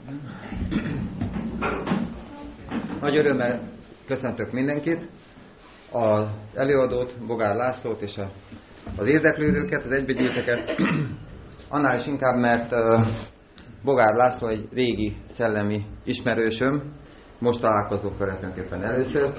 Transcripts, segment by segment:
Nagy örömmel köszöntök mindenkit, az előadót, Bogár Lászlót és az érdeklődőket, az egybegyűlteket. Annál is inkább, mert Bogár László egy régi szellemi ismerősöm, most találkozunk vele tulajdonképpen először.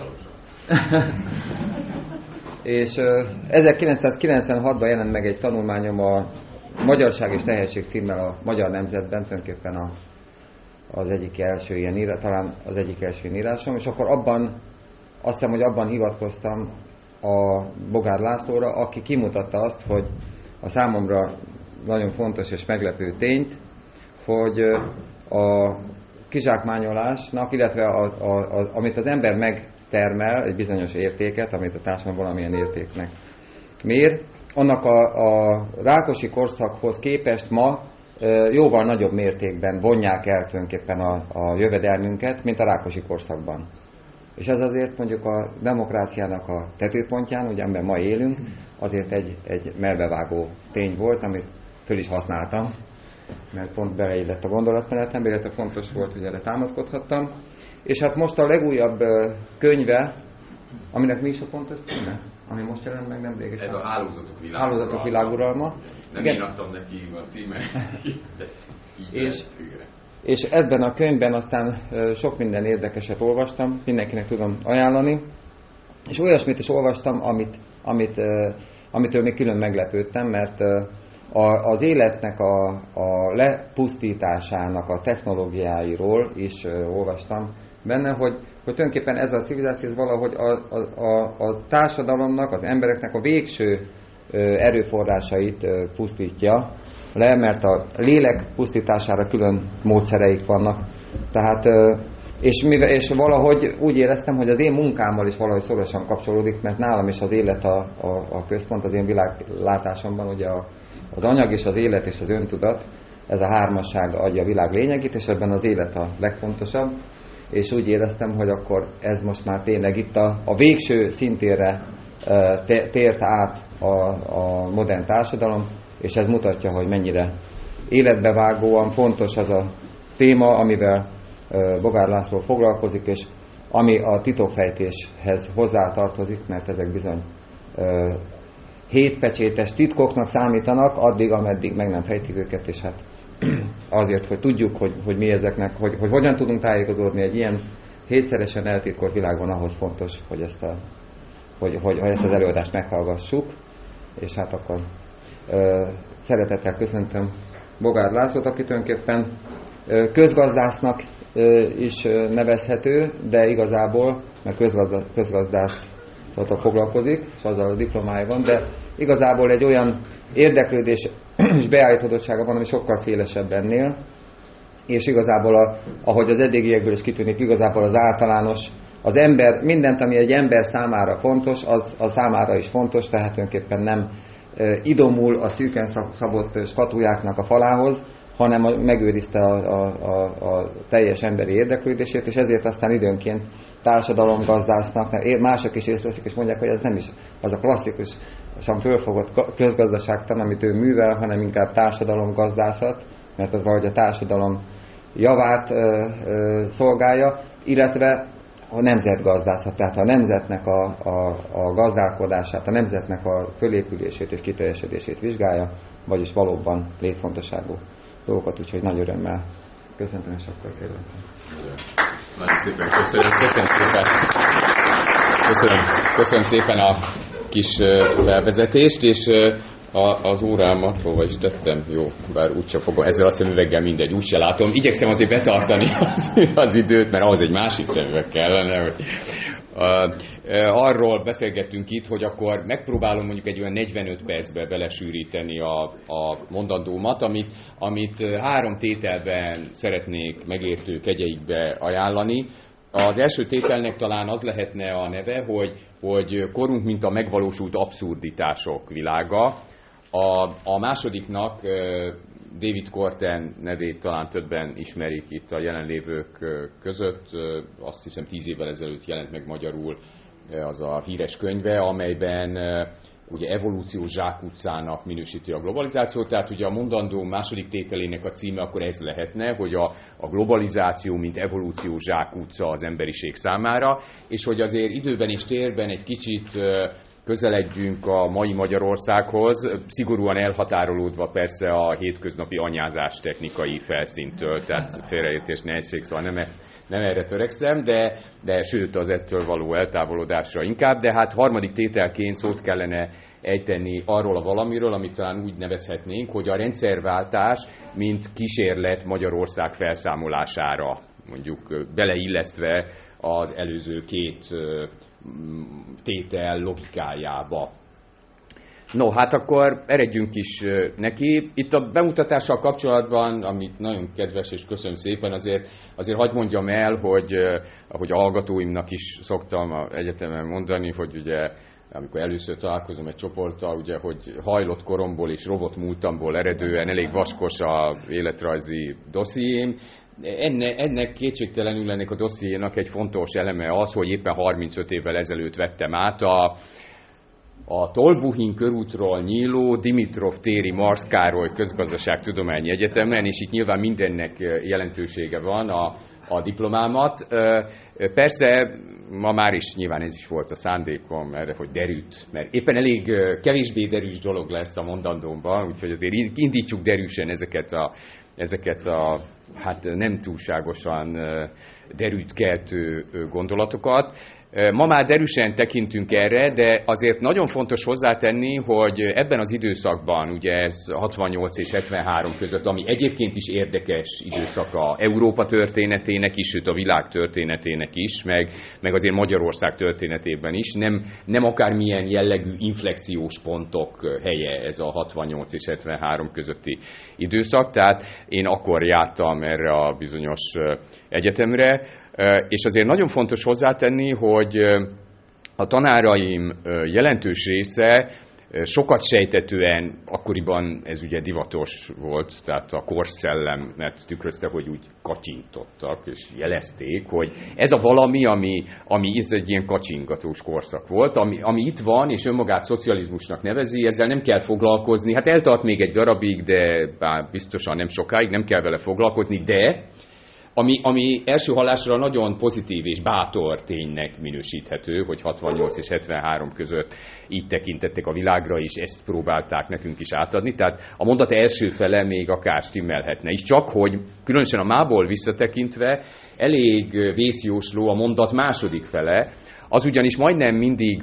És 1996-ban jelent meg egy tanulmányom a Magyarság és tehetség címmel a Magyar Nemzetben, tulajdonképpen az egyik első ilyen talán az egyik első írásom, és akkor azt hiszem, hogy abban hivatkoztam a Bogár Lászlóra, aki kimutatta azt, hogy a számomra nagyon fontos és meglepő tényt, hogy a kizsákmányolásnak, illetve amit az ember megtermel, egy bizonyos értéket, amit a társadalom valamilyen értéknek mér, annak a rákosi korszakhoz képest ma jóval nagyobb mértékben vonják el tulajdonképpen a jövedelmünket, mint a rákosi korszakban. És ez azért mondjuk a demokráciának a tetőpontján, ugye amiben ma élünk, azért egy melbevágó tény volt, amit föl is használtam, mert pont beleillett a gondolatmenetembe, illetve fontos volt, hogy erre támaszkodhattam. És hát most a legújabb könyve, aminek mi is a pontos címe? Ami most jelent meg nemrég. Ez a Hálózatok világuralma. Nem én adtam neki a címet. És ebben a könyvben aztán sok minden érdekeset olvastam, mindenkinek tudom ajánlani, és olyasmit is olvastam, amitől még külön meglepődtem, mert az életnek a lepusztításának a technológiáiról is olvastam benne, hogy tulajdonképpen ez a civilizáció ez valahogy a társadalomnak, az embereknek a végső erőforrásait pusztítja le, mert a lélek pusztítására külön módszereik vannak. Tehát, és valahogy úgy éreztem, hogy az én munkámmal is valahogy szorosan kapcsolódik, mert nálam is az élet a központ, az én világlátásomban ugye az anyag és az élet és az öntudat, ez a hármasság adja a világ lényegét, és ebben az élet a legfontosabb. És úgy éreztem, hogy akkor ez most már tényleg itt a végső szintére tért át a modern társadalom, és ez mutatja, hogy mennyire életbevágóan fontos az a téma, amivel Bogár László foglalkozik, és ami a titokfejtéshez hozzátartozik, mert ezek bizony hétpecsétes titkoknak számítanak, addig, ameddig meg nem fejtik őket, és hát azért, hogy tudjuk, hogy mi ezeknek, hogy hogyan tudunk tájékozódni egy ilyen hétszeresen eltitkolt világban, ahhoz fontos, hogy ezt az előadást meghallgassuk, és hát akkor szeretettel köszöntöm Bogár Lászlót, aki tulajdonképpen közgazdásznak is nevezhető, de igazából, mert közgazdászatok foglalkozik, és azzal a diplomája van, de igazából egy olyan érdeklődés és beállítottsága van, ami sokkal szélesebb ennél, és igazából, ahogy az eddigiekből is kitűnik, igazából az általános, az ember, mindent, ami egy ember számára fontos, az a számára is fontos, tehát tulajdonképpen nem idomul a szűken szabott skatujáknak a falához, hanem megőrizte a teljes emberi érdeklődését, és ezért aztán időnként társadalomgazdásznak, mások is észreveszik, és mondják, hogy ez nem is az a klasszikusan fölfogott közgazdaságtan, amit ő művel, hanem inkább társadalomgazdászat, mert az valahogy a társadalom javát szolgálja, illetve a nemzetgazdászat, tehát a nemzetnek a gazdálkodását, a nemzetnek a fölépülését és kiteljesedését vizsgálja, vagyis valóban létfontosságú dolgokat, úgyhogy nagy örömmel köszöntöm, és akkor kérlek. Nagyon szépen köszönöm szépen a kis felvezetést, és az órámat hova is tettem, jó, bár úgyse fogom, ezzel a szemüveggel mindegy, úgyse látom. Igyekszem azért betartani az időt, mert ahhoz egy másik szemüveg kellene, hogy arról beszélgettünk itt, hogy akkor megpróbálom mondjuk egy olyan 45 percbe belesűríteni a mondandómat, amit 3 tételben szeretnék megértő kegyeikbe ajánlani. Az első tételnek talán az lehetne a neve, hogy korunk mint a megvalósult abszurditások világa. A másodiknak David Korten nevét talán többen ismerik itt a jelenlévők között. Azt hiszem 10 évvel ezelőtt jelent meg magyarul az a híres könyve, amelyben ugye evolúciós zsákutcának minősíti a globalizációt, tehát ugye a mondandó második tételének a címe akkor ez lehetne, hogy a globalizáció, mint evolúciós zsákutca az emberiség számára, és hogy azért időben és térben egy kicsit közeledjünk a mai Magyarországhoz, szigorúan elhatárolódva persze a hétköznapi anyázás technikai felszíntől, tehát félreértés ne essék, szóval nem erre törekszem, de sőt az ettől való eltávolodásra inkább, de hát harmadik tételként szót kellene ejteni arról a valamiről, amit talán úgy nevezhetnénk, hogy a rendszerváltás, mint kísérlet Magyarország felszámolására, mondjuk beleillesztve az előző két tétel logikájába. No, hát akkor eredjünk is neki. Itt a bemutatással kapcsolatban, amit nagyon kedves és köszönöm szépen, azért hadd mondjam el, hogy ahogy a hallgatóimnak is szoktam az egyetemen mondani, hogy ugye amikor először találkozom egy csoporttal, ugye, hogy hajlott koromból és robot múltamból eredően elég vaskos az életrajzi dossziém. Ennek kétségtelenül ennek a dossziénak egy fontos eleme az, hogy éppen 35 évvel ezelőtt vettem át a Tolbuhin körútról nyíló Dimitrov téri Marx Károly Közgazdaságtudományi Egyetemen, és itt nyilván mindennek jelentősége van a diplomámat. Persze ma már is nyilván ez is volt a szándékom erre, hogy derűt, mert éppen elég kevésbé derűs dolog lesz a mondandómban, úgyhogy azért indítsuk derűsen ezeket a hát nem túlságosan derűt keltő gondolatokat. Ma már derűsen tekintünk erre, de azért nagyon fontos hozzátenni, hogy ebben az időszakban, ugye ez 68 és 73 között, ami egyébként is érdekes időszaka Európa történetének is, sőt a világ történetének is, meg azért Magyarország történetében is, nem akármilyen jellegű inflexiós pontok helye ez a 68 és 73 közötti időszak, tehát én akkor jártam erre a bizonyos egyetemre, és azért nagyon fontos hozzátenni, hogy a tanáraim jelentős része sokat sejtetően, akkoriban ez ugye divatos volt, tehát a korszellemet tükrözte, hogy úgy kacsintottak és jelezték, hogy ez a valami, ami ez egy ilyen kacsingatós korszak volt, ami itt van, és önmagát szocializmusnak nevezi, ezzel nem kell foglalkozni, hát eltart még egy darabig, de biztosan nem sokáig, nem kell vele foglalkozni, de ami első hallásra nagyon pozitív és bátor ténynek minősíthető, hogy 68 és 73 között így tekintettek a világra, és ezt próbálták nekünk is átadni. Tehát a mondat első fele még akár stimmelhetne is, csak hogy különösen a mából visszatekintve elég vészjósló a mondat második fele, az ugyanis majdnem mindig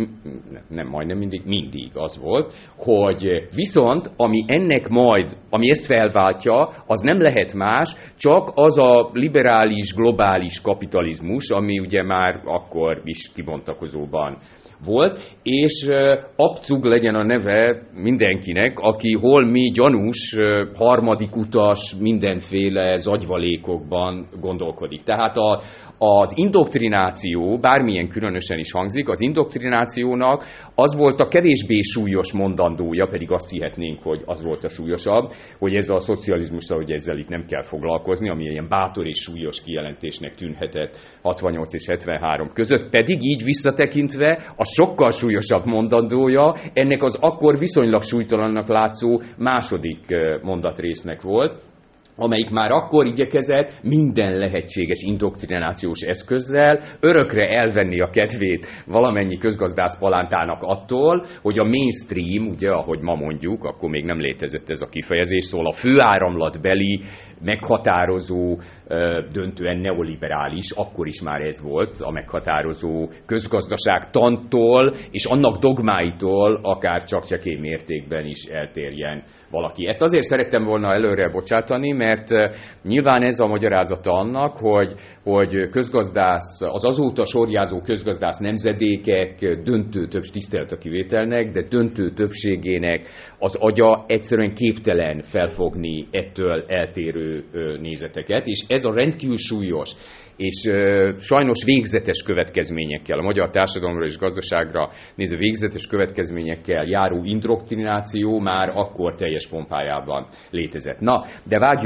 mindig az volt, hogy viszont ami ezt felváltja, az nem lehet más, csak az a liberális, globális kapitalizmus, ami ugye már akkor is kibontakozóban volt, és abcug legyen a neve mindenkinek, aki holmi gyanús, harmadik utas, mindenféle zagyvalékokban gondolkodik. Tehát az indoktrináció, bármilyen különösen is hangzik, az indoktrinációnak az volt a kevésbé súlyos mondandója, pedig azt hihetnénk, hogy az volt a súlyosabb, hogy ez a szocializmus, hogy ezzel itt nem kell foglalkozni, ami ilyen bátor és súlyos kijelentésnek tűnhetett 68 és 73 között, pedig így visszatekintve a sokkal súlyosabb mondandója ennek az akkor viszonylag súlytalannak látszó második mondatrésznek volt, amelyik már akkor igyekezett minden lehetséges indoktrinációs eszközzel örökre elvenni a kedvét valamennyi közgazdász palántának attól, hogy a mainstream, ugye, ahogy ma mondjuk, akkor még nem létezett ez a kifejezés, szóval a főáramlatbeli, meghatározó, döntően neoliberális, akkor is már ez volt a meghatározó közgazdaságtantól és annak dogmáitól akár csak csekély mértékben is eltérjen valaki. Ezt azért szerettem volna előre bocsátani, mert nyilván ez a magyarázata annak, hogy közgazdász, az azóta sorjázó közgazdász nemzedékek döntő tisztelt a kivételnek, de döntő többségének az agya egyszerűen képtelen felfogni ettől eltérő nézeteket, és ez a rendkívül súlyos és sajnos végzetes következményekkel, a magyar társadalomra és gazdaságra nézve végzetes következményekkel járó indoktrináció már akkor teljes pompájában létezett. Na, de vágjunk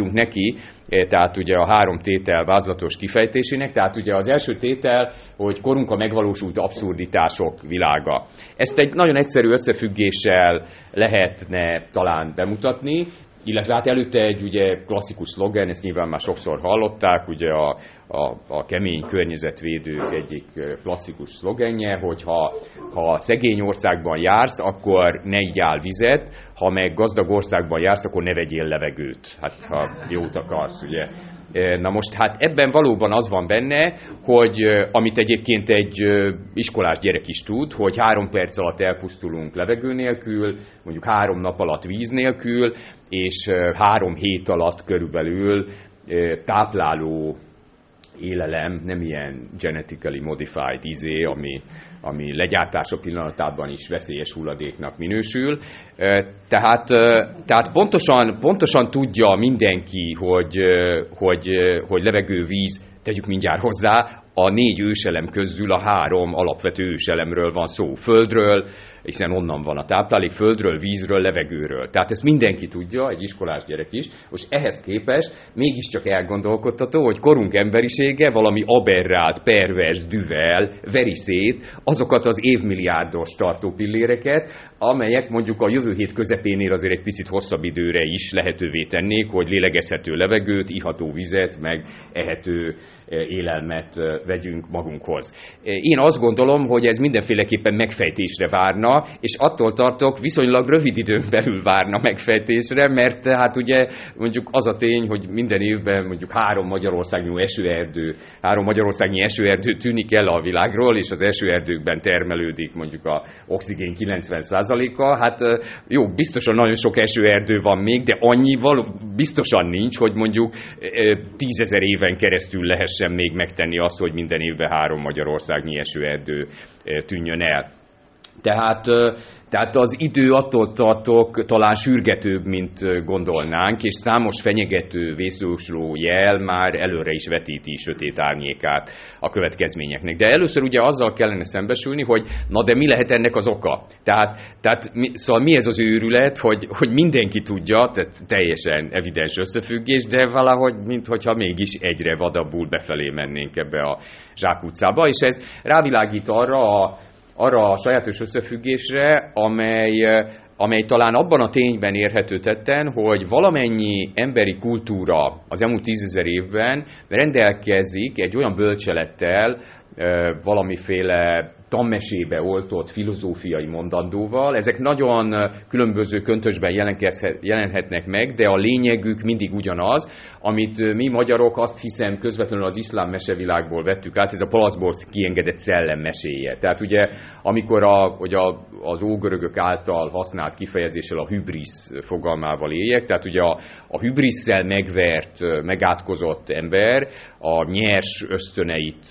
állunk neki, tehát ugye a 3 tétel vázlatos kifejtésének, tehát ugye az első tétel, hogy korunk a megvalósult abszurditások világa. Ezt egy nagyon egyszerű összefüggéssel lehetne talán bemutatni, illetve hát előtte egy ugye klasszikus szlogen, ezt nyilván már sokszor hallották, ugye a kemény környezetvédők egyik klasszikus szlogenje, hogy ha szegény országban jársz, akkor ne igyál vizet, ha meg gazdag országban jársz, akkor ne vegyél levegőt, hát ha jót akarsz, ugye. Na most hát ebben valóban az van benne, hogy amit egyébként egy iskolás gyerek is tud, hogy 3 perc alatt elpusztulunk levegő nélkül, mondjuk 3 nap alatt víz nélkül, és 3 hét alatt körülbelül tápláló élelem, nem ilyen genetically modified ami legyártása pillanatában is veszélyes hulladéknak minősül. Tehát pontosan tudja mindenki, hogy levegő, víz, tegyük mindjárt hozzá, a 4 őselem közül a 3 alapvető őselemről van szó. Földről, hiszen onnan van a táplálék, földről, vízről, levegőről. Tehát ezt mindenki tudja, egy iskolás gyerek is. Most ehhez képest mégiscsak elgondolkodtató, hogy korunk emberisége valami aberrált, pervers düvel veri szét azokat az évmilliárdos tartópilléreket, amelyek mondjuk a jövő hét közepénél azért egy picit hosszabb időre is lehetővé tennék, hogy lélegezhető levegőt, iható vizet, meg ehető élelmet vegyünk magunkhoz. Én azt gondolom, hogy ez mindenféleképpen megfejtésre várna, és attól tartok, viszonylag rövid időn belül várna megfejtésre, mert hát ugye mondjuk az a tény, hogy minden évben mondjuk 3 magyarországnyi esőerdő tűnik el a világról, és az esőerdőkben termelődik mondjuk a oxigén 90%-a, hát jó, biztosan nagyon sok esőerdő van még, de annyi biztosan nincs, hogy mondjuk 10 000 éven keresztül lehessen még megtenni azt, hogy minden évben 3 magyarországnyi esőerdő tűnjön el. Tehát az idő attól tartok talán sürgetőbb, mint gondolnánk, és számos fenyegető, vészjósló jel már előre is vetíti sötét árnyékát a következményeknek. De először ugye azzal kellene szembesülni, hogy na de mi lehet ennek az oka? Szóval mi ez az őrület, hogy mindenki tudja, tehát teljesen evidens összefüggés, de valahogy, minthogyha mégis egyre vadabbul befelé mennénk ebbe a zsákutcába, és ez rávilágít arra a sajátos összefüggésre, amely talán abban a tényben érhető tetten, hogy valamennyi emberi kultúra az elmúlt 10 000 évben rendelkezik egy olyan bölcselettel, valamiféle tanmesébe oltott filozófiai mondandóval. Ezek nagyon különböző köntösben jelenhetnek meg, de a lényegük mindig ugyanaz, amit mi magyarok azt hiszem közvetlenül az iszlám mesevilágból vettük át, ez a palaszból kiengedett szellem meséje. Tehát ugye, amikor az ógörögök által használt kifejezéssel a hübrisz fogalmával éljek, tehát ugye a hübrisszel megvert, megátkozott ember a nyers ösztöneit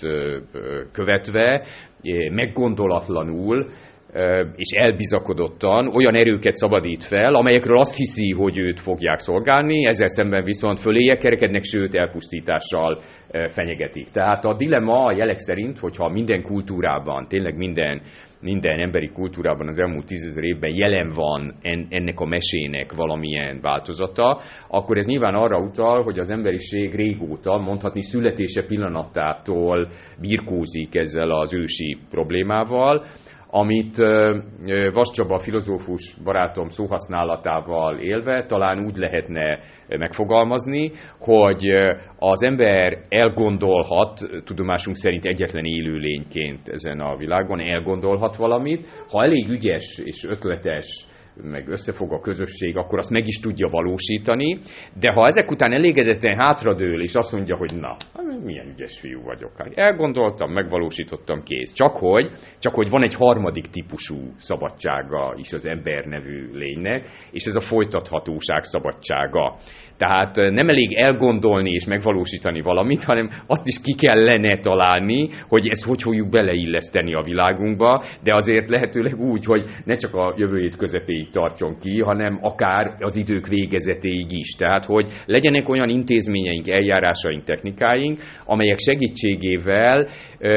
követve, meggondolatlanul és elbizakodottan olyan erőket szabadít fel, amelyekről azt hiszi, hogy őt fogják szolgálni, ezzel szemben viszont föléje kerekednek, sőt elpusztítással fenyegetik. Tehát a dilemma a jelek szerint, hogyha minden kultúrában, tényleg minden emberi kultúrában az elmúlt 10 000 évben jelen van ennek a mesének valamilyen változata, akkor ez nyilván arra utal, hogy az emberiség régóta, mondhatni születése pillanatától birkózik ezzel az ősi problémával, amit Vas Csaba filozófus barátom szóhasználatával élve talán úgy lehetne megfogalmazni, hogy az ember elgondolhat, tudomásunk szerint egyetlen élőlényként ezen a világon elgondolhat valamit, ha elég ügyes és ötletes, meg összefog a közösség, akkor azt meg is tudja valósítani, de ha ezek után elégedetten hátradől, és azt mondja, hogy na, milyen ügyes fiú vagyok, elgondoltam, megvalósítottam, kész. Csak hogy van egy harmadik típusú szabadsága is az ember nevű lénynek, és ez a folytathatóság szabadsága. Tehát nem elég elgondolni és megvalósítani valamit, hanem azt is ki kellene találni, hogy ezt hogy fogjuk beleilleszteni a világunkba, de azért lehetőleg úgy, hogy ne csak a jövő hét közepéig végéig tartson ki, hanem akár az idők végezetéig is. Tehát, hogy legyenek olyan intézményeink, eljárásaink, technikáink, amelyek segítségével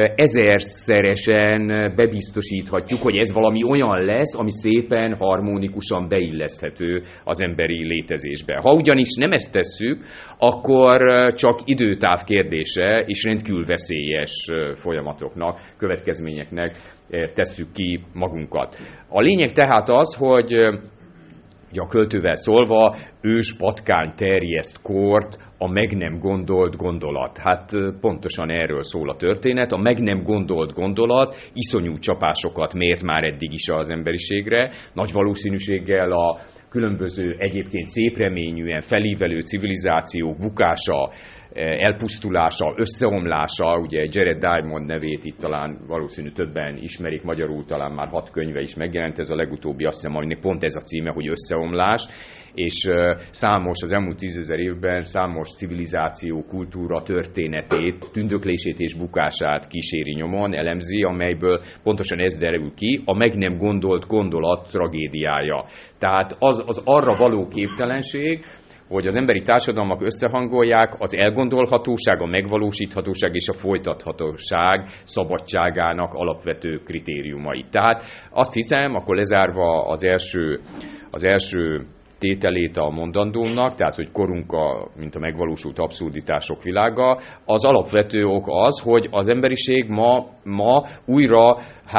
ezerszeresen bebiztosíthatjuk, hogy ez valami olyan lesz, ami szépen, harmonikusan beilleszthető az emberi létezésbe. Ha ugyanis nem ezt tesszük, akkor csak időtáv kérdése, és rendkívül veszélyes folyamatoknak, következményeknek tesszük ki magunkat. A lényeg tehát az, hogy a költővel szólva, ős patkány terjeszt kort, a meg nem gondolt gondolat. Hát pontosan erről szól a történet. A meg nem gondolt gondolat iszonyú csapásokat mért már eddig is az emberiségre. Nagy valószínűséggel a különböző egyébként szép reményűen felívelő civilizációk bukása, elpusztulása, összeomlása, ugye Jared Diamond nevét itt talán valószínű többen ismerik, magyarul talán már 6 könyve is megjelent, ez a legutóbbi, azt hiszem, aminek pont ez a címe, hogy összeomlás, és számos, az elmúlt 10 000 évben számos civilizáció, kultúra történetét, tündöklését és bukását kíséri nyomon, elemzi, amelyből pontosan ez derül ki, a meg nem gondolt gondolat tragédiája. Tehát az arra való képtelenség, hogy az emberi társadalmak összehangolják az elgondolhatóság, a megvalósíthatóság és a folytathatóság szabadságának alapvető kritériumait. Tehát azt hiszem, akkor lezárva az első tételét a mondandómnak, tehát hogy korunk, mint a megvalósult abszurditások világa, az alapvető ok az, hogy az emberiség ma újra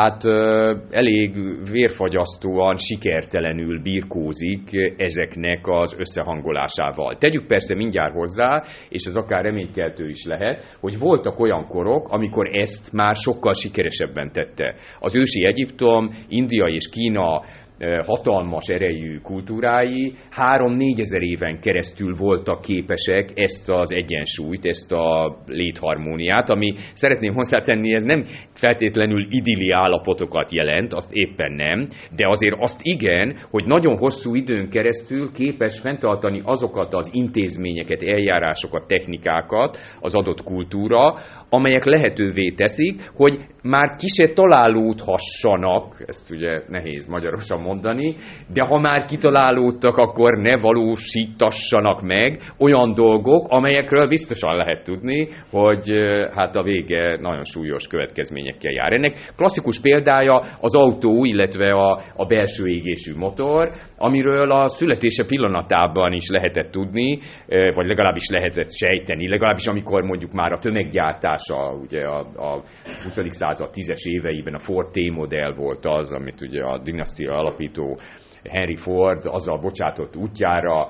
elég vérfagyasztóan, sikertelenül birkózik ezeknek az összehangolásával. Tegyük persze mindjárt hozzá, és ez akár reménykeltő is lehet, hogy voltak olyan korok, amikor ezt már sokkal sikeresebben tette. Az ősi Egyiptom, India és Kína hatalmas erejű kultúrái 3-4 ezer éven keresztül voltak képesek ezt az egyensúlyt, ezt a létharmóniát, ami szeretném hozzátenni, ez nem feltétlenül idilli állapotokat jelent, azt éppen nem, de azért azt igen, hogy nagyon hosszú időn keresztül képes fenntartani azokat az intézményeket, eljárásokat, technikákat az adott kultúra, amelyek lehetővé teszik, hogy már ki se találódhassanak, ezt ugye nehéz magyarosan mondani, de ha már kitalálódtak, akkor ne valósítassanak meg olyan dolgok, amelyekről biztosan lehet tudni, hogy hát a vége nagyon súlyos következményekkel jár. Ennek klasszikus példája az autó, illetve a belső égésű motor, amiről a születése pillanatában is lehetett tudni, vagy legalábbis lehetett sejteni, legalábbis amikor mondjuk már a tömeggyártása, ugye a 20. század 10-es éveiben a Ford T-modell volt az, amit ugye a dinasztia alapító Henry Ford azzal bocsátott útjára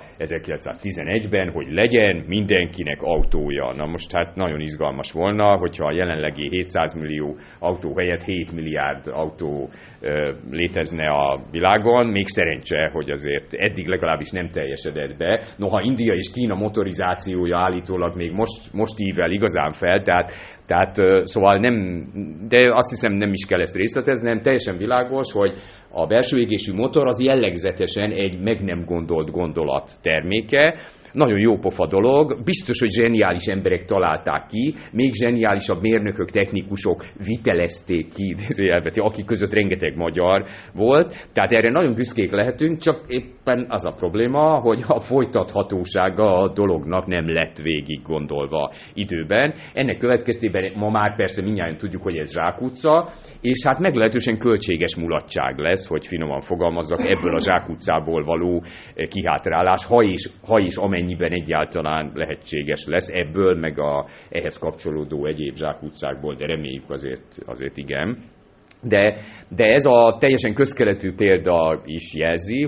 1911-ben, hogy legyen mindenkinek autója. Na most hát nagyon izgalmas volna, hogyha a jelenlegi 700 millió autó helyett 7 milliárd autó létezne a világon. Még szerencse, hogy azért eddig legalábbis nem teljesedett be. Noha India és Kína motorizációja állítólag még most ível igazán fel, tehát szóval nem, de azt hiszem nem is kell ezt részletezni, nem teljesen világos, hogy a belső égésű motor az jellegzetesen egy meg nem gondolt gondolat terméke. Nagyon jó pofa dolog, biztos, hogy zseniális emberek találták ki, még zseniálisabb mérnökök, technikusok vitelezték ki, akik között rengeteg magyar volt, tehát erre nagyon büszkék lehetünk, csak éppen az a probléma, hogy a folytathatósága a dolognak nem lett végig gondolva időben. Ennek következtében ma már persze mindjárt tudjuk, hogy ez zsákutca, és hát meglehetősen költséges mulatság lesz, hogy finoman fogalmazzak, ebből a zsákutcából való kihátrálás, ha és amennyiben egyáltalán lehetséges lesz ebből, meg ehhez kapcsolódó egyéb zsákutcákból, de reméljük azért igen. De ez a teljesen közkeletű példa is jelzi,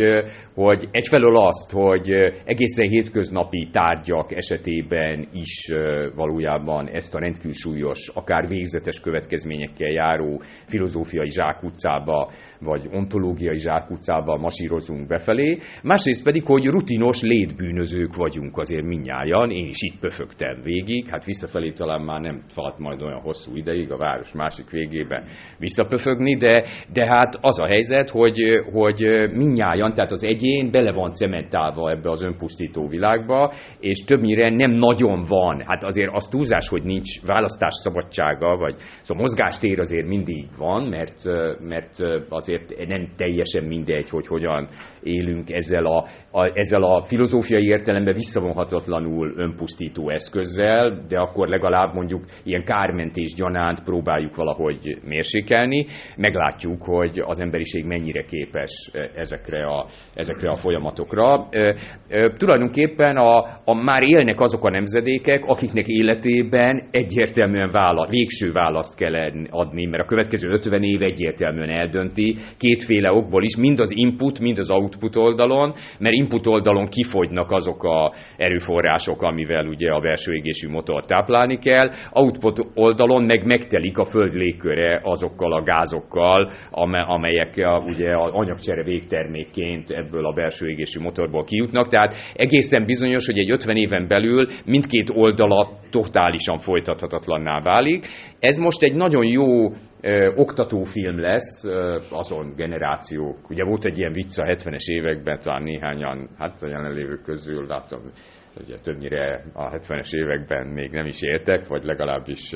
hogy egyfelől azt, hogy egészen hétköznapi tárgyak esetében is valójában ezt a rendkívül súlyos, akár végzetes következményekkel járó filozófiai zsákutcába, vagy ontológiai zsákutcába masírozunk befelé, másrészt pedig, hogy rutinos létbűnözők vagyunk azért mindnyájan, én is itt pöfögtem végig, hát visszafelé talán már nem falt majd olyan hosszú ideig, a város másik végében visszapöfögni, de hát az a helyzet, hogy mindnyájan, tehát az egyén bele van cementálva ebbe az önpusztító világba, és többnyire nem nagyon van. Hát azért az túlzás, hogy nincs választásszabadsága, vagy szóval mozgástér azért mindig van, mert azért nem teljesen mindegy, hogy hogyan élünk ezzel a filozófiai értelemben visszavonhatatlanul önpusztító eszközzel, de akkor legalább mondjuk ilyen kármentés gyanánt próbáljuk valahogy mérsékelni. Meglátjuk, hogy az emberiség mennyire képes ezekre a folyamatokra. Tulajdonképpen már élnek azok a nemzedékek, akiknek életében egyértelműen végső választ kell adni, mert a következő 50 év egyértelműen eldönti, kétféle okból is, mind az input, mind az output oldalon, mert input oldalon kifogynak azok az erőforrások, amivel ugye a belső égésű motort táplálni kell, output oldalon meg megtelik a föld légköre azokkal a gázokkal, amelyek ugye az anyagcsere végtermékként ebből a belső égésű motorból kijutnak, tehát egészen bizonyos, hogy egy 50 éven belül mindkét oldala totálisan folytathatatlanná válik. Ez most egy nagyon jó oktatófilm lesz azon generációk. Ugye volt egy ilyen vicc a 70-es években, talán néhányan, hát a jelenlévők közül látom, ugye többnyire a 70-es években még nem is éltek, vagy legalábbis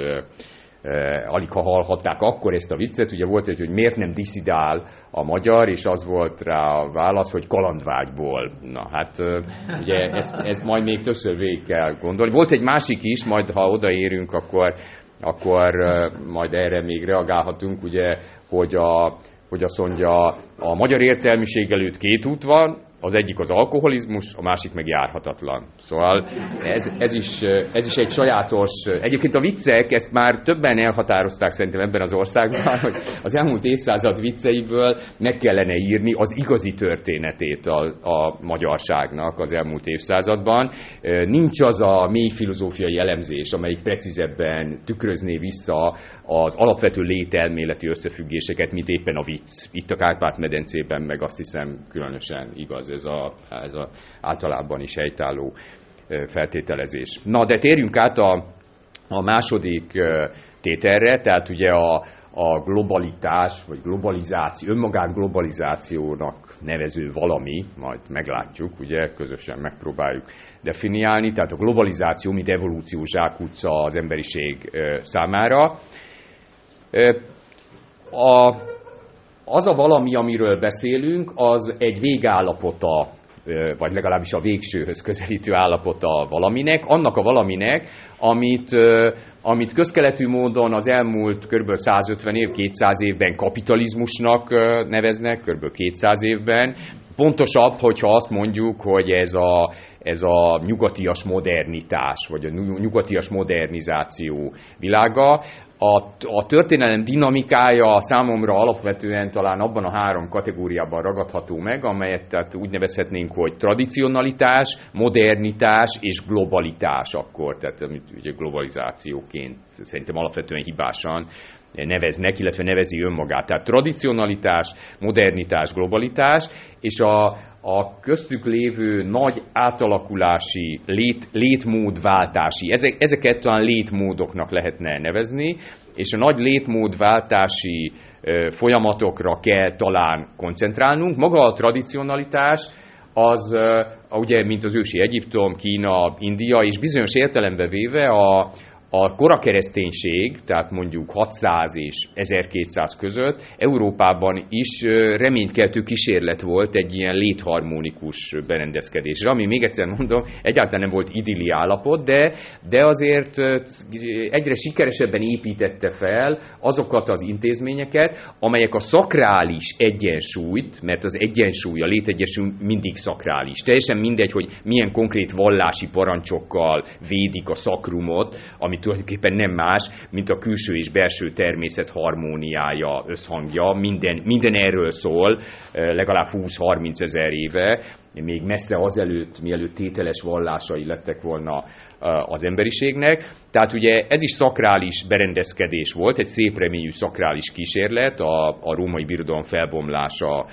alig ha hallhatták akkor ezt a viccet. Ugye volt egy, hogy miért nem diszidál a magyar, és az volt rá a válasz, hogy kalandvágyból. Na hát ugye ezt majd még többször végig kell gondolni. Volt egy másik is, majd ha odaérünk, akkor majd erre még reagálhatunk, ugye, hogy azt mondja, a magyar értelmiség előtt két út van, az egyik az alkoholizmus, a másik meg járhatatlan. Szóval ez is egy sajátos... Egyébként a viccek, ezt már többen elhatározták szerintem ebben az országban, hogy az elmúlt évszázad vicceiből meg kellene írni az igazi történetét a magyarságnak az elmúlt évszázadban. Nincs az a mély filozófiai elemzés, amelyik precízebben tükrözné vissza az alapvető lételméleti összefüggéseket, mint éppen a vicc. Itt a Kárpát-medencében meg azt hiszem különösen igaz ez a általában is helytálló feltételezés. Na, de térjünk át a második tételre, tehát ugye a globalitás, vagy globalizáció, önmagát globalizációnak nevező valami, majd meglátjuk, ugye, közösen megpróbáljuk definiálni, tehát a globalizáció, mint evolúciós zsákutca az emberiség számára. Az a valami, amiről beszélünk, az egy végállapota, vagy legalábbis a végsőhöz közelítő állapota valaminek, annak a valaminek, amit közkeletű módon az elmúlt kb. 150 év, 200 évben kapitalizmusnak neveznek, kb. 200 évben. Pontosabb, hogyha azt mondjuk, hogy ez a nyugatias modernitás, vagy a nyugatias modernizáció világa. A történelem dinamikája számomra alapvetően talán abban a három kategóriában ragadható meg, amelyet tehát úgy nevezhetnénk, hogy tradicionalitás, modernitás és globalitás akkor, tehát amit ugye globalizációként szerintem alapvetően hibásan neveznek, illetve nevezi önmagát. Tehát tradicionalitás, modernitás, globalitás, és a köztük lévő nagy átalakulási, létmódváltási, ezeket talán létmódoknak lehetne nevezni, és a nagy létmódváltási folyamatokra kell talán koncentrálnunk. Maga a tradicionalitás az, ugye, mint az ősi Egyiptom, Kína, India, és bizonyos értelembe véve a korakereszténység, tehát mondjuk 600 és 1200 között Európában is reménykeltő kísérlet volt egy ilyen létharmonikus berendezkedésre, ami még egyszer mondom, egyáltalán nem volt idilli állapot, de azért egyre sikeresebben építette fel azokat az intézményeket, amelyek a szakrális egyensúlyt, mert az egyensúly, a létegyensúly mindig szakrális. Teljesen mindegy, hogy milyen konkrét vallási parancsokkal védik a szakrumot, ami tulajdonképpen nem más, mint a külső és belső természet harmóniája, összhangja. Minden erről szól, legalább 20-30 ezer éve, még messze azelőtt, mielőtt tételes vallásai lettek volna az emberiségnek. Tehát ugye ez is szakrális berendezkedés volt, egy szép reményű szakrális kísérlet a római birodalom felbomlása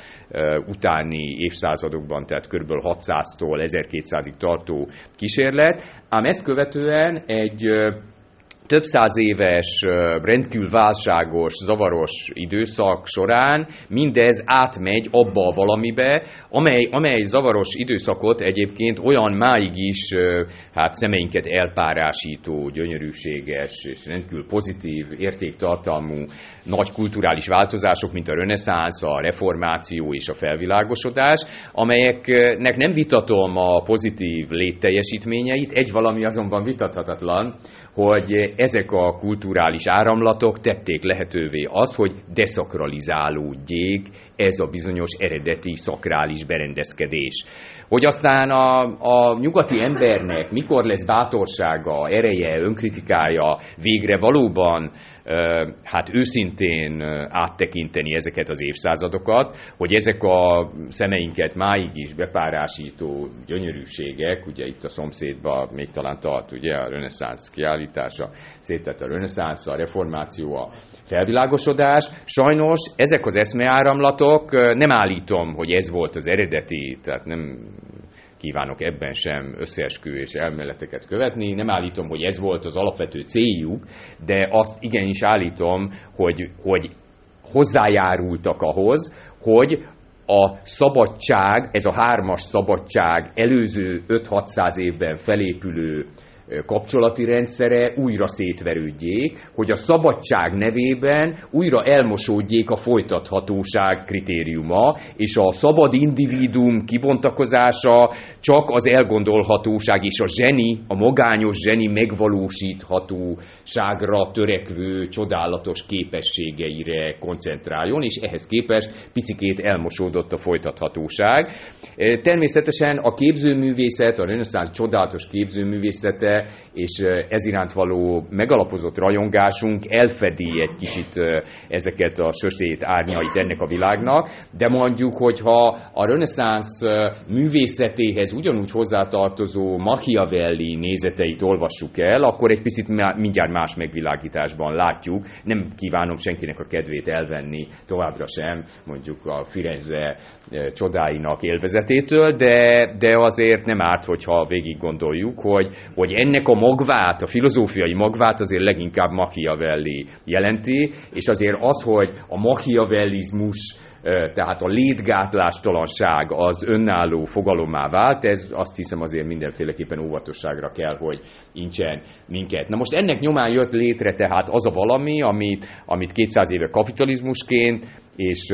utáni évszázadokban, tehát kb. 600-tól 1200-ig tartó kísérlet, ám ezt követően egy több száz éves, rendkívül válságos, zavaros időszak során mindez átmegy abba a valamibe, amely zavaros időszakot egyébként olyan máig is szemeinket elpárásító, gyönyörűséges és rendkívül pozitív, értéktartalmú nagy kulturális változások, mint a reneszánsz, a reformáció és a felvilágosodás, amelyeknek nem vitatom a pozitív létteljesítményeit, egy valami azonban vitathatatlan, hogy ezek a kulturális áramlatok tették lehetővé azt, hogy deszakralizálódjék ez a bizonyos eredeti szakrális berendezkedés. Hogy aztán a nyugati embernek mikor lesz bátorsága, ereje, önkritikája végre valóban őszintén áttekinteni ezeket az évszázadokat, hogy ezek a szemeinket máig is bepárásító gyönyörűségek, ugye itt a szomszédban még talán tart ugye a reneszánsz kiállítása, széttett a reneszánsz, a reformáció, a felvilágosodás. Sajnos ezek az eszmeáramlatok, nem állítom, hogy ez volt az eredeti, tehát nem kívánok ebben sem összeesküvés elméleteket követni, nem állítom, hogy ez volt az alapvető céljuk, de azt igenis állítom, hogy hozzájárultak ahhoz, hogy a szabadság, ez a hármas szabadság előző 5-600 évben felépülő kapcsolati rendszere újra szétverődjék, hogy a szabadság nevében újra elmosódjék a folytathatóság kritériuma, és a szabad individuum kibontakozása csak az elgondolhatóság és a zseni, a magányos zseni megvalósíthatóságra törekvő csodálatos képességeire koncentráljon, és ehhez képest picikét elmosódott a folytathatóság. Természetesen a képzőművészet, a reneszánsz csodálatos képzőművészete és ez iránt való megalapozott rajongásunk elfedi egy kicsit ezeket a sötét árnyait ennek a világnak, de mondjuk, hogyha a reneszánsz művészetéhez ugyanúgy hozzátartozó Machiavelli nézeteit olvassuk el, akkor egy picit mindjárt más megvilágításban látjuk. Nem kívánom senkinek a kedvét elvenni továbbra sem, mondjuk a Firenze csodáinak élvezetétől, de azért nem árt, hogyha végig gondoljuk, hogy ennek a magvát, a filozófiai magvát azért leginkább Machiavelli jelenti, és azért az, hogy a machiavellizmus, tehát a létgátlástalanság az önálló fogalommá vált, ez azt hiszem azért mindenféleképpen óvatosságra kell, hogy incsen minket. Na most ennek nyomán jött létre tehát az a valami, amit 200 éve kapitalizmusként, és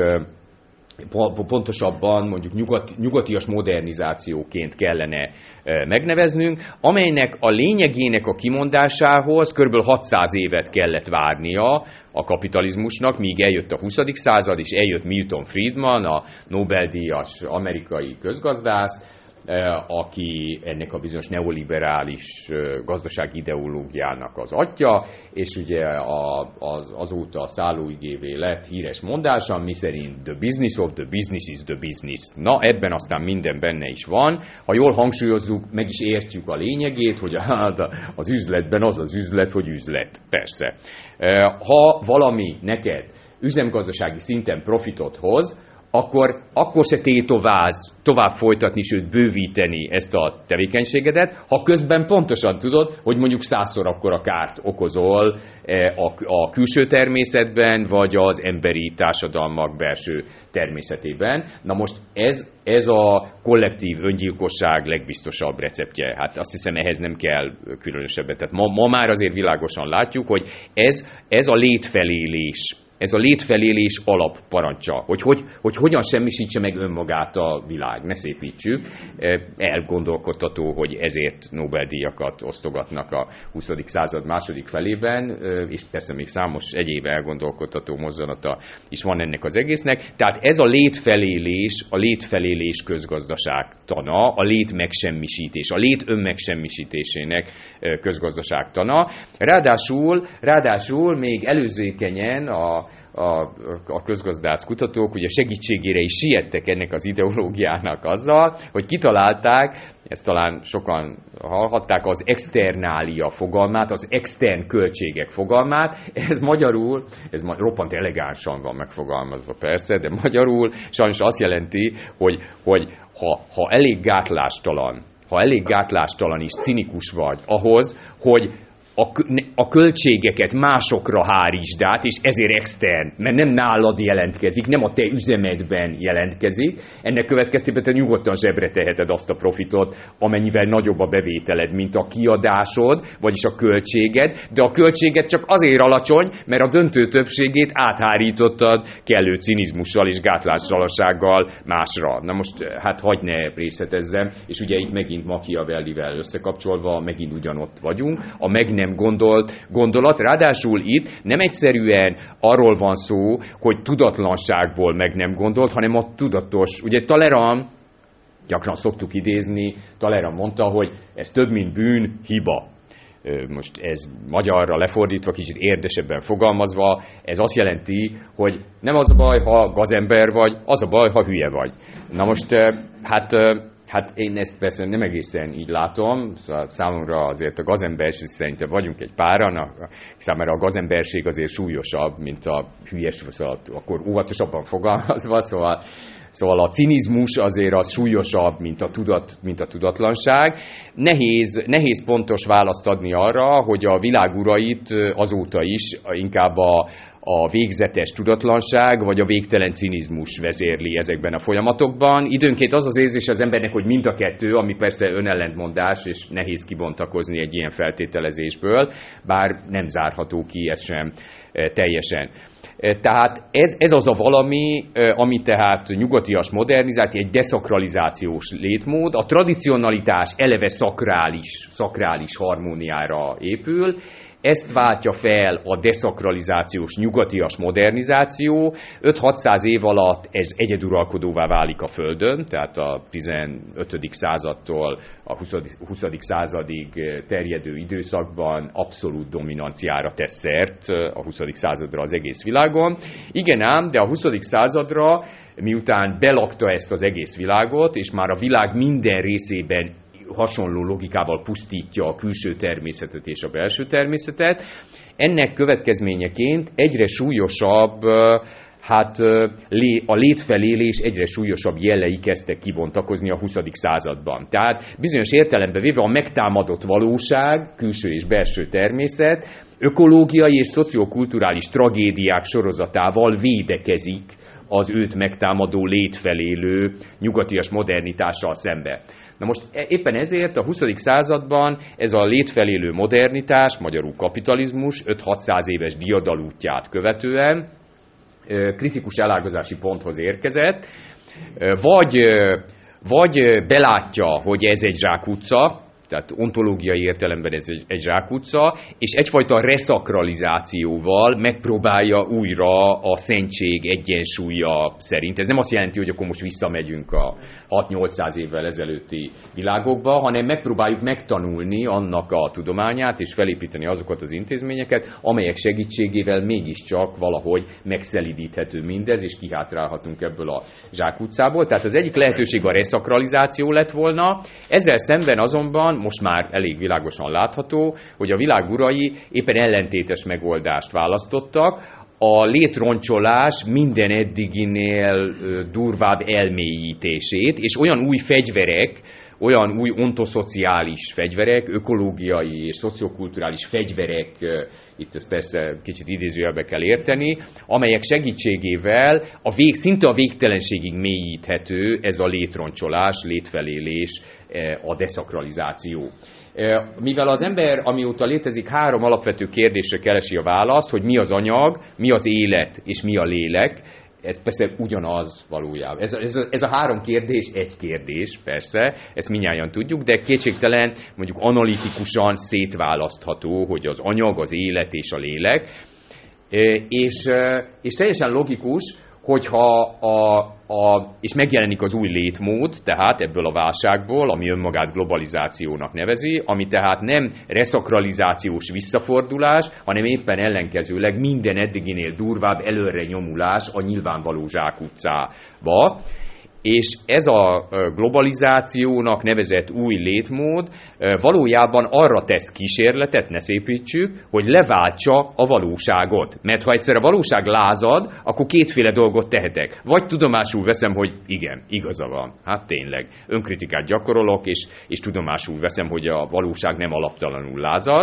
pontosabban mondjuk nyugatias modernizációként kellene megneveznünk, amelynek a lényegének a kimondásához kb. 600 évet kellett várnia a kapitalizmusnak, míg eljött a 20. század, és eljött Milton Friedman, a Nobel-díjas amerikai közgazdász, aki ennek a bizonyos neoliberális gazdasági ideológiának az atya, és ugye azóta szállóigévé lett híres mondása, miszerint the business of the business is the business. Na, ebben aztán minden benne is van. Ha jól hangsúlyozzuk, meg is értjük a lényegét, hogy az üzletben az az üzlet, hogy üzlet. Persze. Ha valami neked üzemgazdasági szinten profitot hoz, akkor se tétováz tovább folytatni, sőt bővíteni ezt a tevékenységedet, ha közben pontosan tudod, hogy mondjuk 100-szor akkora kárt okozol a külső természetben, vagy az emberi társadalmak belső természetében. Na most ez a kollektív öngyilkosság legbiztosabb receptje. Hát azt hiszem, ehhez nem kell különösebben. Tehát ma már azért világosan látjuk, hogy ez a létfelélés, ez a létfelélés alapparancsa, hogy hogyan semmisítse meg önmagát a világ, ne szépítsük. Elgondolkodtató, hogy ezért Nobel-díjakat osztogatnak a 20. század második felében, és persze még számos egyéb elgondolkodtató mozzanata is van ennek az egésznek. Tehát ez a létfelélés közgazdaságtana, a lét megsemmisítés, a lét önmegsemmisítésének közgazdaságtana. Ráadásul még előzékenyen a közgazdász kutatók ugye segítségére is siettek ennek az ideológiának azzal, hogy kitalálták, ezt talán sokan hallhatták, az externália fogalmát, az extern költségek fogalmát. Ez magyarul, roppant elegánsan van megfogalmazva persze, de magyarul sajnos azt jelenti, hogy ha elég gátlástalan és cinikus vagy ahhoz, hogy a költségeket másokra hárítsd át, és ezért extern, mert nem nálad jelentkezik, nem a te üzemedben jelentkezik, ennek következtében te nyugodtan zsebre teheted azt a profitot, amennyivel nagyobb a bevételed, mint a kiadásod, vagyis a költséged, de a költséged csak azért alacsony, mert a döntő többségét áthárítottad kellő cinizmussal és gátlászalassággal másra. Na most, hát hagyd ne részletezzem, és ugye itt megint Machiavellivel összekapcsolva, megint ugyanott vagyunk, a meg nem gondolt gondolat, ráadásul itt nem egyszerűen arról van szó, hogy tudatlanságból meg nem gondolt, hanem a tudatos, ugye Talleyrand, gyakran szoktuk idézni, Talleyrand mondta, hogy ez több mint bűn, hiba. Most ez magyarra lefordítva, kicsit érdesebben fogalmazva, ez azt jelenti, hogy nem az a baj, ha gazember vagy, az a baj, ha hülye vagy. Na most, hát én ezt persze nem egészen így látom, számomra azért a gazemberség, szerintem vagyunk egy páran, számára a gazemberség azért súlyosabb, mint a hülyes, szóval akkor óvatosabban fogalmazva, szóval a cinizmus azért az súlyosabb, mint a tudatlanság. Nehéz pontos választ adni arra, hogy a világ urait azóta is inkább a végzetes tudatlanság, vagy a végtelen cinizmus vezérli ezekben a folyamatokban. Időnként az az érzés az embernek, hogy mind a kettő, ami persze önellentmondás, és nehéz kibontakozni egy ilyen feltételezésből, bár nem zárható ki ez sem teljesen. Tehát ez az a valami, ami tehát nyugatias modernizáció, egy deszakralizációs létmód, a tradicionalitás eleve szakrális harmóniára épül, ezt váltja fel a deszakralizációs nyugatias modernizáció. 5-600 év alatt ez egyeduralkodóvá válik a Földön, tehát a 15. századtól a 20. századig terjedő időszakban abszolút dominanciára tesz szert a 20. századra az egész világon. Igen ám, de a 20. századra, miután belakta ezt az egész világot, és már a világ minden részében hasonló logikával pusztítja a külső természetet és a belső természetet. Ennek következményeként egyre súlyosabb, a létfelélés egyre súlyosabb jelei kezdtek kibontakozni a 20. században. Tehát bizonyos értelemben véve a megtámadott valóság, külső és belső természet, ökológiai és szociokulturális tragédiák sorozatával védekezik az őt megtámadó létfelélő nyugatias modernitással szembe. Na most éppen ezért a 20. században ez a létfelélő modernitás, magyarul kapitalizmus 5-600 éves diadalútját követően kritikus elágazási ponthoz érkezett, vagy belátja, hogy ez egy zsákutca, tehát ontológiai értelemben ez egy zsákutca, és egyfajta reszakralizációval megpróbálja újra a szentség egyensúlya szerint. Ez nem azt jelenti, hogy akkor most visszamegyünk a 6-800 évvel ezelőtti világokba, hanem megpróbáljuk megtanulni annak a tudományát, és felépíteni azokat az intézményeket, amelyek segítségével mégiscsak valahogy megszelidíthető mindez, és kihátrálhatunk ebből a zsákutcából. Tehát az egyik lehetőség a reszakralizáció lett volna, ezzel szemben azonban most már elég világosan látható, hogy a világ urai éppen ellentétes megoldást választottak, a létroncsolás minden eddiginél durvább elmélyítését, és olyan új fegyverek, olyan új ontoszociális fegyverek, ökológiai és szociokulturális fegyverek, itt ezt persze kicsit idézőjelbe kell érteni, amelyek segítségével szinte a végtelenségig mélyíthető ez a létroncsolás, létfelélés, a deszakralizáció. Mivel az ember, amióta létezik, 3 alapvető kérdésre keresi a választ, hogy mi az anyag, mi az élet és mi a lélek, ez persze ugyanaz valójában. Ez a 3 kérdés egy kérdés, persze, ezt mindnyájan tudjuk, de kétségtelen mondjuk analitikusan szétválasztható, hogy az anyag, az élet és a lélek. És teljesen logikus, hogyha és megjelenik az új létmód, tehát ebből a válságból, ami önmagát globalizációnak nevezi, ami tehát nem reszakralizációs visszafordulás, hanem éppen ellenkezőleg minden eddiginél durvább előre nyomulás a nyilvánvaló zsákutcába. És ez a globalizációnak nevezett új létmód valójában arra tesz kísérletet, ne szépítsük, hogy leváltsa a valóságot. Mert ha egyszer a valóság lázad, akkor kétféle dolgot tehetek. Vagy tudomásul veszem, hogy igen, igaza van. Hát tényleg. Önkritikát gyakorolok, és tudomásul veszem, hogy a valóság nem alaptalanul lázad.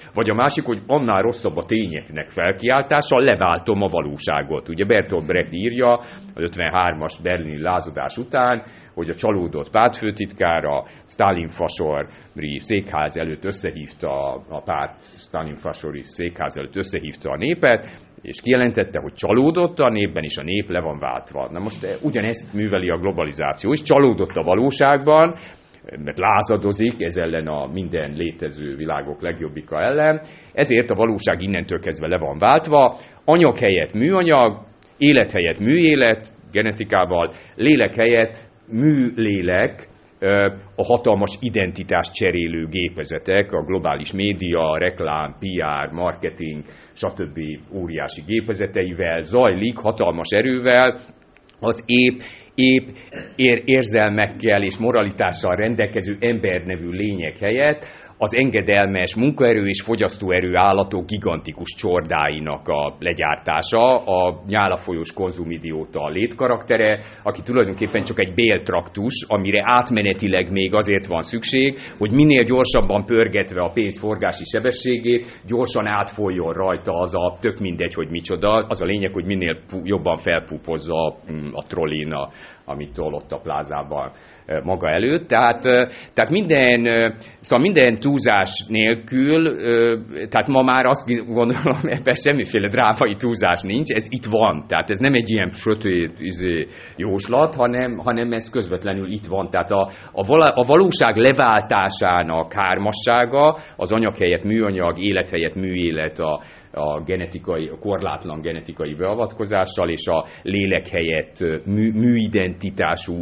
vagy a másik, hogy annál rosszabb a tényeknek felkiáltása, leváltom a valóságot. Ugye Bertolt Brecht írja az 53-as berlini lázadás után, hogy a csalódott pártfőtitkára Sztálin fasori székház előtt összehívta a párt, Sztálin fasori székház előtt összehívta a népet, és kijelentette, hogy csalódott a népben, és a nép le van váltva. Na most ugyanezt műveli a globalizáció is, csalódott a valóságban, mert lázadozik ez ellen a minden létező világok legjobbika ellen, ezért a valóság innentől kezdve le van váltva, anyag helyett műanyag, élet helyett műélet, genetikával, lélek helyett műlélek, a hatalmas identitást cserélő gépezetek, a globális média, reklám, PR, marketing, stb. Óriási gépezeteivel zajlik hatalmas erővel az épp érzelmekkel és moralitással rendelkező embernevű lények helyett az engedelmes munkaerő és fogyasztóerő állatok gigantikus csordáinak a legyártása, a nyálafolyós konzumidióta létkaraktere, aki tulajdonképpen csak egy béltraktus, amire átmenetileg még azért van szükség, hogy minél gyorsabban pörgetve a pénzforgási sebességét, gyorsan átfoljon rajta az a tök mindegy, hogy micsoda, az a lényeg, hogy minél jobban felpúpozza a trollin, amit tolott a plázában maga előtt. Tehát minden túlzás nélkül, tehát ma már azt gondolom, ebben semmiféle drámai túlzás nincs, ez itt van. Tehát ez nem egy ilyen sötét jóslat, hanem ez közvetlenül itt van. Tehát a valóság leváltásának hármassága, az anyag helyett műanyag, élet helyett műélet, a korlátlan genetikai beavatkozással, és a lélek helyett műidentitású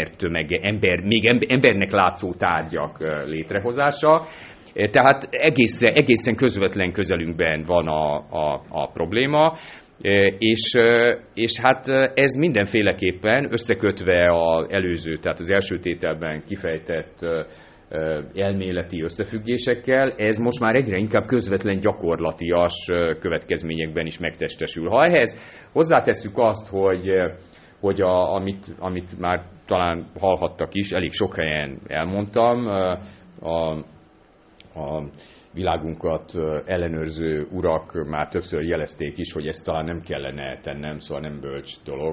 még embernek látszó tárgyak létrehozása. Tehát egészen közvetlen közelünkben van a probléma, és hát ez mindenféleképpen összekötve az előző, tehát az első tételben kifejtett elméleti összefüggésekkel, ez most már egyre inkább közvetlen gyakorlatias következményekben is megtestesül. Ha ehhez hozzátesszük azt, hogy amit már talán hallhattak is, elég sok helyen elmondtam, a világunkat ellenőrző urak már többször jelezték is, hogy ezt talán nem kellene tennem, szóval nem bölcs dolog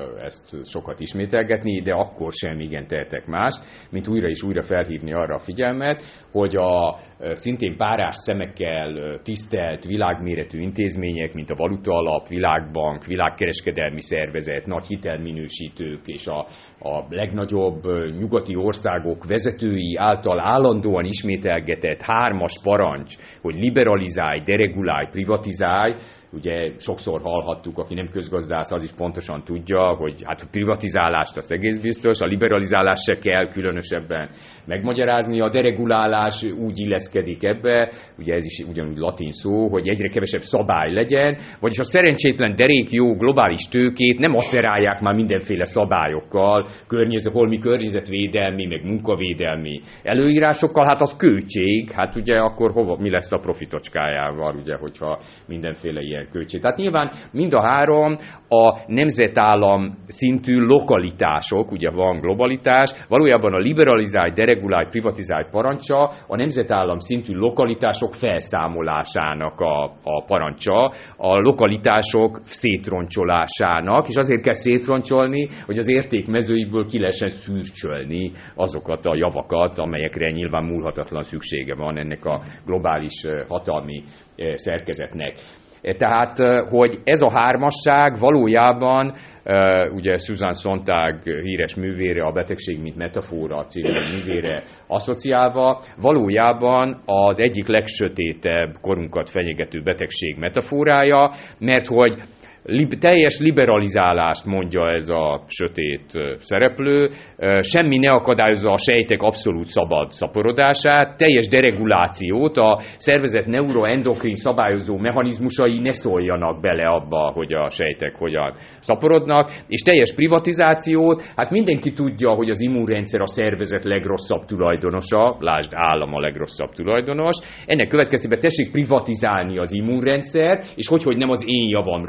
ezt sokat ismételgetni, de akkor sem igen tehetek más, mint újra és újra felhívni arra a figyelmet, hogy a szintén párás szemekkel tisztelt világméretű intézmények, mint a Valutaalap, Világbank, Világkereskedelmi Szervezet, nagy hitelminősítők és a legnagyobb nyugati országok vezetői által állandóan ismételgetett 3-as parancs, hogy liberalizálj, deregulálj, privatizálj. Ugye sokszor hallhattuk, aki nem közgazdász, az is pontosan tudja, hogy hát a privatizálást az egész biztos, a liberalizálást se kell különösebben megmagyarázni, a deregulálás úgy illeszkedik ebbe, ugye ez is ugyanúgy latin szó, hogy egyre kevesebb szabály legyen, vagyis a szerencsétlen derék jó globális tőkét nem aszerálják már mindenféle szabályokkal, holmi környezetvédelmi, meg munkavédelmi előírásokkal, hát az költség, hát ugye akkor mi lesz a profitocskájával, ugye, hogyha mindenféle ilyen költség. Tehát nyilván mind a három a nemzetállam szintű lokalitások, ugye van globalitás, valójában a liberalizálj, deregulálj, privatizálj parancsa a nemzetállam szintű lokalitások felszámolásának a parancsa, a lokalitások szétroncsolásának, és azért kell szétroncsolni, hogy az értékmezőiből ki lehessen szürcsölni azokat a javakat, amelyekre nyilván múlhatatlan szüksége van ennek a globális hatalmi szerkezetnek. Tehát, hogy ez a hármasság valójában, ugye Susan Sontag híres művére, a betegség mint metafora című művére asszociálva, valójában az egyik legsötétebb korunkat fenyegető betegség metaforája, mert hogy teljes liberalizálást mondja ez a sötét szereplő, semmi ne akadályozza a sejtek abszolút szabad szaporodását, teljes deregulációt, a szervezet neuroendokrin szabályozó mechanizmusai ne szóljanak bele abba, hogy a sejtek hogyan szaporodnak, és teljes privatizációt, hát mindenki tudja, hogy az immunrendszer a szervezet legrosszabb tulajdonosa, lásd állam a legrosszabb tulajdonos, ennek következtében tessék privatizálni az immunrendszert, és hogy nem az én javamra, majd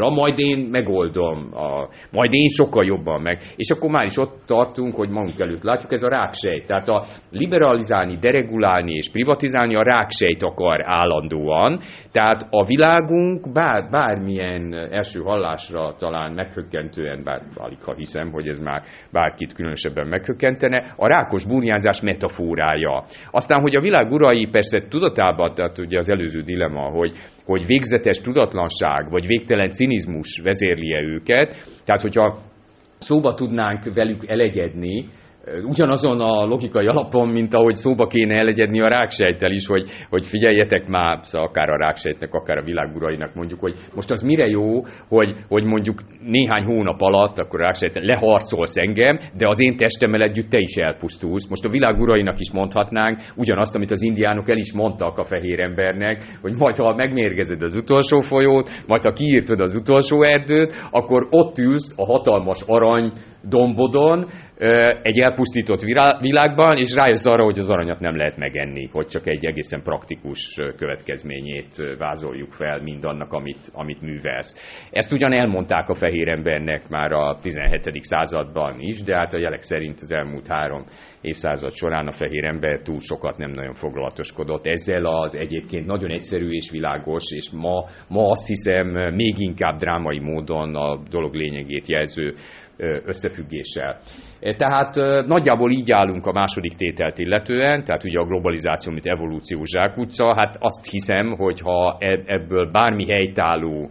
én megoldom, majd én sokkal jobban meg. És akkor már is ott tartunk, hogy magunk előtt látjuk, ez a ráksejt. Tehát a liberalizálni, deregulálni és privatizálni a ráksejt akar állandóan. Tehát a világunk bármilyen első hallásra talán meghökkentően, bár alig ha hiszem, hogy ez már bárkit különösebben meghökkentene, a rákos burjánzás metaforája. Aztán, hogy a világ urai persze tudatában, tehát ugye az előző dilemma, hogy végzetes tudatlanság, vagy végtelen cinizmus vezérli-e őket, tehát hogyha szóba tudnánk velük elegyedni, ugyanazon a logikai alapon, mint ahogy szóba kéne elegyedni a ráksejttel is, hogy figyeljetek már, szóval akár a ráksejtnek, akár a világ urainak mondjuk, hogy most az mire jó, hogy mondjuk néhány hónap alatt, akkor a ráksejttel leharcolsz engem, de az én testemmel együtt te is elpusztulsz. Most a világ urainak is mondhatnánk ugyanazt, amit az indiánok el is mondtak a fehér embernek, hogy majd ha megmérgezed az utolsó folyót, majd ha kiírtod az utolsó erdőt, akkor ott ülsz a hatalmas arany dombodon, egy elpusztított világban, és rájössz arra, hogy az aranyat nem lehet megenni, hogy csak egy egészen praktikus következményét vázoljuk fel mindannak, amit művelsz. Ezt ugyan elmondták a fehér embernek már a 17. században is, de hát a jelek szerint az elmúlt 3 évszázad során a fehér ember túl sokat nem nagyon foglalatoskodott. Ezzel az egyébként nagyon egyszerű és világos, és ma azt hiszem még inkább drámai módon a dolog lényegét jelző összefüggéssel. Tehát nagyjából így állunk a második tételt illetően, tehát ugye a globalizáció, mint evolúciós zsákutca, hát azt hiszem, hogy ha ebből bármi helytálló,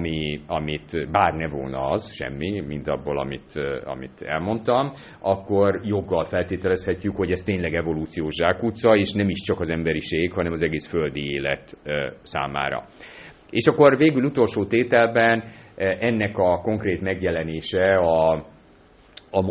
amit bár ne volna az, semmi, mint abból, amit elmondtam, akkor joggal feltételezhetjük, hogy ez tényleg evolúciós zsákutca, és nem is csak az emberiség, hanem az egész földi élet számára. És akkor végül utolsó tételben ennek a konkrét megjelenése a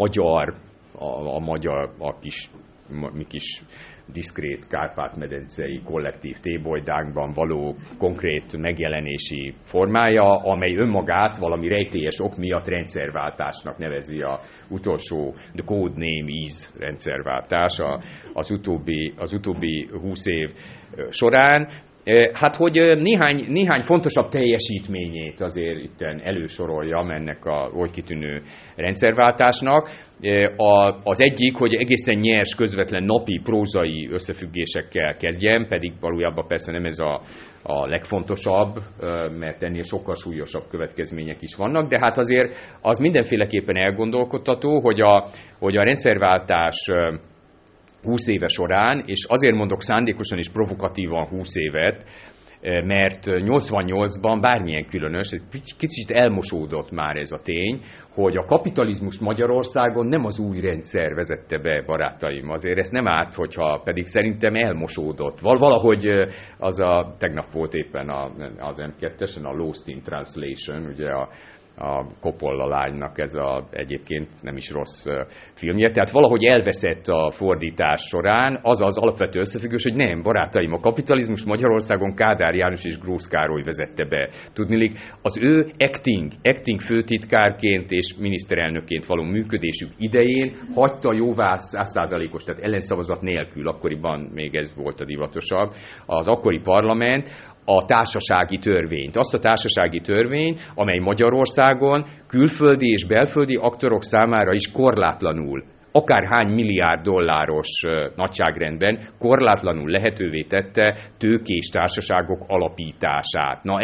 mi kis diszkrét kárpát-medencei kollektív tébolydánkban való konkrét megjelenési formája, amely önmagát valami rejtélyes ok miatt rendszerváltásnak nevezi a utolsó, the code name is rendszerváltás az utóbbi 20 év során. Hát, hogy néhány fontosabb teljesítményét azért itten elősoroljam ennek a oly kitűnő rendszerváltásnak. Az egyik, hogy egészen nyers, közvetlen napi prózai összefüggésekkel kezdjem, pedig valójában persze nem ez a legfontosabb, mert ennél sokkal súlyosabb következmények is vannak, de hát azért az mindenféleképpen elgondolkodtató, hogy a rendszerváltás 20 éve során, és azért mondok szándékosan és provokatívan 20 évet, mert 88-ban bármilyen különös, kicsit elmosódott már ez a tény, hogy a kapitalizmust Magyarországon nem az új rendszer vezette be, barátaim. Azért ez nem árt, hogyha pedig szerintem elmosódott. Valahogy tegnap volt éppen az M2-esen a Lost in Translation, ugye a Coppola lánynak ez egyébként nem is rossz filmje. Tehát valahogy elveszett a fordítás során az alapvető összefüggés, hogy nem, barátaim, a kapitalizmus Magyarországon Kádár János és Grósz Károly vezette be. Tudniillik, az ő acting főtitkárként és miniszterelnökként való működésük idején hagyta jóvá 100%-os, tehát ellenszavazat nélkül, akkoriban még ez volt a divatosabb, az akkori parlament, a társasági törvényt. Azt a társasági törvényt, amely Magyarországon külföldi és belföldi aktorok számára is korlátlanul, akárhány milliárd dolláros nagyságrendben korlátlanul lehetővé tette tőkés társaságok alapítását. Na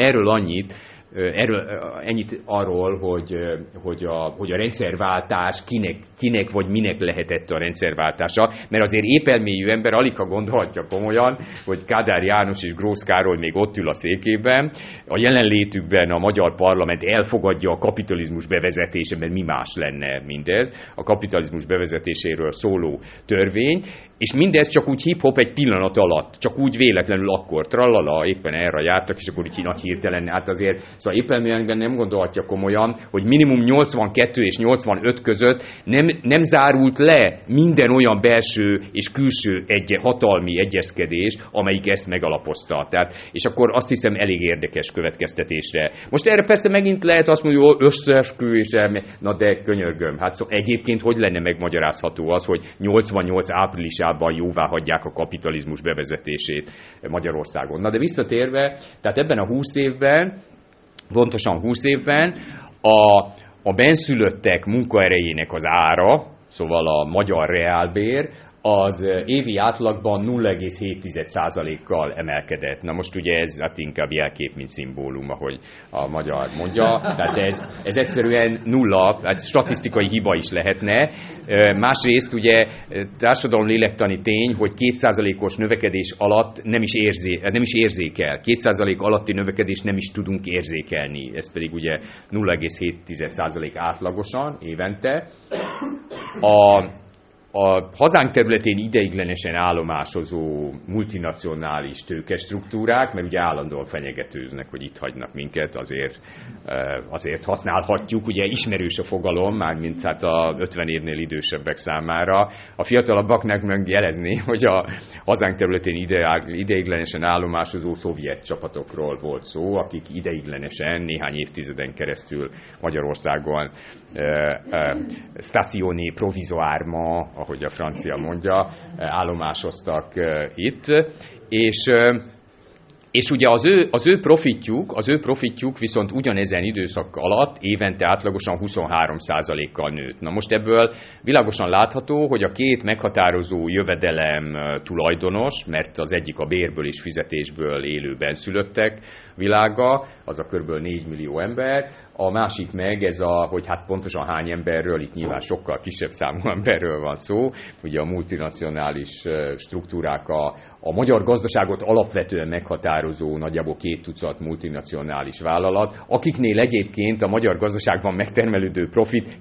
ennyit arról, hogy a rendszerváltás kinek vagy minek lehetett a rendszerváltása, mert azért épelmélyű ember alig ha gondolhatja komolyan, hogy Kádár János és Grósz Károly még ott ül a székében, a jelenlétükben a magyar parlament elfogadja a kapitalizmus bevezetését, mert mi más lenne mindez, a kapitalizmus bevezetéséről szóló törvény, és mindez csak úgy hip-hop egy pillanat alatt, csak úgy véletlenül akkor, tralala, éppen erre jártak, és akkor így nagy hirtelen, hát azért, szóval épelmében nem gondolhatja komolyan, hogy minimum 82 és 85 között nem zárult le minden olyan belső és külső hatalmi egyezkedés, amelyik ezt megalapozta. Tehát, és akkor azt hiszem elég érdekes következtetésre. Most erre persze megint lehet azt mondani, hogy összeesküvés, na de könyörgöm. Hát szóval egyébként hogy lenne megmagyarázható az, hogy 88 áprilisában jóvá hagyják a kapitalizmus bevezetését Magyarországon. Na de visszatérve, tehát ebben a 20 évben, pontosan 20 évben a benszülöttek munkaerejének az ára, szóval a magyar reálbér, az évi átlagban 0,7%-kal emelkedett. Na most ugye ez hát inkább jelkép, mint szimbólum, ahogy a magyar mondja. Tehát ez egyszerűen nulla, hát statisztikai hiba is lehetne. Másrészt ugye társadalomlélektani tény, hogy 2%-os növekedés alatt nem is érzékel. 2% alatti növekedést nem is tudunk érzékelni. Ez pedig ugye 0,7% átlagosan évente. A hazánk területén ideiglenesen állomásozó multinacionális tőkestruktúrák, mert ugye állandóan fenyegetőznek, hogy itt hagynak minket, azért használhatjuk, ugye ismerős a fogalom, mármint hát a 50 évnél idősebbek számára. A fiatalabbaknak meg jelezni, hogy a hazánk területén ideiglenesen állomásozó szovjet csapatokról volt szó, akik ideiglenesen néhány évtizeden keresztül Magyarországon stazione provisoárma, ahogy a francia mondja, állomásoztak itt, és ugye az ő profitjuk viszont ugyanezen időszak alatt évente átlagosan 23%-kal nőtt. Na most ebből világosan látható, hogy a két meghatározó jövedelem tulajdonos, mert az egyik a bérből és fizetésből élő benszülöttek világa, az a kb. 4 millió ember, a másik meg hogy hát pontosan hány emberről, itt nyilván sokkal kisebb számú emberről van szó, ugye a multinacionális struktúrák a magyar gazdaságot alapvetően meghatározó nagyjából 2 tucat multinacionális vállalat, akiknél egyébként a magyar gazdaságban megtermelődő profit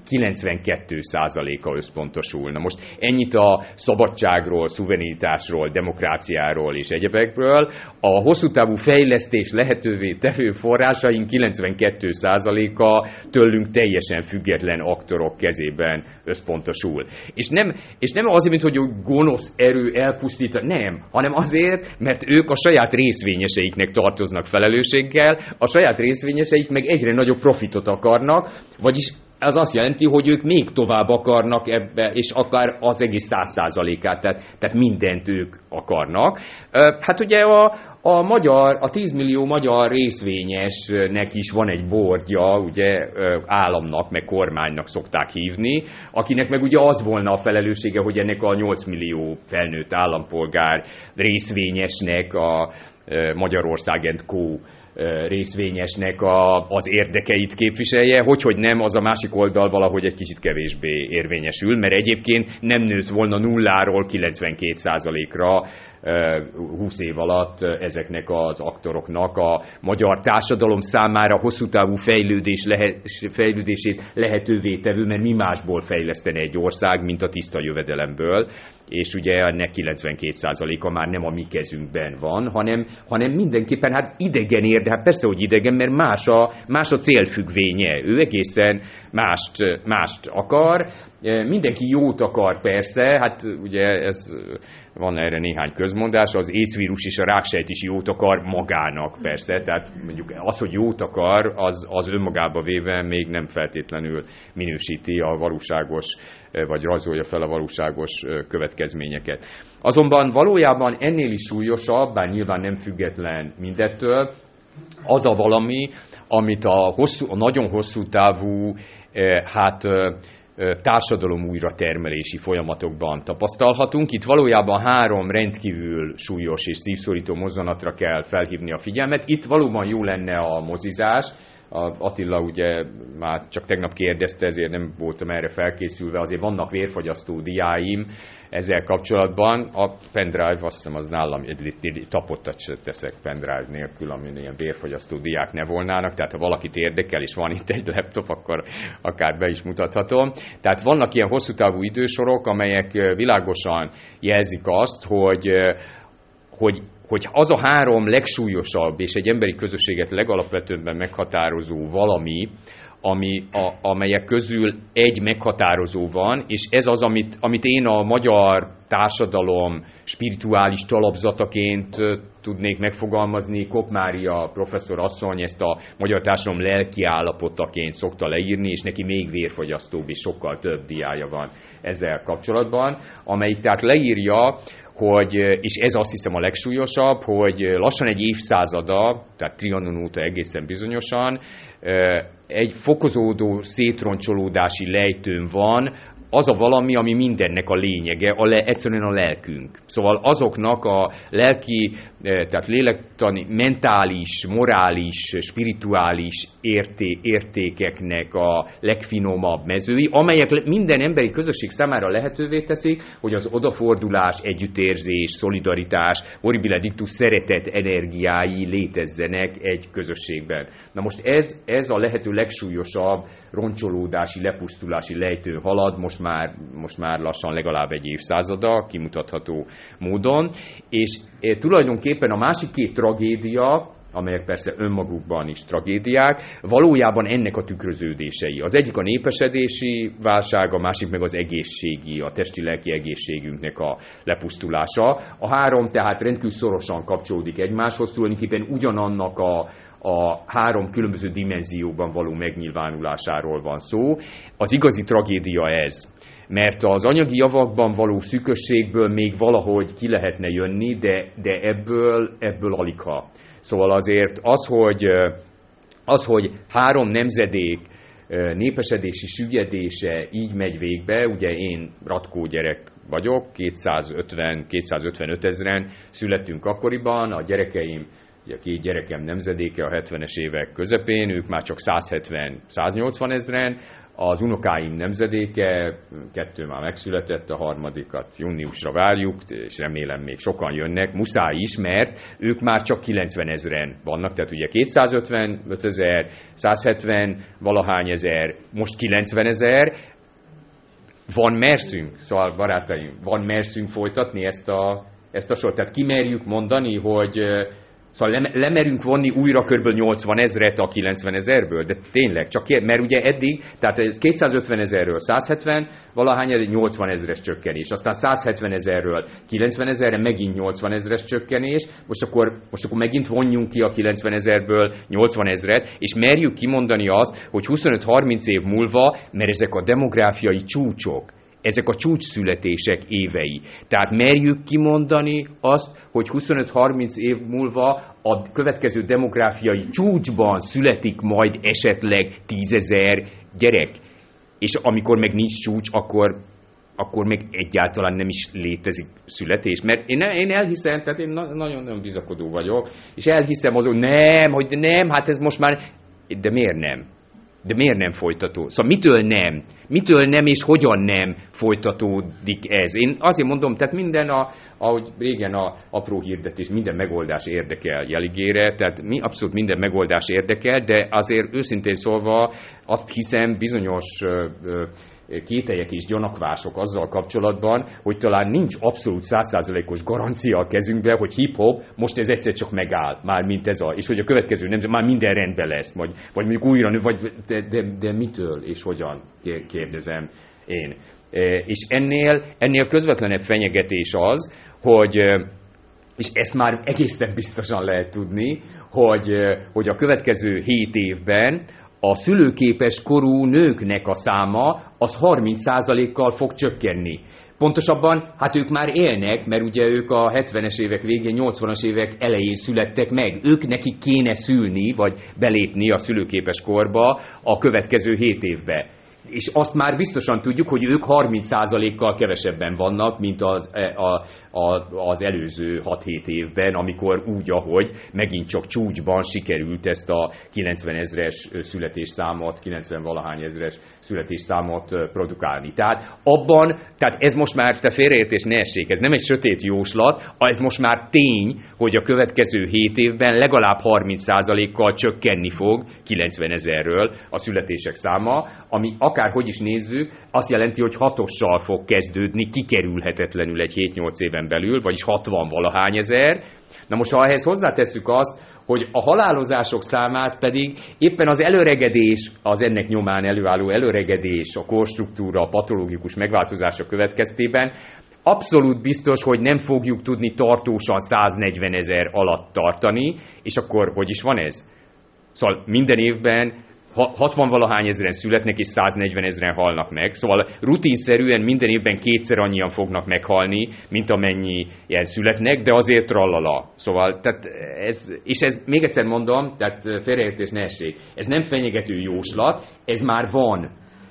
92%-a összpontosul. Na most ennyit a szabadságról, szuverenitásról, demokráciáról és egyebekről. A hosszú távú fejlesztés lehetővé tevő forrásaink 92%-a tőlünk teljesen független aktorok kezében összpontosul. És nem azért, hogy gonosz erő elpusztít, nem, hanem azért, mert ők a saját részvényeseiknek tartoznak felelősséggel, a saját részvényeseik meg egyre nagyobb profitot akarnak, vagyis ez azt jelenti, hogy ők még tovább akarnak ebbe, és akár az egész 100%-át, tehát mindent ők akarnak. Hát ugye a 10 millió magyar részvényesnek is van egy boardja, ugye államnak, meg kormánynak szokták hívni, akinek meg ugye az volna a felelőssége, hogy ennek a 8 millió felnőtt állampolgár részvényesnek a Magyarország & Co. Részvényesnek az érdekeit képviselje, hogy nem, az a másik oldal valahogy egy kicsit kevésbé érvényesül, mert egyébként nem nőtt volna nulláról 92%-ra 20 év alatt ezeknek az aktoroknak a magyar társadalom számára hosszú távú fejlődését lehetővé tevő, mert mi másból fejlesztene egy ország, mint a tiszta jövedelemből, és ugye ennek 92%-a már nem a mi kezünkben van, hanem mindenképpen hát idegen de hát persze, hogy idegen, mert más a célfüggvénye. Ő egészen mást akar, mindenki jót akar persze, hát ugye van erre néhány közmondás, az AIDS-vírus és a ráksejt is jót akar magának persze, tehát mondjuk az, hogy jót akar, az önmagába véve még nem feltétlenül minősíti a valóságos, vagy rajzolja fel a valóságos következményeket. Azonban valójában ennél is súlyosabb, bár nyilván nem független mindettől, az a valami, amit a nagyon hosszú távú társadalom újratermelési folyamatokban tapasztalhatunk. Itt valójában 3 rendkívül súlyos és szívszorító mozzanatra kell felhívni a figyelmet. Itt valóban jó lenne a mozizás. Attila ugye már csak tegnap kérdezte, ezért nem voltam erre felkészülve, azért vannak vérfogyasztó diáim ezzel kapcsolatban. A pendrive, azt hiszem az nálam, egy tapottat se teszek pendrive nélkül, amin ilyen vérfogyasztó diák ne volnának, tehát ha valakit érdekel, és van itt egy laptop, akkor akár be is mutathatom. Tehát vannak ilyen hosszú távú idősorok, amelyek világosan jelzik azt, hogy az a 3 legsúlyosabb és egy emberi közösséget legalapvetőbben meghatározó valami, amelyek közül egy meghatározó van, és ez az, amit én a magyar társadalom spirituális talapzataként tudnék megfogalmazni, Kopp Mária professzor asszony ezt a magyar társadalom lelki állapotaként szokta leírni, és neki még vérfogyasztóbb és sokkal több diája van ezzel kapcsolatban, amelyik tehát leírja, hogy, és ez azt hiszem a legsúlyosabb, hogy lassan egy évszázada, tehát Trianon óta egészen bizonyosan, egy fokozódó szétroncsolódási lejtőn van az a valami, ami mindennek a lényege, egyszerűen a lelkünk. Szóval azoknak a lelki, tehát lélektani, mentális, morális, spirituális értékeknek a legfinomabb mezői, amelyek minden emberi közösség számára lehetővé teszik, hogy az odafordulás, együttérzés, szolidaritás, horribile dictus szeretet energiái létezzenek egy közösségben. Na most ez a lehető legsúlyosabb roncsolódási, lepusztulási lejtőn halad, most már lassan legalább egy évszázada, kimutatható módon, és tulajdonképpen a másik két tragédia, amelyek persze önmagukban is tragédiák, valójában ennek a tükröződései. Az egyik a népesedési válság, a másik meg az egészségi, a testi-lelki egészségünknek a lepusztulása. A három tehát rendkívül szorosan kapcsolódik egymáshoz, tulajdonképpen ugyanannak a három különböző dimenzióban való megnyilvánulásáról van szó. Az igazi tragédia ez, mert az anyagi javakban való szűkösségből még valahogy ki lehetne jönni, de ebből aligha. Szóval azért az, hogy három nemzedék népesedési süllyedése így megy végbe, ugye én Ratkó gyerek vagyok, 255 ezren születtünk akkoriban, a gyerekeim, ugye két gyerekem nemzedéke a 70-es évek közepén, ők már csak 170-180 ezren, az unokáim nemzedéke, 2 már megszületett, a harmadikat júniusra várjuk, és remélem még sokan jönnek, muszáj is, mert ők már csak 90 ezren vannak, tehát ugye 255 ezer, 170 valahány ezer, most 90 ezer, van merszünk, szóval barátaim, van merszünk folytatni ezt a sort, tehát kimerjük mondani, hogy szóval lemerünk vonni újra kb. 80 ezret a 90 ezerből, de tényleg, mert ugye eddig, tehát 250 ezerről 170, valahány 80 ezres csökkenés, aztán 170 ezerről 90 ezerre megint 80 ezres csökkenés, most akkor megint vonjunk ki a 90 ezerből 80 ezret, és merjük kimondani azt, hogy 25-30 év múlva, mert ezek a demográfiai csúcsok, ezek a csúcsszületések évei. Tehát merjük kimondani azt, hogy 25-30 év múlva a következő demográfiai csúcsban születik majd esetleg 10 000 gyerek. És amikor meg nincs csúcs, akkor meg egyáltalán nem is létezik születés. Mert én elhiszem, tehát én nagyon bizakodó vagyok, és elhiszem azon, hogy nem, hát ez most már, de miért nem? De miért nem folytató? Szóval mitől nem és hogyan nem folytatódik ez? Én azért mondom, tehát minden, ahogy régen a apró hirdetés, minden megoldás érdekel Jeligére, tehát abszolút minden megoldás érdekel, de azért őszintén szólva azt hiszem bizonyos kételyek és gyanakvások azzal kapcsolatban, hogy talán nincs abszolút 100%-os garancia a kezünkben, hogy hip-hop most ez egyszer csak megáll, már mint ez és hogy a következő nemzet már minden rendben lesz, vagy mondjuk újra, de mitől és hogyan, kérdezem én. És ennél közvetlenebb fenyegetés az, hogy, és ezt már egészen biztosan lehet tudni, hogy a következő 7 évben a szülőképes korú nőknek a száma az 30%-kal fog csökkenni. Pontosabban, hát ők már élnek, mert ugye ők a 70-es évek végén, 80-as évek elején születtek meg. Ők nekik kéne szülni, vagy belépni a szülőképes korba a következő 7 évbe. És azt már biztosan tudjuk, hogy ők 30%-kal kevesebben vannak, mint az előző 6-7 évben, amikor úgy, ahogy megint csak csúcsban sikerült ezt a 90 ezres születésszámot, 90 valahány ezres születésszámot produkálni. Tehát ez most már, te félreértés ne essék, ez nem egy sötét jóslat, ez most már tény, hogy a következő 7 évben legalább 30%-kal csökkenni fog 90 ezerről a születések száma, ami akárhogy is nézzük, azt jelenti, hogy 6-ossal fog kezdődni kikerülhetetlenül egy 7-8 éven belül, vagyis 60 valahány ezer. Na most, ha ehhez hozzátesszük azt, hogy a halálozások számát pedig éppen az előregedés, az ennek nyomán előálló előregedés, a korstruktúra, a patológikus megváltozása következtében abszolút biztos, hogy nem fogjuk tudni tartósan 140 000 alatt tartani, és akkor hogy is van ez? Szóval minden évben 60-valahány ezeren születnek, és 140 000 halnak meg. Szóval rutinszerűen minden évben kétszer annyian fognak meghalni, mint amennyien születnek, de azért trallala. Szóval, tehát ez még egyszer mondom, tehát félreértés ne essék. Ez nem fenyegető jóslat, ez már van.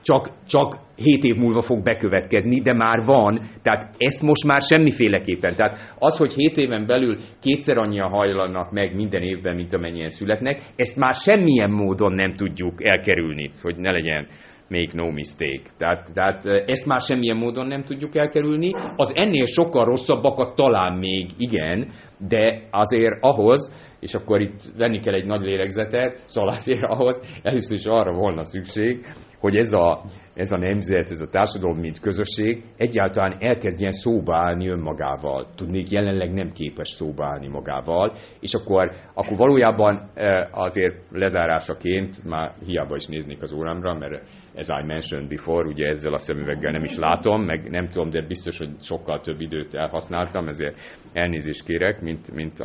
Csak 7 év múlva fog bekövetkezni, de már van, tehát ezt most már semmiféleképpen. Tehát az, hogy 7 éven belül kétszer annyian hajlanak meg minden évben, mint amennyien születnek, ezt már semmilyen módon nem tudjuk elkerülni, hogy ne legyen make no mistake. Tehát ezt már semmilyen módon nem tudjuk elkerülni. Az ennél sokkal rosszabbakat talán még igen, de azért ahhoz, és akkor itt venni kell egy nagy lélegzetet, szóval azért ahhoz először is arra volna szükség, hogy ez a nemzet, ez a társadalom, mint közösség egyáltalán elkezdjen szóba állni önmagával. Tudnék, jelenleg nem képes szóba állni magával, és akkor valójában azért lezárásaként, már hiába is néznék az órámra, mert as I mentioned before, ugye ezzel a szemüveggel nem is látom, meg nem tudom, de biztos, hogy sokkal több időt elhasználtam, ezért elnézést kérek, mint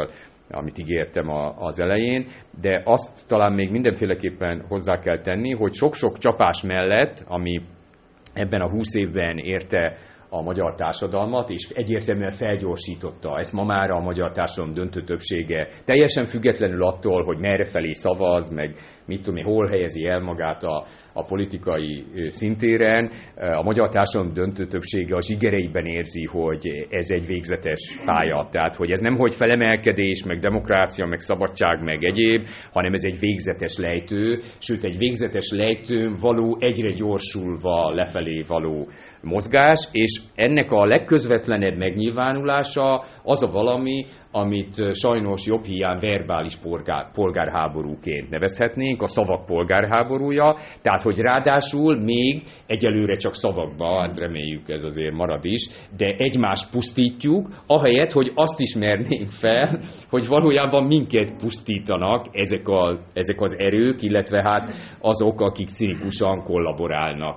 amit ígértem az elején, de azt talán még mindenféleképpen hozzá kell tenni, hogy sok-sok csapás mellett, ami ebben a 20 évben érte a magyar társadalmat, és egyértelműen felgyorsította. Ezt ma már a magyar társadalom döntő többsége, teljesen függetlenül attól, hogy merrefelé szavaz, meg mit tudom én, hol helyezi el magát a politikai szintéren. A magyar társadalom döntő többsége a zsigereiben érzi, hogy ez egy végzetes pálya. Tehát, hogy ez nem hogy felemelkedés, meg demokrácia, meg szabadság, meg egyéb, hanem ez egy végzetes lejtő, sőt egy végzetes lejtőn való, egyre gyorsulva lefelé való mozgás, és ennek a legközvetlenebb megnyilvánulása az a valami, amit sajnos jobb hiány verbális polgárháborúként nevezhetnénk, a szavak polgárháborúja, tehát hogy ráadásul még egyelőre csak szavakba, hát reméljük ez azért marad is, de egymást pusztítjuk, ahelyett, hogy azt ismernénk fel, hogy valójában minket pusztítanak ezek az erők, illetve hát azok, akik cinikusan kollaborálnak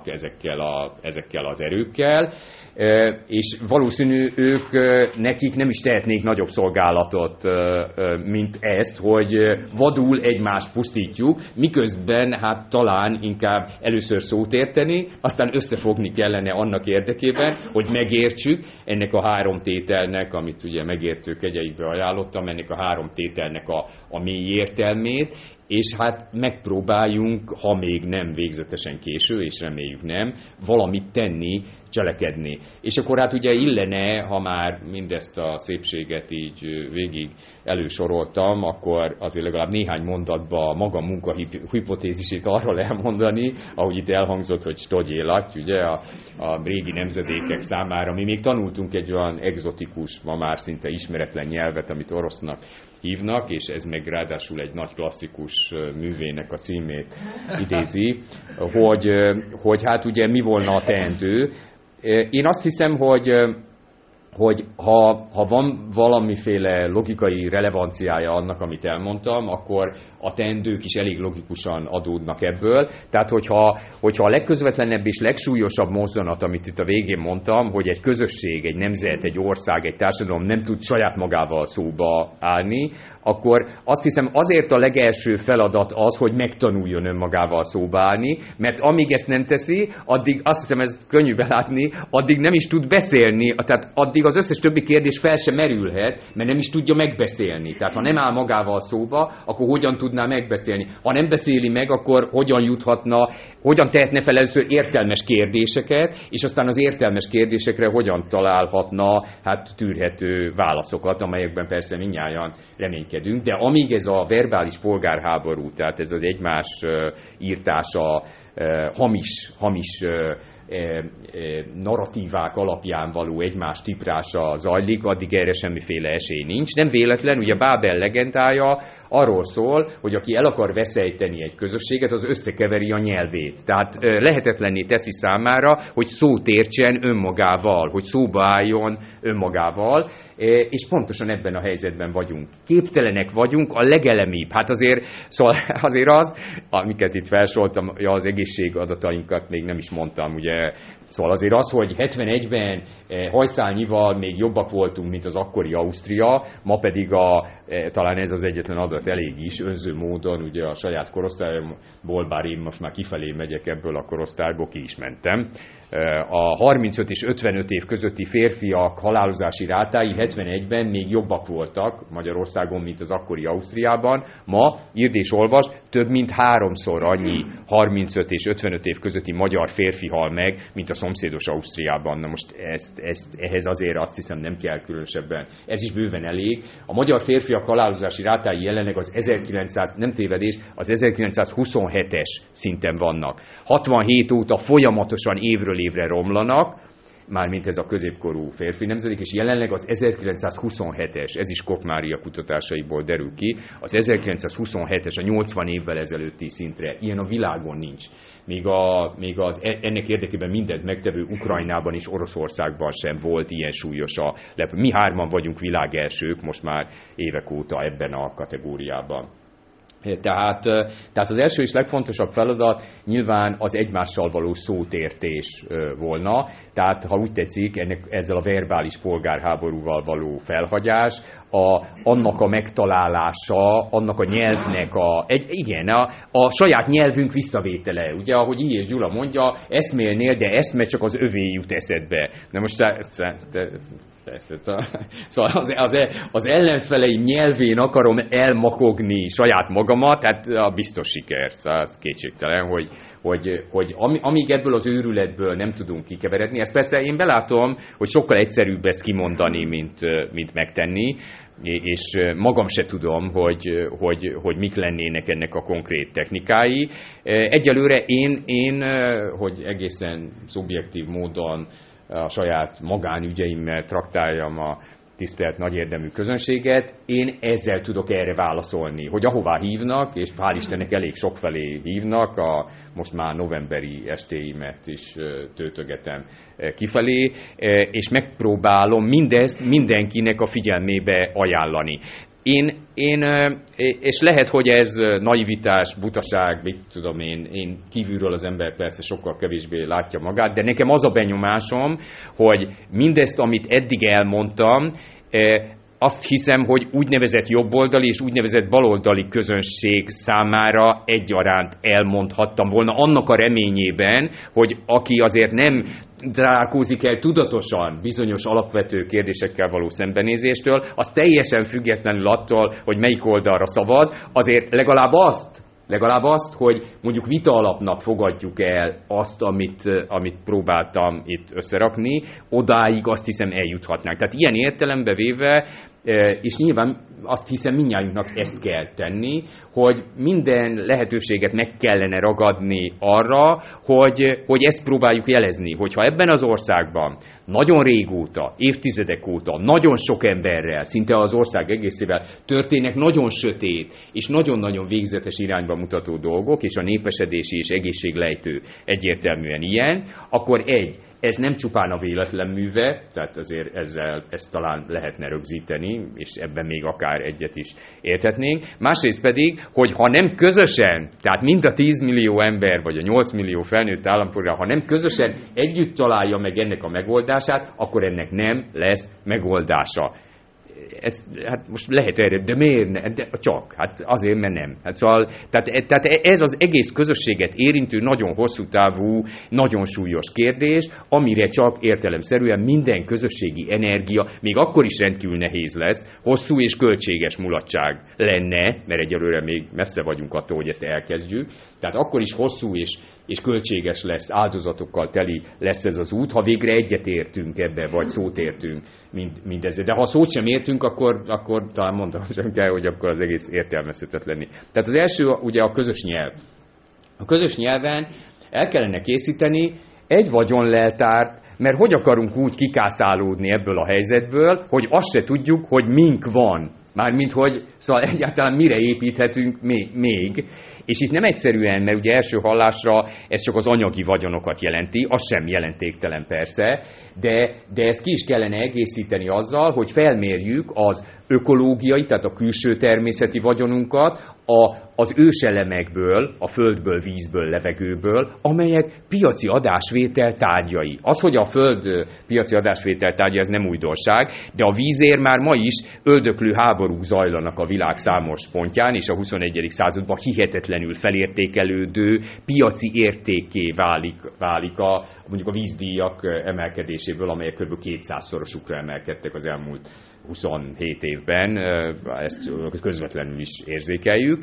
ezekkel az erőkkel, és valószínű ők nekik nem is tehetnék nagyobb szolgálatot, mint ezt, hogy vadul egymást pusztítjuk, miközben hát talán inkább először szót érteni, aztán összefogni kellene annak érdekében, hogy megértsük ennek a 3 tételnek, amit ugye megértő kegyeikbe ajánlottam, ennek a 3 tételnek a mély értelmét, és hát megpróbáljunk, ha még nem végzetesen késő, és reméljük nem, valamit tenni, cselekedni. És akkor hát ugye illene, ha már mindezt a szépséget így végig elősoroltam, akkor azért legalább néhány mondatban maga munkahipotézisét arról elmondani, ahogy itt elhangzott, hogy stogyélat, ugye a régi nemzedékek számára. Mi még tanultunk egy olyan egzotikus, ma már szinte ismeretlen nyelvet, amit orosznak hívnak, és ez meg ráadásul egy nagy klasszikus művének a címét idézi, hogy hát ugye mi volna a teendő. Én azt hiszem, hogy ha van valamiféle logikai relevanciája annak, amit elmondtam, akkor a teendők is elég logikusan adódnak ebből. Tehát, hogyha a legközvetlenebb és legsúlyosabb mozzanat, amit itt a végén mondtam, hogy egy közösség, egy nemzet, egy ország, egy társadalom nem tud saját magával szóba állni, akkor azt hiszem azért a legelső feladat az, hogy megtanuljon önmagával szóba állni, mert amíg ezt nem teszi, addig azt hiszem, ez könnyű belátni, addig nem is tud beszélni, tehát addig az összes többi kérdés fel sem merülhet, mert nem is tudja megbeszélni. Tehát ha nem áll magával szóba, akkor hogyan tudná megbeszélni? Ha nem beszéli meg, akkor hogyan tehetne fel először értelmes kérdéseket, és aztán az értelmes kérdésekre hogyan találhatna hát tűrhető válaszokat, amelyekben persze mindnyájan reménykedünk, de amíg ez a verbális polgárháború, tehát ez az egymás írtása, hamis narratívák alapján való egymás tiprása zajlik, addig erre semmiféle esély nincs. Nem véletlen, ugye Bábel legendája arról szól, hogy aki el akar veszejteni egy közösséget, az összekeveri a nyelvét. Tehát lehetetlenné teszi számára, hogy szót értsen önmagával, hogy szóba álljon önmagával, és pontosan ebben a helyzetben vagyunk. Képtelenek vagyunk a legelemibb. Hát azért az, amiket itt felsoroltam, az egészségadatainkat még nem is mondtam, ugye Szóval azért az, hogy 71-ben hajszálnyival még jobbak voltunk, mint az akkori Ausztria, ma pedig talán ez az egyetlen adat elég is, önző módon ugye a saját korosztályomból, bár én most már kifelé megyek ebből a korosztályból, ki is mentem. A 35 és 55 év közötti férfiak halálozási rátái 71-ben még jobbak voltak Magyarországon, mint az akkori Ausztriában. Ma, írd és olvas, több mint 3-szor annyi 35 és 55 év közötti magyar férfi hal meg, mint a szomszédos Ausztriában. Na most ehhez azért azt hiszem nem kell különösebben. Ez is bőven elég. A magyar férfiak halálozási rátái jelenleg az 1927-es szinten vannak. 67 óta folyamatosan évről évre romlanak, mármint ez a középkorú férfi nemzedék, és jelenleg az 1927-es, ez is Koch Mária kutatásaiból derül ki, az 1927-es, a 80 évvel ezelőtti szintre, ilyen a világon nincs. Még az ennek érdekében mindent megtevő Ukrajnában és Oroszországban sem volt ilyen súlyos a lepő. Mi 3 vagyunk világelsők most már évek óta ebben a kategóriában. Tehát az első és legfontosabb feladat nyilván az egymással való szótértés volna, tehát ha úgy tetszik, ezzel a verbális polgárháborúval való felhagyás, annak a megtalálása, annak a nyelvnek a saját nyelvünk visszavétele. Ugye, ahogy I. és Gyula mondja, eszmélnél, de eszme csak az övé jut eszedbe. Na most szóval az ellenfeleim nyelvén akarom elmakogni saját magamat, hát a biztos siker. Szóval az kétségtelen, hogy amíg ebből az őrületből nem tudunk kikeveredni, ezt persze én belátom, hogy sokkal egyszerűbb ezt kimondani, mint megtenni, és magam se tudom, hogy mik lennének ennek a konkrét technikái. Egyelőre én hogy egészen szubjektív módon a saját magánügyeimmel traktáljam a tisztelt nagy érdemű közönséget, én ezzel tudok erre válaszolni, hogy ahová hívnak, és hál' Istennek elég sokfelé hívnak, most már novemberi estéimet is töltögetem kifelé, és megpróbálom mindezt mindenkinek a figyelmébe ajánlani. És lehet, hogy ez naivitás, butaság, mit tudom én kívülről az ember persze sokkal kevésbé látja magát, de nekem az a benyomásom, hogy mindezt, amit eddig elmondtam, azt hiszem, hogy úgynevezett jobboldali és úgynevezett baloldali közönség számára egyaránt elmondhattam volna, annak a reményében, hogy aki azért nem találkozik el tudatosan bizonyos alapvető kérdésekkel való szembenézéstől, az teljesen függetlenül attól, hogy melyik oldalra szavaz, azért legalább azt, hogy mondjuk vita alapnak fogadjuk el azt, amit próbáltam itt összerakni, odáig azt hiszem eljuthatnánk. Tehát ilyen értelembe véve, és nyilván azt hiszem mindnyájunknak ezt kell tenni, hogy minden lehetőséget meg kellene ragadni arra, hogy ezt próbáljuk jelezni, hogyha ebben az országban nagyon régóta, évtizedek óta, nagyon sok emberrel, szinte az ország egészével történnek nagyon sötét és nagyon-nagyon végzetes irányba mutató dolgok, és a népesedési és egészséglejtő egyértelműen ilyen, akkor ez nem csupán a véletlen műve, tehát azért ezt talán lehetne rögzíteni, és ebben még akár egyet is érthetnénk. Másrészt pedig, hogy ha nem közösen, tehát mind a 10 millió ember, vagy a 8 millió felnőtt állampolgár, ha nem közösen együtt találja meg ennek a megoldását, akkor ennek nem lesz megoldása. Hát most lehet erre, de miért ne? De csak, hát azért, mert nem. Hát szóval, tehát ez az egész közösséget érintő, nagyon hosszú távú, nagyon súlyos kérdés, amire csak értelemszerűen minden közösségi energia, még akkor is rendkívül nehéz lesz, hosszú és költséges mulatság lenne, mert egyelőre még messze vagyunk attól, hogy ezt elkezdjük, tehát akkor is hosszú és költséges lesz, áldozatokkal teli lesz ez az út, ha végre egyetértünk ebbe, vagy szót értünk mindezzel. De ha szót sem értünk, akkor talán mondom sem kell, hogy akkor az egész értelmezhetetlen. Tehát az első ugye a közös nyelv. A közös nyelven el kellene készíteni egy vagyonleltárt, mert hogy akarunk úgy kikászálódni ebből a helyzetből, hogy azt se tudjuk, hogy mink van. Mármint, hogy szóval egyáltalán mire építhetünk még. És itt nem egyszerűen, mert ugye első hallásra ez csak az anyagi vagyonokat jelenti, az sem jelentéktelen persze, de ezt ki is kellene egészíteni azzal, hogy felmérjük az ökológiai, tehát a külső természeti vagyonunkat az őselemekből, a földből, vízből, levegőből, amelyek piaci adásvétel tárgyai. Az, hogy a föld piaci adásvétel tárgya, ez nem újdonság, de a vízért már ma is öldöklő háborúk zajlanak a világ számos pontján, és a 21. században hihetetlenül felértékelődő piaci értékké válik mondjuk a vízdíjak emelkedéséből, amelyek kb. 200-szorosukra emelkedtek az elmúlt 27 évben, ezt közvetlenül is érzékeljük.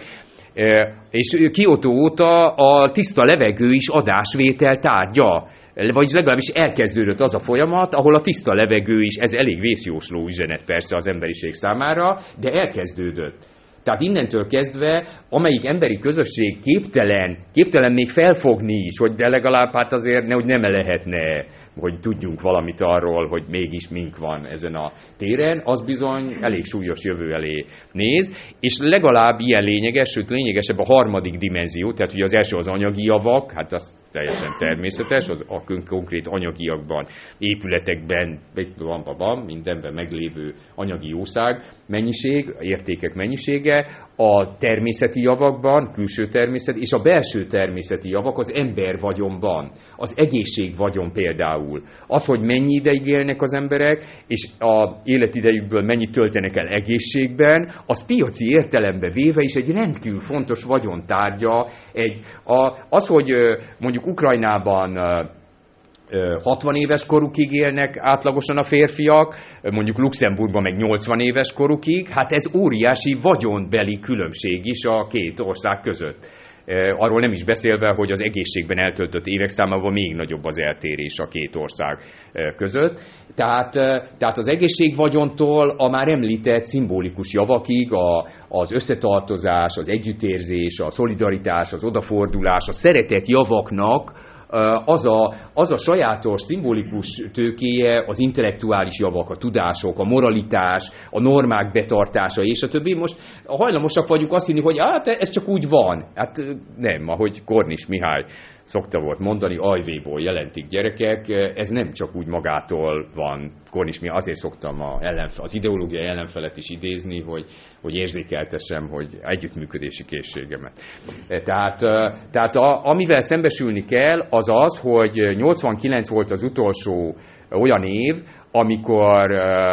És Kyoto óta a tiszta levegő is adásvétel tárgya, vagyis legalábbis elkezdődött az a folyamat, ahol a tiszta levegő is, ez elég vészjósló üzenet persze az emberiség számára, de elkezdődött. Tehát innentől kezdve, amelyik emberi közösség képtelen még felfogni is, hogy de legalább hát azért hogy nem lehetne, hogy tudjunk valamit arról, hogy mégis mink van ezen a téren, az bizony elég súlyos jövő elé néz, és legalább ilyen lényeges, sőt lényegesebb a harmadik dimenzió, tehát ugye az első az anyagi javak, hát az teljesen természetes, a konkrét anyagiakban, épületekben, mindenben meglévő anyagi jószág mennyiség, értékek mennyisége, a természeti javakban, külső természet, és a belső természeti javak az embervagyonban, az egészségvagyon például. Az, hogy mennyi ideig élnek az emberek, és az életidejükből mennyit töltenek el egészségben, az piaci értelembe véve is egy rendkívül fontos vagyontárgya. Az, hogy mondjuk Ukrajnában 60 éves korukig élnek átlagosan a férfiak, mondjuk Luxemburgban meg 80 éves korukig, hát ez óriási vagyonbeli különbség is a két ország között. Arról nem is beszélve, hogy az egészségben eltöltött évek számában még nagyobb az eltérés a két ország között. Tehát az egészségvagyontól a már említett szimbolikus javakig az összetartozás, az együttérzés, a szolidaritás, az odafordulás, a szeretet javaknak az a sajátos, szimbolikus tőkéje, az intellektuális javak, a tudások, a moralitás, a normák betartása és a többi. Most hajlamosak vagyunk azt hinni, hogy hát ez csak úgy van. Hát nem, ahogy Kornis Mihály szokta volt mondani, ajvéból jelentik gyerekek, ez nem csak úgy magától van. Kornis Mihály, azért szoktam az ideológiai ellenfelet is idézni, hogy érzékeltessem, hogy együttműködési készségemet. Tehát amivel szembesülni kell, az az, hogy 89 volt az utolsó olyan év, amikor,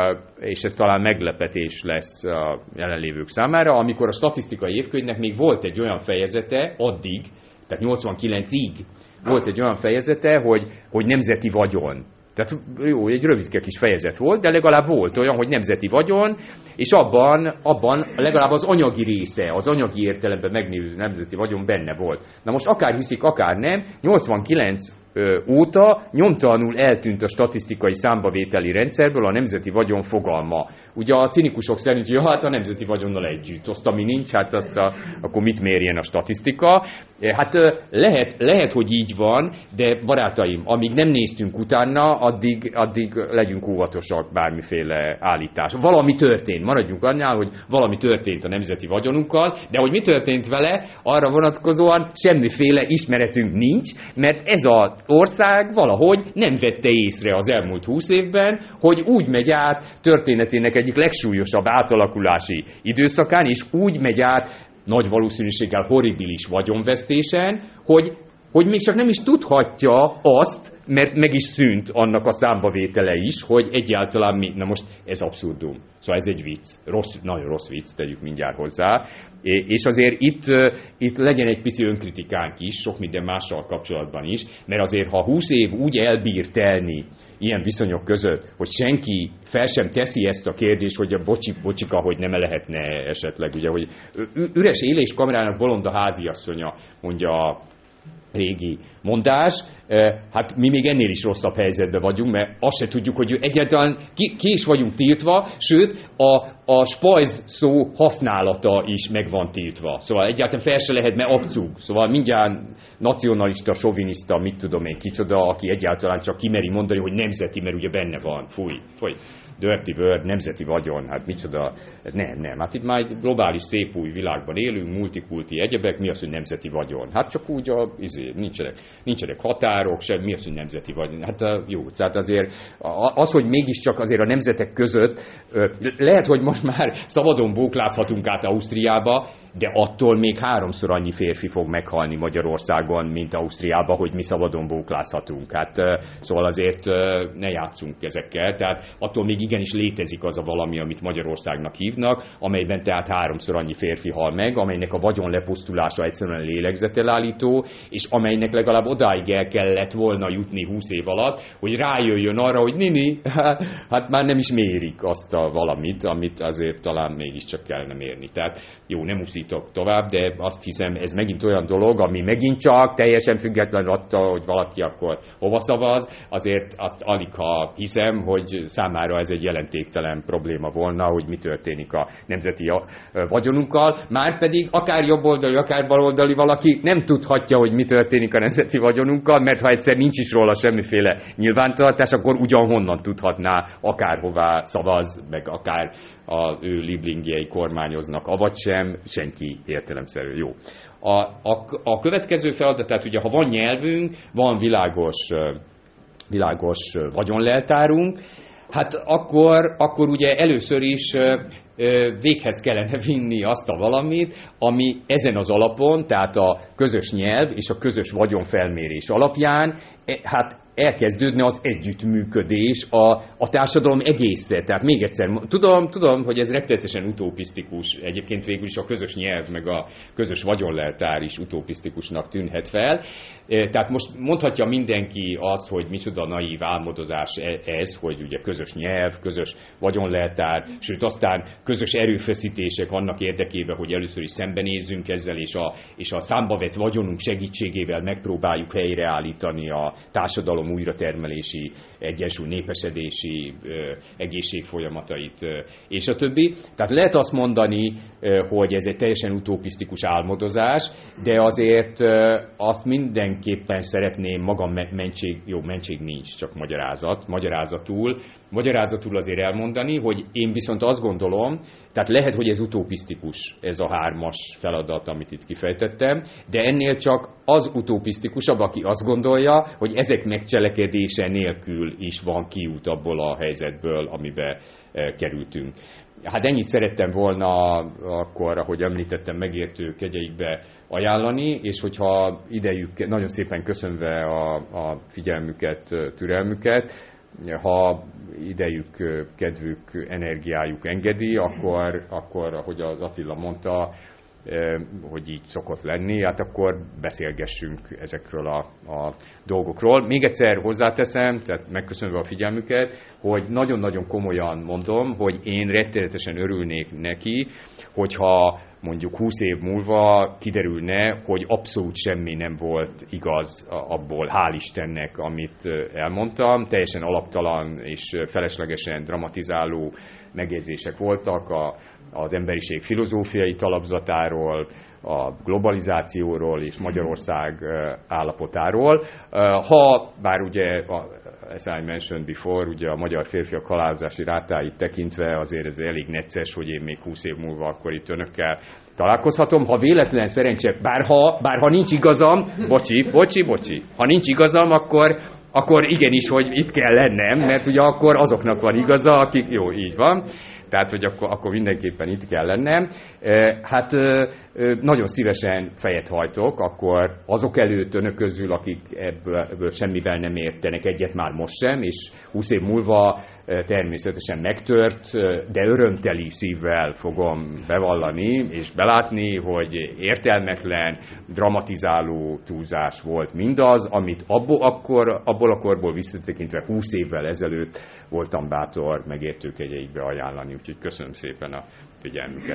és ez talán meglepetés lesz a jelenlévők számára, amikor a statisztikai évkönyvnek még volt egy olyan fejezete addig, tehát 89-ig volt egy olyan fejezete, hogy nemzeti vagyon. Tehát jó, egy rövidke kis fejezet volt, de legalább volt olyan, hogy nemzeti vagyon, és abban legalább az anyagi része, az anyagi értelemben megnéző nemzeti vagyon benne volt. Na most akár hiszik, akár nem, 89 óta nyomtalanul eltűnt a statisztikai számbavételi rendszerből a nemzeti vagyon fogalma. Ugye a cinikusok szerint, hogy hát a nemzeti vagyonnal együtt, azt ami nincs, hát akkor mit mérjen a statisztika? Hát lehet, hogy így van, de barátaim, amíg nem néztünk utána, addig legyünk óvatosak bármiféle állítás. Valami történt, maradjunk annál, hogy valami történt a nemzeti vagyonunkkal, de hogy mi történt vele, arra vonatkozóan semmiféle ismeretünk nincs, mert ez az ország valahogy nem vette észre az elmúlt 20 évben, hogy úgy megy át történetének egyik legsúlyosabb átalakulási időszakán, és úgy megy át nagy valószínűséggel horribilis vagyonvesztésen, hogy még csak nem is tudhatja azt, mert meg is szűnt annak a számbavétele is, hogy egyáltalán mi. Na most ez abszurdum. Szóval ez egy vicc. Nagyon rossz vicc, tegyük mindjárt hozzá. És azért itt legyen egy pici önkritikánk is, sok minden mással kapcsolatban is, mert azért ha 20 év úgy elbír telni ilyen viszonyok között, hogy senki fel sem teszi ezt a kérdést, hogy a bocsika, hogy nem lehetne esetleg, ugye, hogy üres éléskamerának bolond a háziasszonya, mondja a régi mondás, hát mi még ennél is rosszabb helyzetben vagyunk, mert azt se tudjuk, hogy egyáltalán ki is vagyunk tiltva, sőt, a spajz szó használata is meg van tiltva. Szóval egyáltalán fel se lehet, mert abcug. Szóval mindjárt nacionalista, soviniszta, mit tudom én kicsoda, aki egyáltalán csak kimeri mondani, hogy nemzeti, mert ugye benne van. Fúj. Dirty word, nemzeti vagyon, hát micsoda, nem. Hát itt már egy globális szép új világban élünk, multikulti egyebek, mi az, hogy nemzeti vagyon? Hát csak úgy nincsenek határok, mi az, hogy nemzeti vagyon. Hát jó, tehát azért az, hogy mégiscsak azért a nemzetek között lehet, hogy most már szabadon bóklázhatunk át Ausztriába, de attól még 3-szor annyi férfi fog meghalni Magyarországon, mint Ausztriában, hogy mi szabadon bóklázhatunk. Hát szóval azért ne játszunk ezekkel, tehát attól még igenis létezik az a valami, amit Magyarországnak hívnak, amelyben tehát 3-szor annyi férfi hal meg, amelynek a vagyon lepusztulása egyszerűen lélegzetelállító, és amelynek legalább odáig el kellett volna jutni 20 év alatt, hogy rájöjjön arra, hogy nini, hát már nem is mérik azt a valamit, amit azért talán mégiscsak kellene mérni. Tehát jó, nem uszítok tovább, de azt hiszem, ez megint olyan dolog, ami megint csak teljesen független attól, hogy valaki akkor hova szavaz, azért azt aligha hiszem, hogy számára ez egy jelentéktelen probléma volna, hogy mi történik a nemzeti vagyonunkkal, márpedig akár jobboldali, akár baloldali valaki nem tudhatja, hogy mi történik a nemzeti vagyonunkkal, mert ha egyszer nincs is róla semmiféle nyilvántartás, akkor ugyanhonnan tudhatná, akárhová szavaz, meg akár az ő liblingjei kormányoznak, avagy sem, senki értelemszerű. Jó. A következő feladat, tehát ugye, ha van nyelvünk, van világos vagyonleltárunk, hát akkor ugye először is véghez kellene vinni azt a valamit, ami ezen az alapon, tehát a közös nyelv és a közös vagyonfelmérés alapján, hát elkezdődne az együttműködés a társadalom egészre. Tehát még egyszer, tudom, hogy ez rettenetesen utopisztikus, egyébként végül is a közös nyelv, meg a közös vagyonleltár is utopisztikusnak tűnhet fel. Tehát most mondhatja mindenki azt, hogy micsoda naív álmodozás ez, hogy ugye közös nyelv, közös vagyonleltár, sőt aztán közös erőfeszítések annak érdekében, hogy először is szembenézzünk ezzel, és a számba vett vagyonunk segítségével megpróbáljuk helyreállítani a társadalom újratermelési, egyensúly népesedési egészségfolyamatait, és a többi. Tehát lehet azt mondani, hogy ez egy teljesen utopisztikus álmodozás, de azért azt mindenképpen szeretném magam mentség nincs, csak magyarázatul azért elmondani, hogy én viszont azt gondolom, tehát lehet, hogy ez utopisztikus, ez a 3-as feladat, amit itt kifejtettem, de ennél csak az utopisztikusabb, aki azt gondolja, hogy ezek megcselekedése nélkül is van kiút abból a helyzetből, amibe kerültünk. Hát ennyit szerettem volna akkor, ahogy említettem, megértő kegyeikbe ajánlani, és hogyha idejük, nagyon szépen köszönve a figyelmüket, türelmüket, ha idejük, kedvük, energiájuk engedi, akkor ahogy az Attila mondta, hogy így szokott lenni, hát akkor beszélgessünk ezekről a dolgokról. Még egyszer hozzáteszem, tehát megköszönve a figyelmüket, hogy nagyon-nagyon komolyan mondom, hogy én rettenetesen örülnék neki, hogyha mondjuk 20 év múlva kiderülne, hogy abszolút semmi nem volt igaz abból, hál' Istennek, amit elmondtam. Teljesen alaptalan és feleslegesen dramatizáló megjegyzések voltak az emberiség filozófiai talapzatáról, a globalizációról és Magyarország állapotáról. Bár ugye, as I mentioned before, ugye a magyar férfiak halálozási rátáit tekintve azért ez elég necces, hogy én még 20 év múlva akkor itt önökkel találkozhatom. Ha véletlen szerencse, bárha nincs igazam, bocsi, ha nincs igazam, akkor igenis, hogy itt kell lennem, mert ugye akkor azoknak van igaza, akik, jó, így van. Tehát, hogy akkor mindenképpen itt kell lennem. Hát nagyon szívesen fejet hajtok, akkor azok előtt önök közül, akik ebből semmivel nem értenek egyet már most sem, és 20 év múlva természetesen megtört, de örömteli szívvel fogom bevallani és belátni, hogy értelmetlen, dramatizáló túlzás volt mindaz, amit abból a korból visszatekintve 20 évvel ezelőtt voltam bátor megértő kegyeikbe ajánlani. Úgyhogy köszönöm szépen a figyelmüket.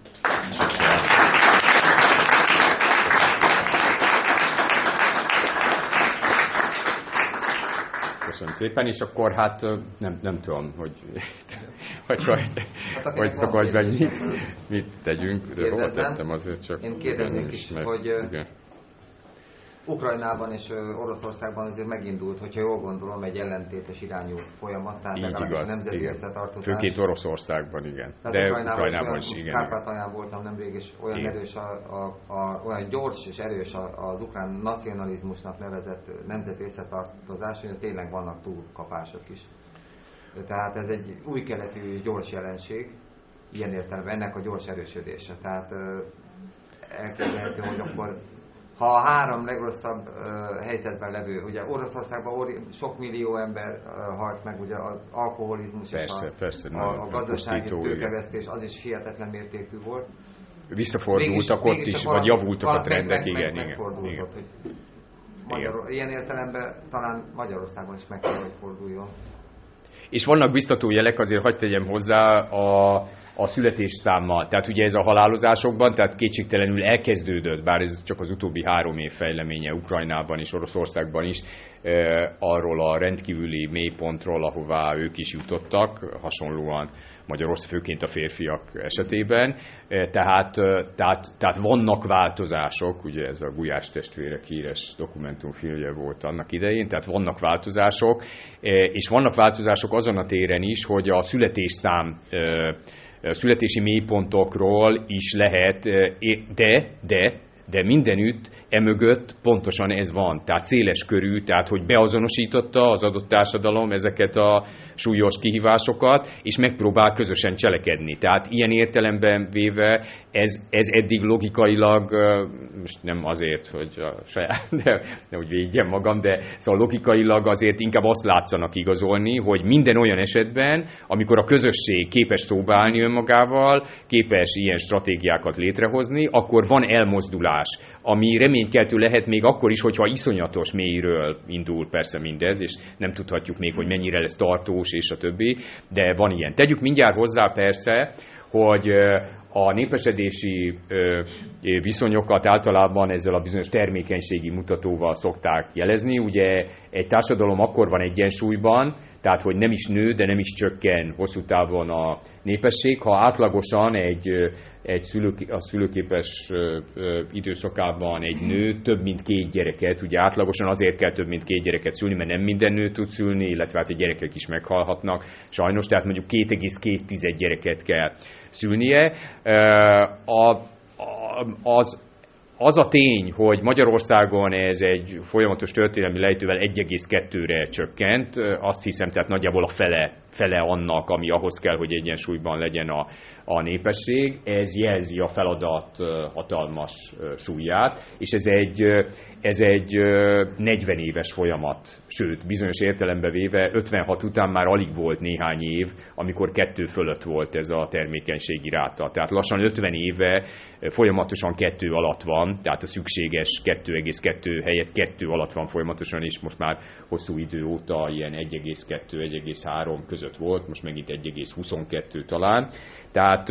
Köszönöm szépen, és akkor hát nem tudom, hogy mit tegyünk, de hova tettem azért csak. Én kérdeznék is, hogy Ukrajnában és Oroszországban azért megindult, hogyha jól gondolom, egy ellentétes irányú folyamat, tehát legalábbis a nemzeti összetartozás. Főként Oroszországban, igen. De Ukrajnában is, igen. Kárpátalján voltam nemrég, és olyan igen. Erős, olyan gyors és erős az ukrán nacionalizmusnak nevezett nemzeti összetartozás, hogy tényleg vannak túlkapások is. Tehát ez egy új keletű gyors jelenség, ilyen értelemben ennek a gyors erősödése. Tehát elképzelhető, hogy akkor ha a három legrosszabb helyzetben levő, ugye Oroszországban sok millió ember halt meg, ugye az alkoholizmus és a gazdasági tőkevesztés, az is hihetetlen mértékű volt. Visszafordultak ott is, vagy javultak a trendek, igen. Hogy ilyen értelemben talán Magyarországon is meg kell, hogy forduljon. És vannak biztató jelek, azért hadd tegyem hozzá a születésszámmal. Tehát ugye ez a halálozásokban, tehát kétségtelenül elkezdődött, bár ez csak az utóbbi 3 év fejleménye Ukrajnában és Oroszországban is, arról a rendkívüli mélypontról, ahová ők is jutottak, hasonlóan Magyarország, főként a férfiak esetében. Tehát vannak változások, ugye ez a Gulyás testvérek híres dokumentumfilmje volt annak idején, tehát vannak változások, és vannak változások azon a téren is, hogy a születési mélypontokról is lehet, de mindenütt emögött pontosan ez van. Tehát széles körű, tehát hogy beazonosította az adott társadalom ezeket a súlyos kihívásokat, és megpróbál közösen cselekedni. Tehát ilyen értelemben véve ez eddig logikailag, most nem azért, hogy a saját, de úgy védjem magam, de szóval logikailag azért inkább azt látszanak igazolni, hogy minden olyan esetben, amikor a közösség képes szóba állni önmagával, képes ilyen stratégiákat létrehozni, akkor van elmozdulás, ami reménykeltő lehet még akkor is, hogyha iszonyatos mélyről indul persze mindez, és nem tudhatjuk még, hogy mennyire lesz tartós, és a többi, de van ilyen. Tegyük mindjárt hozzá persze, hogy a népesedési viszonyokat általában ezzel a bizonyos termékenységi mutatóval szokták jelezni. Ugye egy társadalom akkor van egyensúlyban, tehát hogy nem is nő, de nem is csökken hosszú távon a népesség, ha átlagosan a szülőképes időszakában egy nő több mint 2 gyereket, ugye átlagosan azért kell több mint 2 gyereket szülni, mert nem minden nő tud szülni, illetve hát a gyerekek is meghalhatnak sajnos, tehát mondjuk 2,2 gyereket kell szülnie. Az a tény, hogy Magyarországon ez egy folyamatos történelmi lejtővel 1,2-re csökkent, azt hiszem, tehát nagyjából a fele annak, ami ahhoz kell, hogy egyensúlyban legyen a népesség, ez jelzi a feladat hatalmas súlyát, és ez egy 40 éves folyamat, sőt, bizonyos értelembe véve 56 után már alig volt néhány év, amikor 2 fölött volt ez a termékenységi ráta. Tehát lassan 50 éve folyamatosan 2 alatt van, tehát a szükséges 2,2 helyett 2 alatt van folyamatosan, és most már hosszú idő óta ilyen 1,2-1,3 között volt, most megint 1,22 talán. Tehát,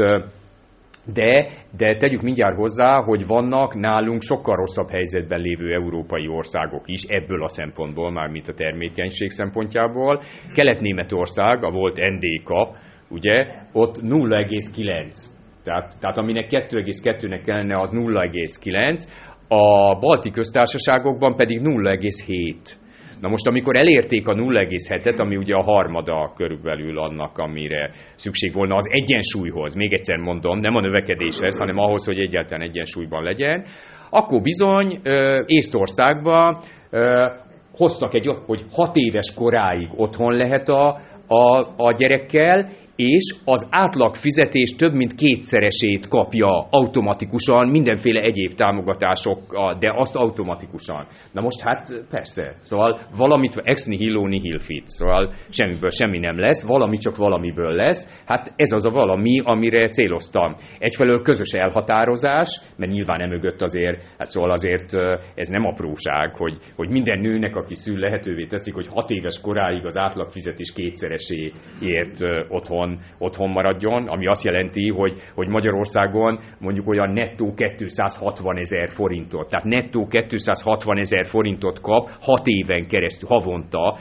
de tegyük mindjárt hozzá, hogy vannak nálunk sokkal rosszabb helyzetben lévő európai országok is, ebből a szempontból, már mint a termékenység szempontjából. Kelet-Németország, a volt NDK, ugye, ott 0,9. Tehát aminek 2,2-nek kellene, az 0,9, a balti köztársaságokban pedig 0,7. Na most, amikor elérték a 0,7-et, ami ugye a harmada körülbelül annak, amire szükség volna az egyensúlyhoz, még egyszer mondom, nem a növekedéshez, hanem ahhoz, hogy egyáltalán egyensúlyban legyen, akkor bizony Észtországban hoztak hogy 6 éves koráig otthon lehet a gyerekkel, és az átlag fizetés több mint 2-szeresét kapja automatikusan, mindenféle egyéb támogatásokkal, de azt automatikusan. Na most hát persze, szóval valamit ex nihilo nihil fit, szóval semmiből semmi nem lesz, valami csak valamiből lesz, hát ez az a valami, amire céloztam. Egyfelől közös elhatározás, mert nyilván emögött azért, hát szóval azért ez nem apróság, hogy minden nőnek, aki szül, lehetővé teszik, hogy 6 éves koráig az átlag fizetés 2-szereséért otthon otthon maradjon, ami azt jelenti, hogy Magyarországon mondjuk olyan nettó 260 000 forintot, tehát nettó 260 000 forintot kap 6 éven keresztül, havonta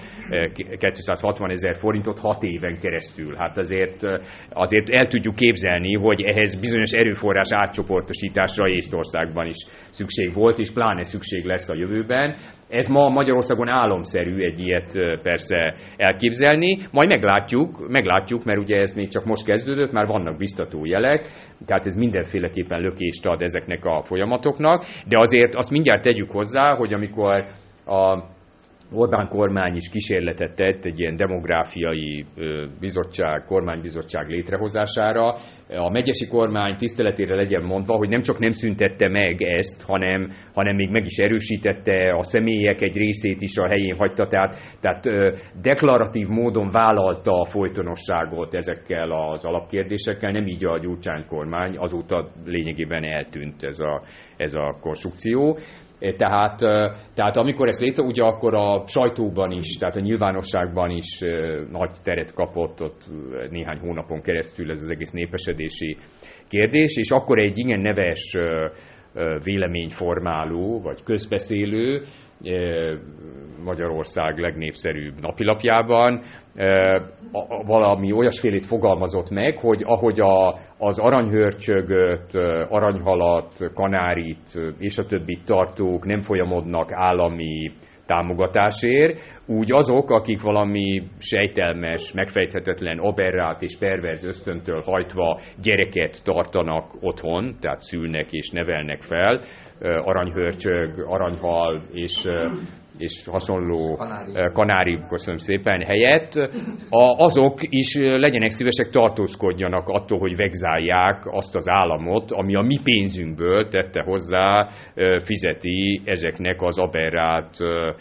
260 000 forintot 6 éven keresztül. Hát azért el tudjuk képzelni, hogy ehhez bizonyos erőforrás átcsoportosításra Észtországban is szükség volt, és pláne szükség lesz a jövőben. Ez ma Magyarországon álomszerű egy ilyet persze elképzelni, majd meglátjuk, mert ugye ez még csak most kezdődött, már vannak biztató jelek, tehát ez mindenféleképpen lökést ad ezeknek a folyamatoknak, de azért azt mindjárt tegyük hozzá, hogy amikor a Orbán kormány is kísérletet tett egy ilyen demográfiai kormánybizottság létrehozására. A megyesi kormány tiszteletére legyen mondva, hogy nem csak nem szüntette meg ezt, hanem még meg is erősítette, a személyek egy részét is a helyén hagyta, tehát deklaratív módon vállalta a folytonosságot ezekkel az alapkérdésekkel, nem így a Gyurcsány kormány, azóta lényegében eltűnt ez a konstrukció. Tehát amikor ez létre, ugye akkor a sajtóban is, tehát a nyilvánosságban is nagy teret kapott ott néhány hónapon keresztül ez az egész népesedési kérdés, és akkor egy igen neves véleményformáló, vagy közbeszélő, Magyarország legnépszerűbb napilapjában valami olyasfélét fogalmazott meg, hogy ahogy az aranyhörcsögöt, aranyhalat, kanárit és a többi tartók nem folyamodnak állami támogatásért, úgy azok, akik valami sejtelmes, megfejthetetlen, aberrált és perverz ösztöntől hajtva gyereket tartanak otthon, tehát szülnek és nevelnek fel, aranyhörcsög, aranyhal és hasonló kanári, köszönöm szépen, helyett, azok is legyenek szívesek, tartózkodjanak attól, hogy vegzálják azt az államot, ami a mi pénzünkből tette hozzá, fizeti ezeknek az aberrált.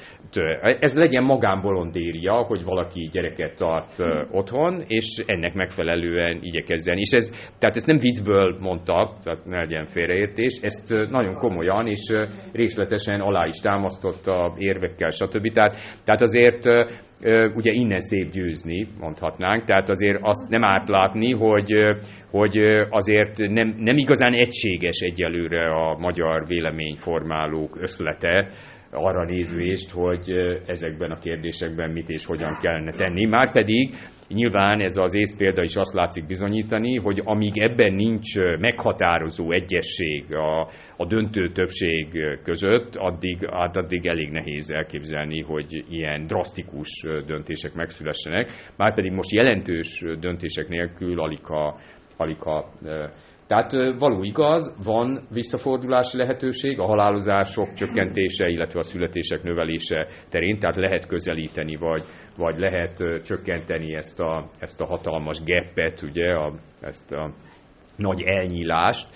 Ez legyen magánbolondéria, hogy valaki gyereket tart otthon, és ennek megfelelően igyekezzen. És tehát ezt nem viccből mondta, tehát ne legyen félreértés, ezt nagyon komolyan és részletesen alá is támasztotta érvekkel, stb. Tehát azért ugye innen szép győzni, mondhatnánk, tehát azért azt nem átlátni, hogy azért nem igazán egységes egyelőre a magyar véleményformálók öszlete, arra nézvést, hogy ezekben a kérdésekben mit és hogyan kellene tenni. Márpedig nyilván ez az észpélda is azt látszik bizonyítani, hogy amíg ebben nincs meghatározó egyesség a döntő többség között, addig elég nehéz elképzelni, hogy ilyen drasztikus döntések megszülessenek. Márpedig most jelentős döntések nélkül alig-ha. Tehát való igaz, van visszafordulási lehetőség, a halálozások csökkentése, illetve a születések növelése terén, tehát lehet közelíteni, vagy lehet csökkenteni ezt a hatalmas gappet, ugye, ezt a nagy elnyílást,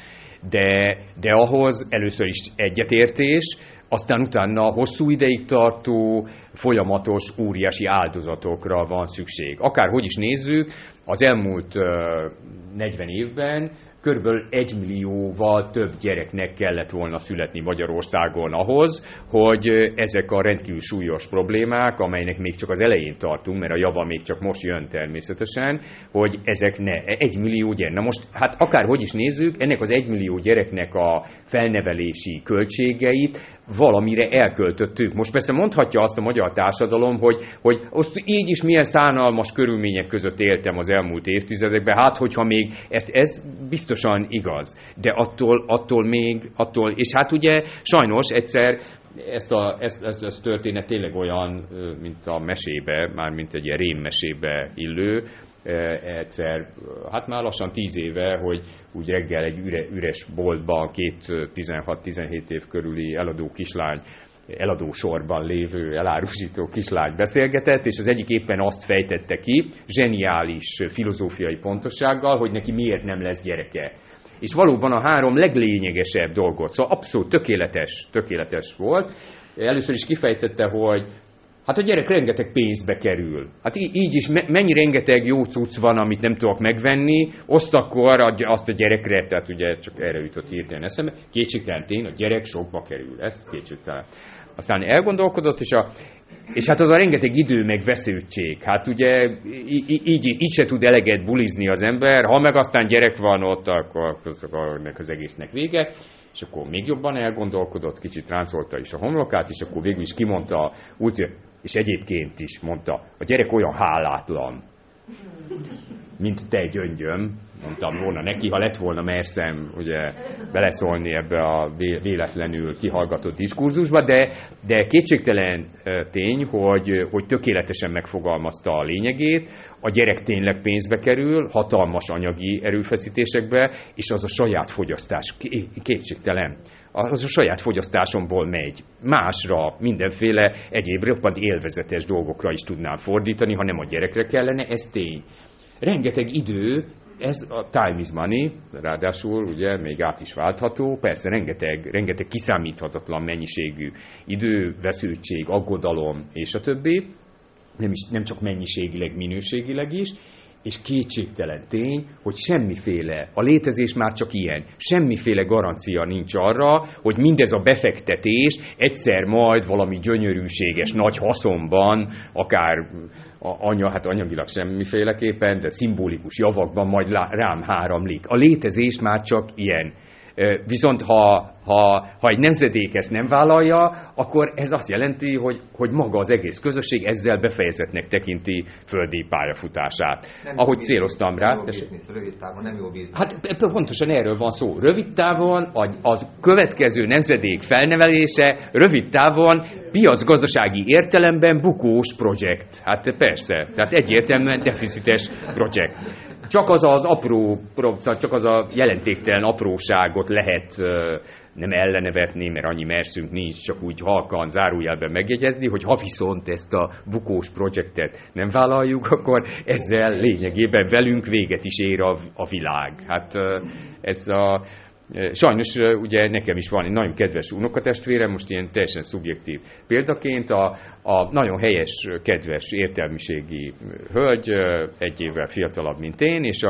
de ahhoz először is egyetértés, aztán utána hosszú ideig tartó, folyamatos, óriási áldozatokra van szükség. Akárhogy is nézzük, az elmúlt 40 évben körülbelül 1 millióval több gyereknek kellett volna születni Magyarországon ahhoz, hogy ezek a rendkívül súlyos problémák, amelynek még csak az elején tartunk, mert a java még csak most jön természetesen, hogy ezek 1 millió gyerek. Na most, hát akárhogy is nézzük, ennek az 1 millió gyereknek a felnevelési költségeit valamire elköltöttük. Most persze mondhatja azt a magyar társadalom, hogy azt így is milyen szánalmas körülmények között éltem az elmúlt évtizedekben, hát hogyha még ez biztosan igaz, de attól, és hát ugye sajnos egyszer ez történet tényleg olyan, mint a mesébe, már mint egy ilyen rémmesébe illő, egyszer, hát már lassan 10 éve, hogy úgy reggel egy üres boltban 2 16-17 év körüli eladósorban lévő elárusító kislány beszélgetett, és az egyik éppen azt fejtette ki, zseniális filozófiai pontossággal, hogy neki miért nem lesz gyereke. És valóban a 3 leglényegesebb dolgot, szóval abszolút tökéletes volt. Először is kifejtette, Hát a gyerek rengeteg pénzbe kerül. Hát így is mennyi rengeteg jó cucc van, amit nem tudok megvenni, akkor azt a gyerekre, tehát ugye csak erre jutott hirtelen eszembe, kétségtelen tény, a gyerek sokba kerül, ez kétségtelen. Aztán elgondolkodott, és hát az a rengeteg idő meg vesződtség. Hát ugye így se tud eleget bulizni az ember, ha meg aztán gyerek van ott, akkor az egésznek vége. És akkor még jobban elgondolkodott, kicsit ráncolta is a homlokát, és akkor végül is kimondta, és egyébként is mondta, a gyerek olyan hálátlan, mint te, gyöngyöm, mondtam volna neki, ha lett volna merszem ugye beleszólni ebbe a véletlenül kihallgatott diskurzusba, de kétségtelen tény, hogy tökéletesen megfogalmazta a lényegét, a gyerek tényleg pénzbe kerül, hatalmas anyagi erőfeszítésekbe, és az a saját fogyasztás, kétségtelen, az a saját fogyasztásomból megy. Másra, mindenféle egyéb roppant élvezetes dolgokra is tudnám fordítani, ha nem a gyerekre kellene, ez tény. Rengeteg idő, ez a time is money, ráadásul ugye még át is váltható, persze rengeteg kiszámíthatatlan mennyiségű idő, vesződtség, aggodalom és a többi, nem csak mennyiségileg, minőségileg is, és kétségtelen tény, hogy semmiféle, a létezés már csak ilyen, semmiféle garancia nincs arra, hogy mindez a befektetés egyszer majd valami gyönyörűséges, nagy haszonban, akár hát anyagilag semmiféleképpen, de szimbolikus javakban majd rám háramlik. A létezés már csak ilyen. Viszont ha egy nemzedék ezt nem vállalja, akkor ez azt jelenti, hogy maga az egész közösség ezzel befejezetnek tekinti földi pályafutását. Ahogy céloztam rá. Rövid távon nem jó bízni. Hát pontosan erről van szó. Rövid távon a következő nemzedék felnevelése, rövid távon piacgazdasági értelemben bukós projekt. Hát persze, tehát egyértelműen deficites projekt. Csak csak az a jelentéktelen apróságot lehet nem ellenevetni, mert annyi merszünk nincs, csak úgy halkan zárójelben megjegyezni, hogy ha viszont ezt a bukós projektet nem vállaljuk, akkor ezzel lényegében velünk véget is ér a világ. Hát ez sajnos ugye nekem is van egy nagyon kedves unokatestvérem, most ilyen teljesen szubjektív példaként, a nagyon helyes, kedves, értelmiségi hölgy, egy évvel fiatalabb, mint én, és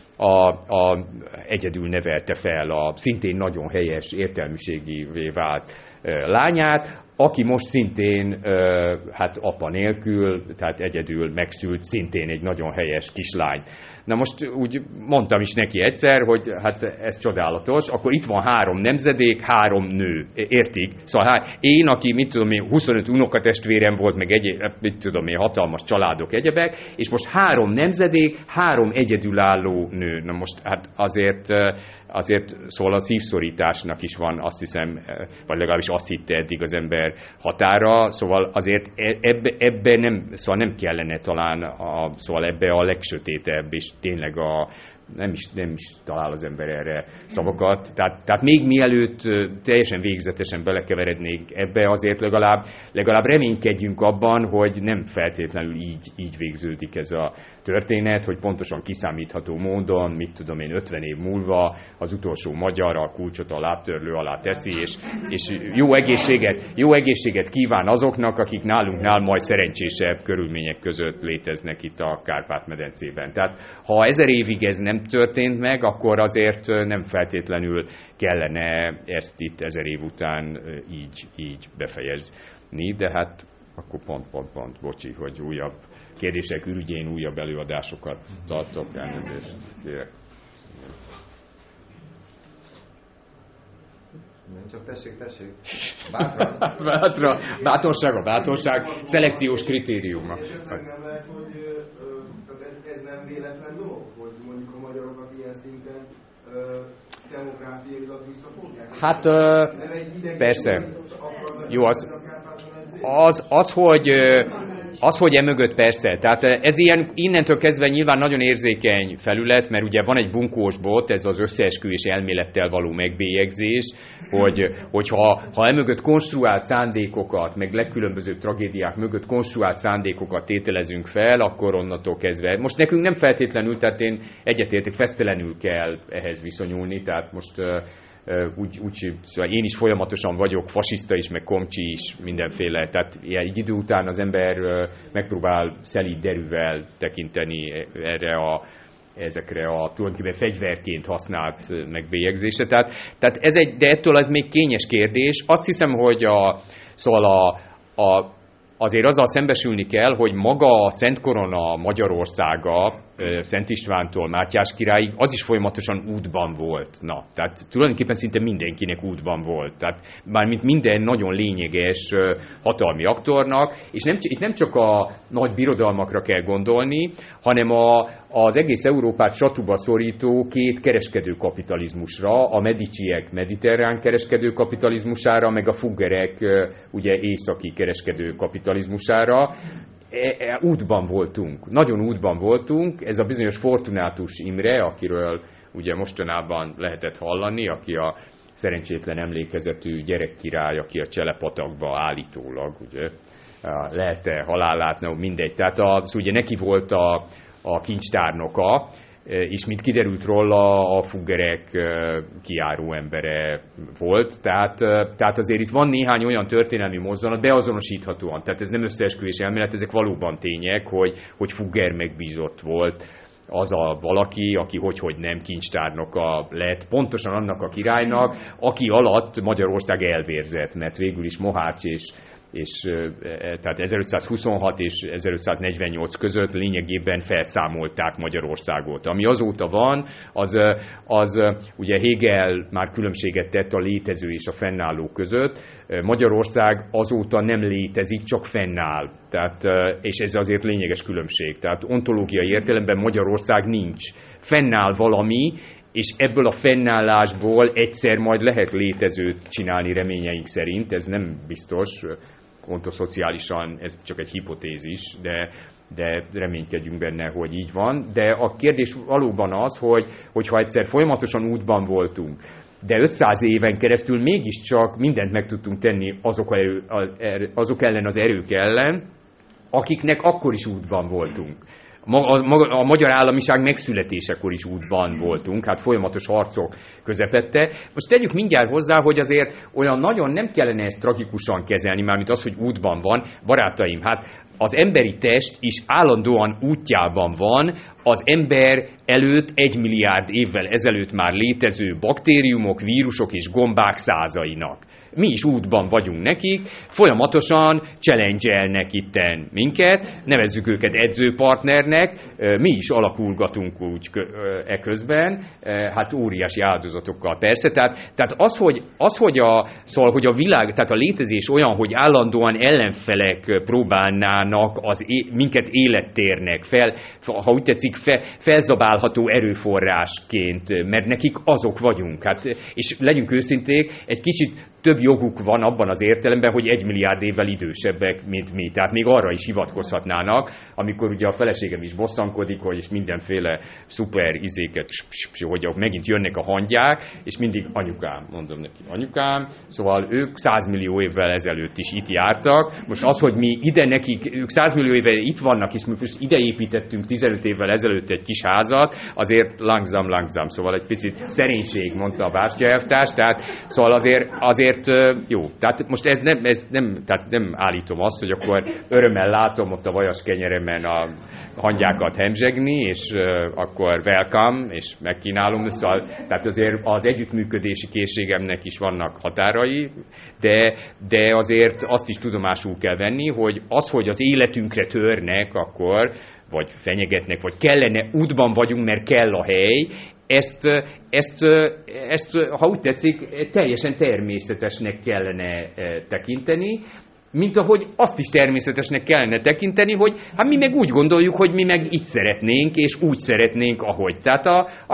egyedül nevelte fel a szintén nagyon helyes, értelmiségivé vált lányát, aki most szintén hát apa nélkül, tehát egyedül megszült szintén egy nagyon helyes kislány. Na most úgy mondtam is neki egyszer, hogy hát ez csodálatos, akkor itt van 3 nemzedék, 3 nő, értik? Szóval én, aki 25 unokatestvérem volt, meg hatalmas családok, egyebek, és most 3 nemzedék, 3 egyedülálló nő. Na most hát azért szóval a szívszorításnak is van, azt hiszem, vagy legalábbis azt hitte eddig az ember határa, szóval azért ebbe nem kellene talán, szóval ebbe a legsötétebb, és tényleg nem is talál az ember erre szavakat. Tehát még mielőtt teljesen végzetesen belekeverednék ebbe, azért legalább reménykedjünk abban, hogy nem feltétlenül így végződik ez a történet, hogy pontosan kiszámítható módon, 50 év múlva az utolsó magyar a kulcsot a lábtörlő alá teszi, és jó egészséget kíván azoknak, akik nálunknál majd szerencsésebb körülmények között léteznek itt a Kárpát-medencében. Tehát ha 1000 évig ez nem történt meg, akkor azért nem feltétlenül kellene ezt itt 1000 év után így befejezni, de hát akkor pont, bocsi, hogy újabb kérdések ürügyén újabb előadásokat tartok, elnézést kérek. Nem csak tessék. Bátorság, szelekciós kritériuma. És nem lehet, hogy ez nem véletlen dolog, hogy mondjuk a magyarokat ilyen szinten demográfiailag visszafogják? Hát persze. Jó, az, hogy emögött persze. Tehát ez innentől kezdve nyilván nagyon érzékeny felület, mert ugye van egy bunkós bot, ez az összeesküvés elmélettel való megbélyegzés, hogyha emögött konstruált szándékokat, meg legkülönbözőbb tragédiák mögött konstruált szándékokat tételezünk fel, akkor onnantól kezdve. Most nekünk nem feltétlenül, tehát én egyetértek, fesztelenül kell ehhez viszonyulni, tehát most szóval én is folyamatosan vagyok fasiszta is, meg komcsi is, mindenféle. Tehát egy idő után az ember megpróbál szelíd derűvel tekinteni ezekre a tulajdonképpen fegyverként használt megbélyegzésre. Tehát de ettől ez még kényes kérdés. Azt hiszem, hogy szóval azért azzal szembesülni kell, hogy maga a Szent Korona Magyarországa, Szent Istvántól Mátyás királyig, az is folyamatosan útban volt. Tehát tulajdonképpen szinte mindenkinek útban volt. Tehát mármint minden nagyon lényeges hatalmi aktornak, és itt nem csak a nagy birodalmakra kell gondolni, hanem az egész Európát satuba szorító két kereskedőkapitalizmusra, a Mediciek mediterrán kereskedőkapitalizmusára, meg a Fuggerek ugye északi kereskedőkapitalizmusára. Útban voltunk, nagyon útban voltunk. Ez a bizonyos Fortunátus Imre, akiről ugye mostanában lehetett hallani, aki a szerencsétlen emlékezetű gyerekkirály, aki a Cselepatakba állítólag, ugye, lehet-e halálát, mindegy. Tehát ugye neki volt a kincstárnoka, és mint kiderült róla, a Fuggerek kijáró embere volt. Tehát azért itt van néhány olyan történelmi mozzanat, beazonosíthatóan. Tehát ez nem összeesküvés elmélet, ezek valóban tények, hogy Fugger megbízott volt az a valaki, aki hogy nem kincstárnoka lett, pontosan annak a királynak, aki alatt Magyarország elvérzett, mert végül is Mohács és tehát 1526 és 1548 között lényegében felszámolták Magyarországot. Ami azóta van, az ugye Hegel már különbséget tett a létező és a fennálló között. Magyarország azóta nem létezik, csak fennáll. Tehát, és ez azért lényeges különbség. Tehát ontológiai értelemben Magyarország nincs. Fennáll valami, és ebből a fennállásból egyszer majd lehet létezőt csinálni reményeink szerint, ez nem biztos, kontoszociálisan ez csak egy hipotézis, de reménykedjünk benne, hogy így van. De a kérdés valóban az, hogy ha egyszer folyamatosan útban voltunk, de 500 éven keresztül mégiscsak mindent meg tudtunk tenni azok ellen az erők ellen, akiknek akkor is útban voltunk. A magyar államiság megszületésekor is útban voltunk, hát folyamatos harcok közepette. Most tegyük mindjárt hozzá, hogy azért olyan nagyon nem kellene ezt tragikusan kezelni, mármint az, hogy útban van. Barátaim, hát az emberi test is állandóan útjában van az ember előtt 1 milliárd évvel ezelőtt már létező baktériumok, vírusok és gombák százainak. Mi is útban vagyunk nekik, folyamatosan challenge-elnek itten minket, nevezzük őket edzőpartnernek, mi is alakulgatunk úgy eközben, hát óriási áldozatokkal persze. Tehát hogy a világ, tehát a létezés olyan, hogy állandóan ellenfelek próbálnának minket élettérnek, ha úgy tetszik, felzabálható erőforrásként, mert nekik azok vagyunk. Hát, és legyünk őszinték, egy kicsit több joguk van abban az értelemben, hogy 1 milliárd évvel idősebbek, mint mi. Tehát még arra is hivatkozhatnának, amikor ugye a feleségem is bosszankodik, hogy is mindenféle szuper izéket, hogy megint jönnek a hangyák, és mindig anyukám, mondom neki, anyukám, szóval ők 100 millió évvel ezelőtt is itt jártak. Most az, hogy mi ide nekik, ők 100 millió évvel itt vannak, és most ide építettünk 15 évvel ezelőtt egy kis házat, azért langzam, szóval egy picit szerénység, mondta a bástyaelvtárs, tehát szóval azért jó, tehát most ez nem állítom azt, hogy akkor örömmel látom ott a vajas kenyeremen a hangyákat hemzsegni, és akkor welcome, és megkínálom, szóval, tehát azért az együttműködési készségemnek is vannak határai, de azért azt is tudomásul kell venni, hogy az életünkre törnek akkor, vagy fenyegetnek, vagy kellene, útban vagyunk, mert kell a hely, ezt, ha úgy tetszik, teljesen természetesnek kellene tekinteni, mint ahogy azt is természetesnek kellene tekinteni, hogy hát mi meg úgy gondoljuk, hogy mi meg itt szeretnénk, és úgy szeretnénk, ahogy. Tehát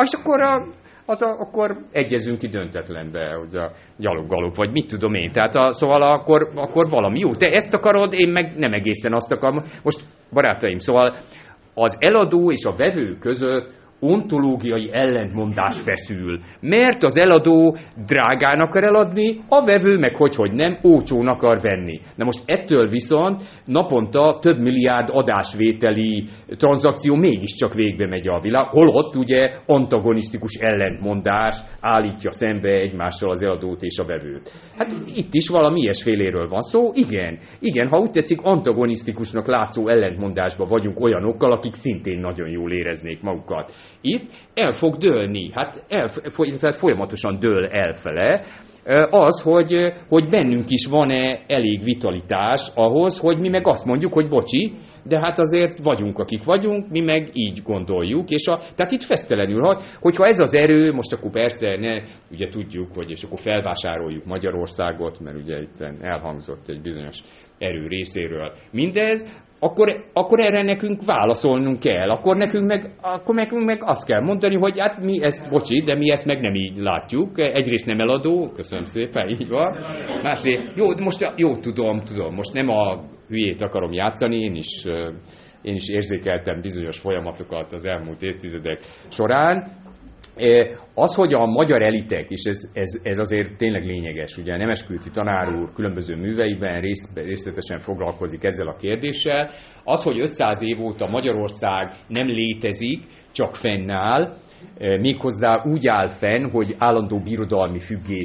akkor egyezünk ki döntetlenbe, hogy a gyalog, vagy mit tudom én. Tehát szóval akkor valami jó. Te ezt akarod, én meg nem egészen azt akarom. Most, barátaim, szóval az eladó és a vevő között ontológiai ellentmondás feszül, mert az eladó drágán akar eladni, a vevő meg hogy nem, olcsón akar venni. Na most ettől viszont naponta több milliárd adásvételi tranzakció mégiscsak végbe megy a világ, holott ugye antagonisztikus ellentmondás állítja szembe egymással az eladót és a vevőt. Hát itt is valami ilyesféléről van szó, igen, ha úgy tetszik, antagonisztikusnak látszó ellentmondásban vagyunk olyanokkal, akik szintén nagyon jól éreznék magukat. Itt el fog dőlni, tehát folyamatosan dől elfele az, hogy bennünk is van-e elég vitalitás ahhoz, hogy mi meg azt mondjuk, hogy bocsi, de hát azért vagyunk, akik vagyunk, mi meg így gondoljuk, tehát itt fesztelenül, hogyha ez az erő, most akkor persze ugye tudjuk, hogy és akkor felvásároljuk Magyarországot, mert ugye itt elhangzott egy bizonyos erő részéről mindez, akkor erre nekünk válaszolnunk kell, akkor nekünk meg azt kell mondani, hogy hát mi ezt, bocsi, de mi ezt meg nem így látjuk. Egyrészt nem eladó, köszönöm szépen, így van. Másrészt, tudom, most nem a hülyét akarom játszani, én is érzékeltem bizonyos folyamatokat az elmúlt évtizedek során. Az, hogy a magyar elitek, és ez azért tényleg lényeges, ugye Nemeskülti tanár úr különböző műveiben részletesen foglalkozik ezzel a kérdéssel, az, hogy 500 év óta Magyarország nem létezik, csak fennáll, méghozzá úgy áll fenn, hogy állandó birodalmi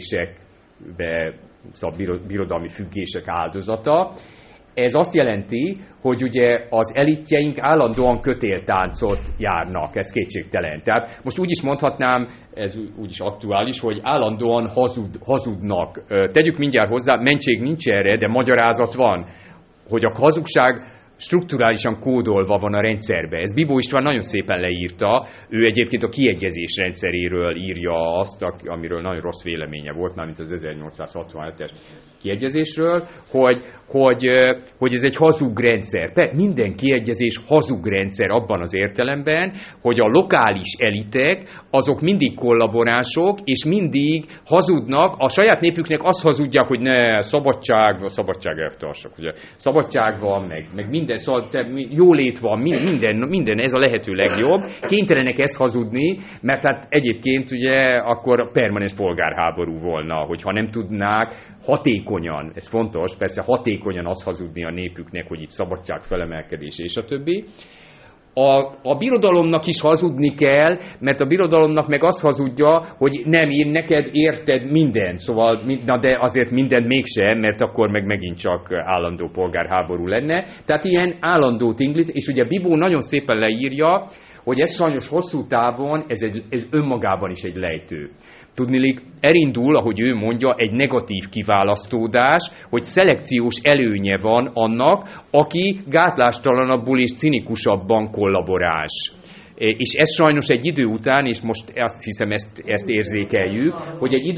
függések áldozata. Ez azt jelenti, hogy ugye az elitjeink állandóan kötéltáncot járnak, ez kétségtelen. Tehát most úgy is mondhatnám, ez úgy is aktuális, hogy állandóan hazudnak. Tegyük mindjárt hozzá, mentség nincs erre, de magyarázat van, hogy a hazugság strukturálisan kódolva van a rendszerbe. Ez Bibó István nagyon szépen leírta, ő egyébként a kiegyezés rendszeréről írja azt, amiről nagyon rossz véleménye volt, mármint az 1867-es kiegyezésről, hogy ez egy hazug rendszer. Minden kiegyezés hazug rendszer abban az értelemben, hogy a lokális elitek, azok mindig kollaboránsok, és mindig hazudnak, a saját népüknek azt hazudják, hogy ne, szabadság elvtársak, ugye. Szabadság van, meg minden, jólét van, minden, ez a lehető legjobb. Kénytelenek ezt hazudni, mert hát egyébként ugye akkor permanens polgárháború volna, hogyha nem tudnák hatékonyan, ez fontos, persze hatékonyan azt hazudni a népüknek, hogy itt szabadság, felemelkedés és a többi. A birodalomnak is hazudni kell, mert a birodalomnak meg azt hazudja, hogy nem, én neked érted mindent, szóval, de azért mindent mégsem, mert akkor meg megint csak állandó polgárháború lenne. Tehát ilyen állandó tinglit, és ugye Bibó nagyon szépen leírja, hogy ez sajnos hosszú távon, ez önmagában is egy lejtő. Tudniillik, elindul, ahogy ő mondja, egy negatív kiválasztódás, hogy szelekciós előnye van annak, aki gátlástalanabbul és cinikusabban kollaboráns. És ez sajnos egy idő után, és most azt hiszem ezt érzékeljük, hogy egy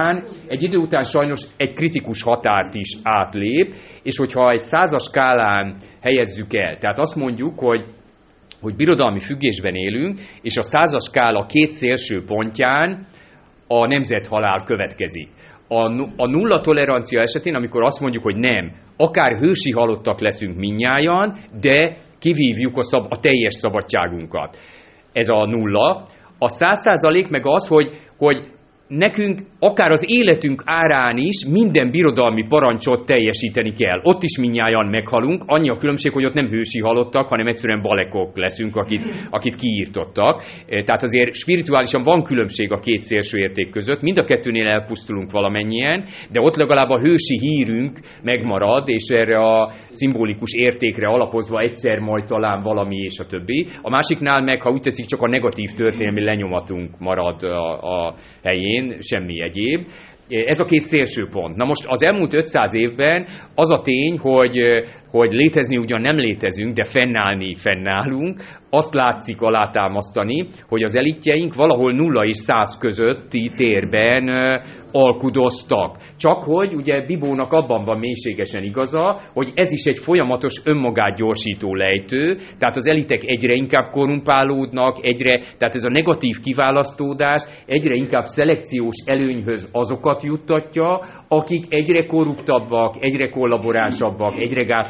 idő után sajnos egy kritikus határt is átlép, és hogyha egy 100-as skálán helyezzük el, tehát azt mondjuk, hogy birodalmi függésben élünk, és a 100-as skála két szélső pontján a nemzethalál következik. A nulla tolerancia esetén, amikor azt mondjuk, hogy nem, akár hősi halottak leszünk mindnyájan, de kivívjuk a teljes szabadságunkat. Ez a nulla. A 100% meg az, hogy nekünk akár az életünk árán is minden birodalmi parancsot teljesíteni kell. Ott is mindnyájan meghalunk, annyi a különbség, hogy ott nem hősi halottak, hanem egyszerűen balekok leszünk, akit kiírtottak. Tehát azért spirituálisan van különbség a két szélső érték között, mind a kettőnél elpusztulunk valamennyien, de ott legalább a hősi hírünk megmarad, és erre a szimbolikus értékre alapozva egyszer majd talán valami és a többi. A másiknál meg, ha úgy teszik, csak a negatív történelmi lenyomatunk marad a helyén, semmi egyéb. Ez a két szélső pont. Na most az elmúlt 500 évben az a tény, hogy létezni ugyan nem létezünk, de fennállunk, azt látszik alátámasztani, hogy az elitjeink valahol 0 és 100 közötti térben alkudoztak. Csak hogy ugye Bibónak abban van mélységesen igaza, hogy ez is egy folyamatos önmagát gyorsító lejtő, tehát az elitek egyre inkább korrumpálódnak, tehát ez a negatív kiválasztódás egyre inkább szelekciós előnyhöz azokat juttatja, akik egyre korruptabbak, egyre kollaboránsabbak, egyre gátlástalanabbak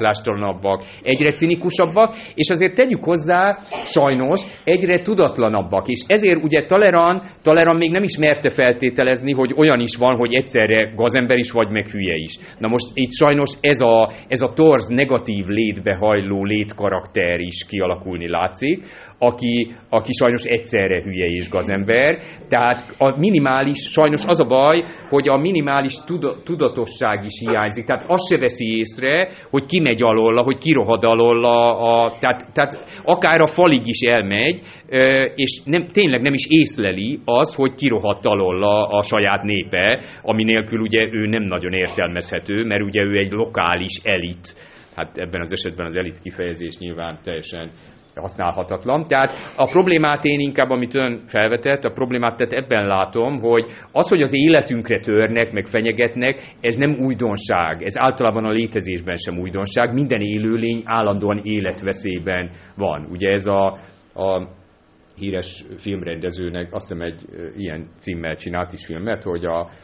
hozzáállástalanabbak, egyre cinikusabbak, és azért tegyük hozzá, sajnos, egyre tudatlanabbak. És ezért ugye Talleyrand még nem is merte feltételezni, hogy olyan is van, hogy egyszerre gazember is vagy, meg hülye is. Na most itt sajnos ez a torz, negatív létbe hajló létkarakter is kialakulni látszik, aki sajnos egyszerre hülye és gazember. Tehát a minimális, sajnos az a baj, hogy a minimális tudatosság is hiányzik. Tehát azt se veszi észre, hogy kimegy alóla, hogy kirohad alóla, tehát akár a falig is elmegy, és tényleg nem is észleli az, hogy kirohadt alóla a saját népe, ami nélkül ugye ő nem nagyon értelmezhető, mert ugye ő egy lokális elit. Hát ebben az esetben az elit kifejezés nyilván teljesen használhatatlan. Tehát a problémát én inkább, amit ön felvetett, a problémát tehát ebben látom, hogy az, hogy az életünkre törnek, meg fenyegetnek, ez nem újdonság. Ez általában a létezésben sem újdonság. Minden élőlény állandóan életveszélyben van. Ugye ez a híres filmrendezőnek azt hiszem egy ilyen címmel csinált is filmet, hogy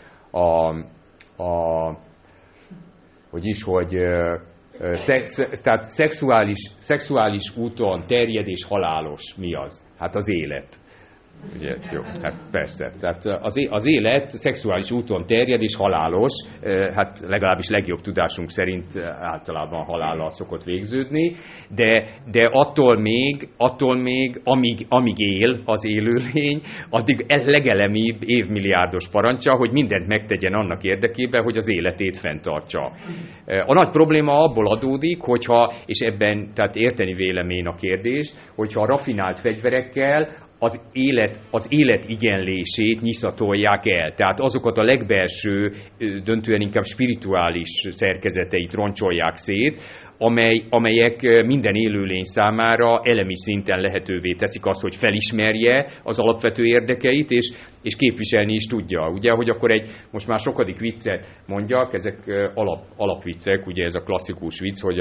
tehát szexuális úton terjed és halálos. Mi az? Hát az élet. Ugye, jó, hát persze. Tehát az élet szexuális úton terjed és halálos, hát legalábbis legjobb tudásunk szerint általában halállal szokott végződni, de attól még amíg él az élőlény, addig legelemibb évmilliárdos parancsa, hogy mindent megtegyen annak érdekében, hogy az életét fenntartsa. A nagy probléma abból adódik, és ebben tehát érteni vélem én a kérdést, hogyha a raffinált fegyverekkel az élet igenlését nyiszatolják el. Tehát azokat a legbelső, döntően inkább spirituális szerkezeteit roncsolják szét, amelyek minden élőlény számára elemi szinten lehetővé teszik azt, hogy felismerje az alapvető érdekeit, és képviselni is tudja. Ugye, hogy akkor most már sokadik viccet mondjak, ezek alapviccek, ugye ez a klasszikus vicc, hogy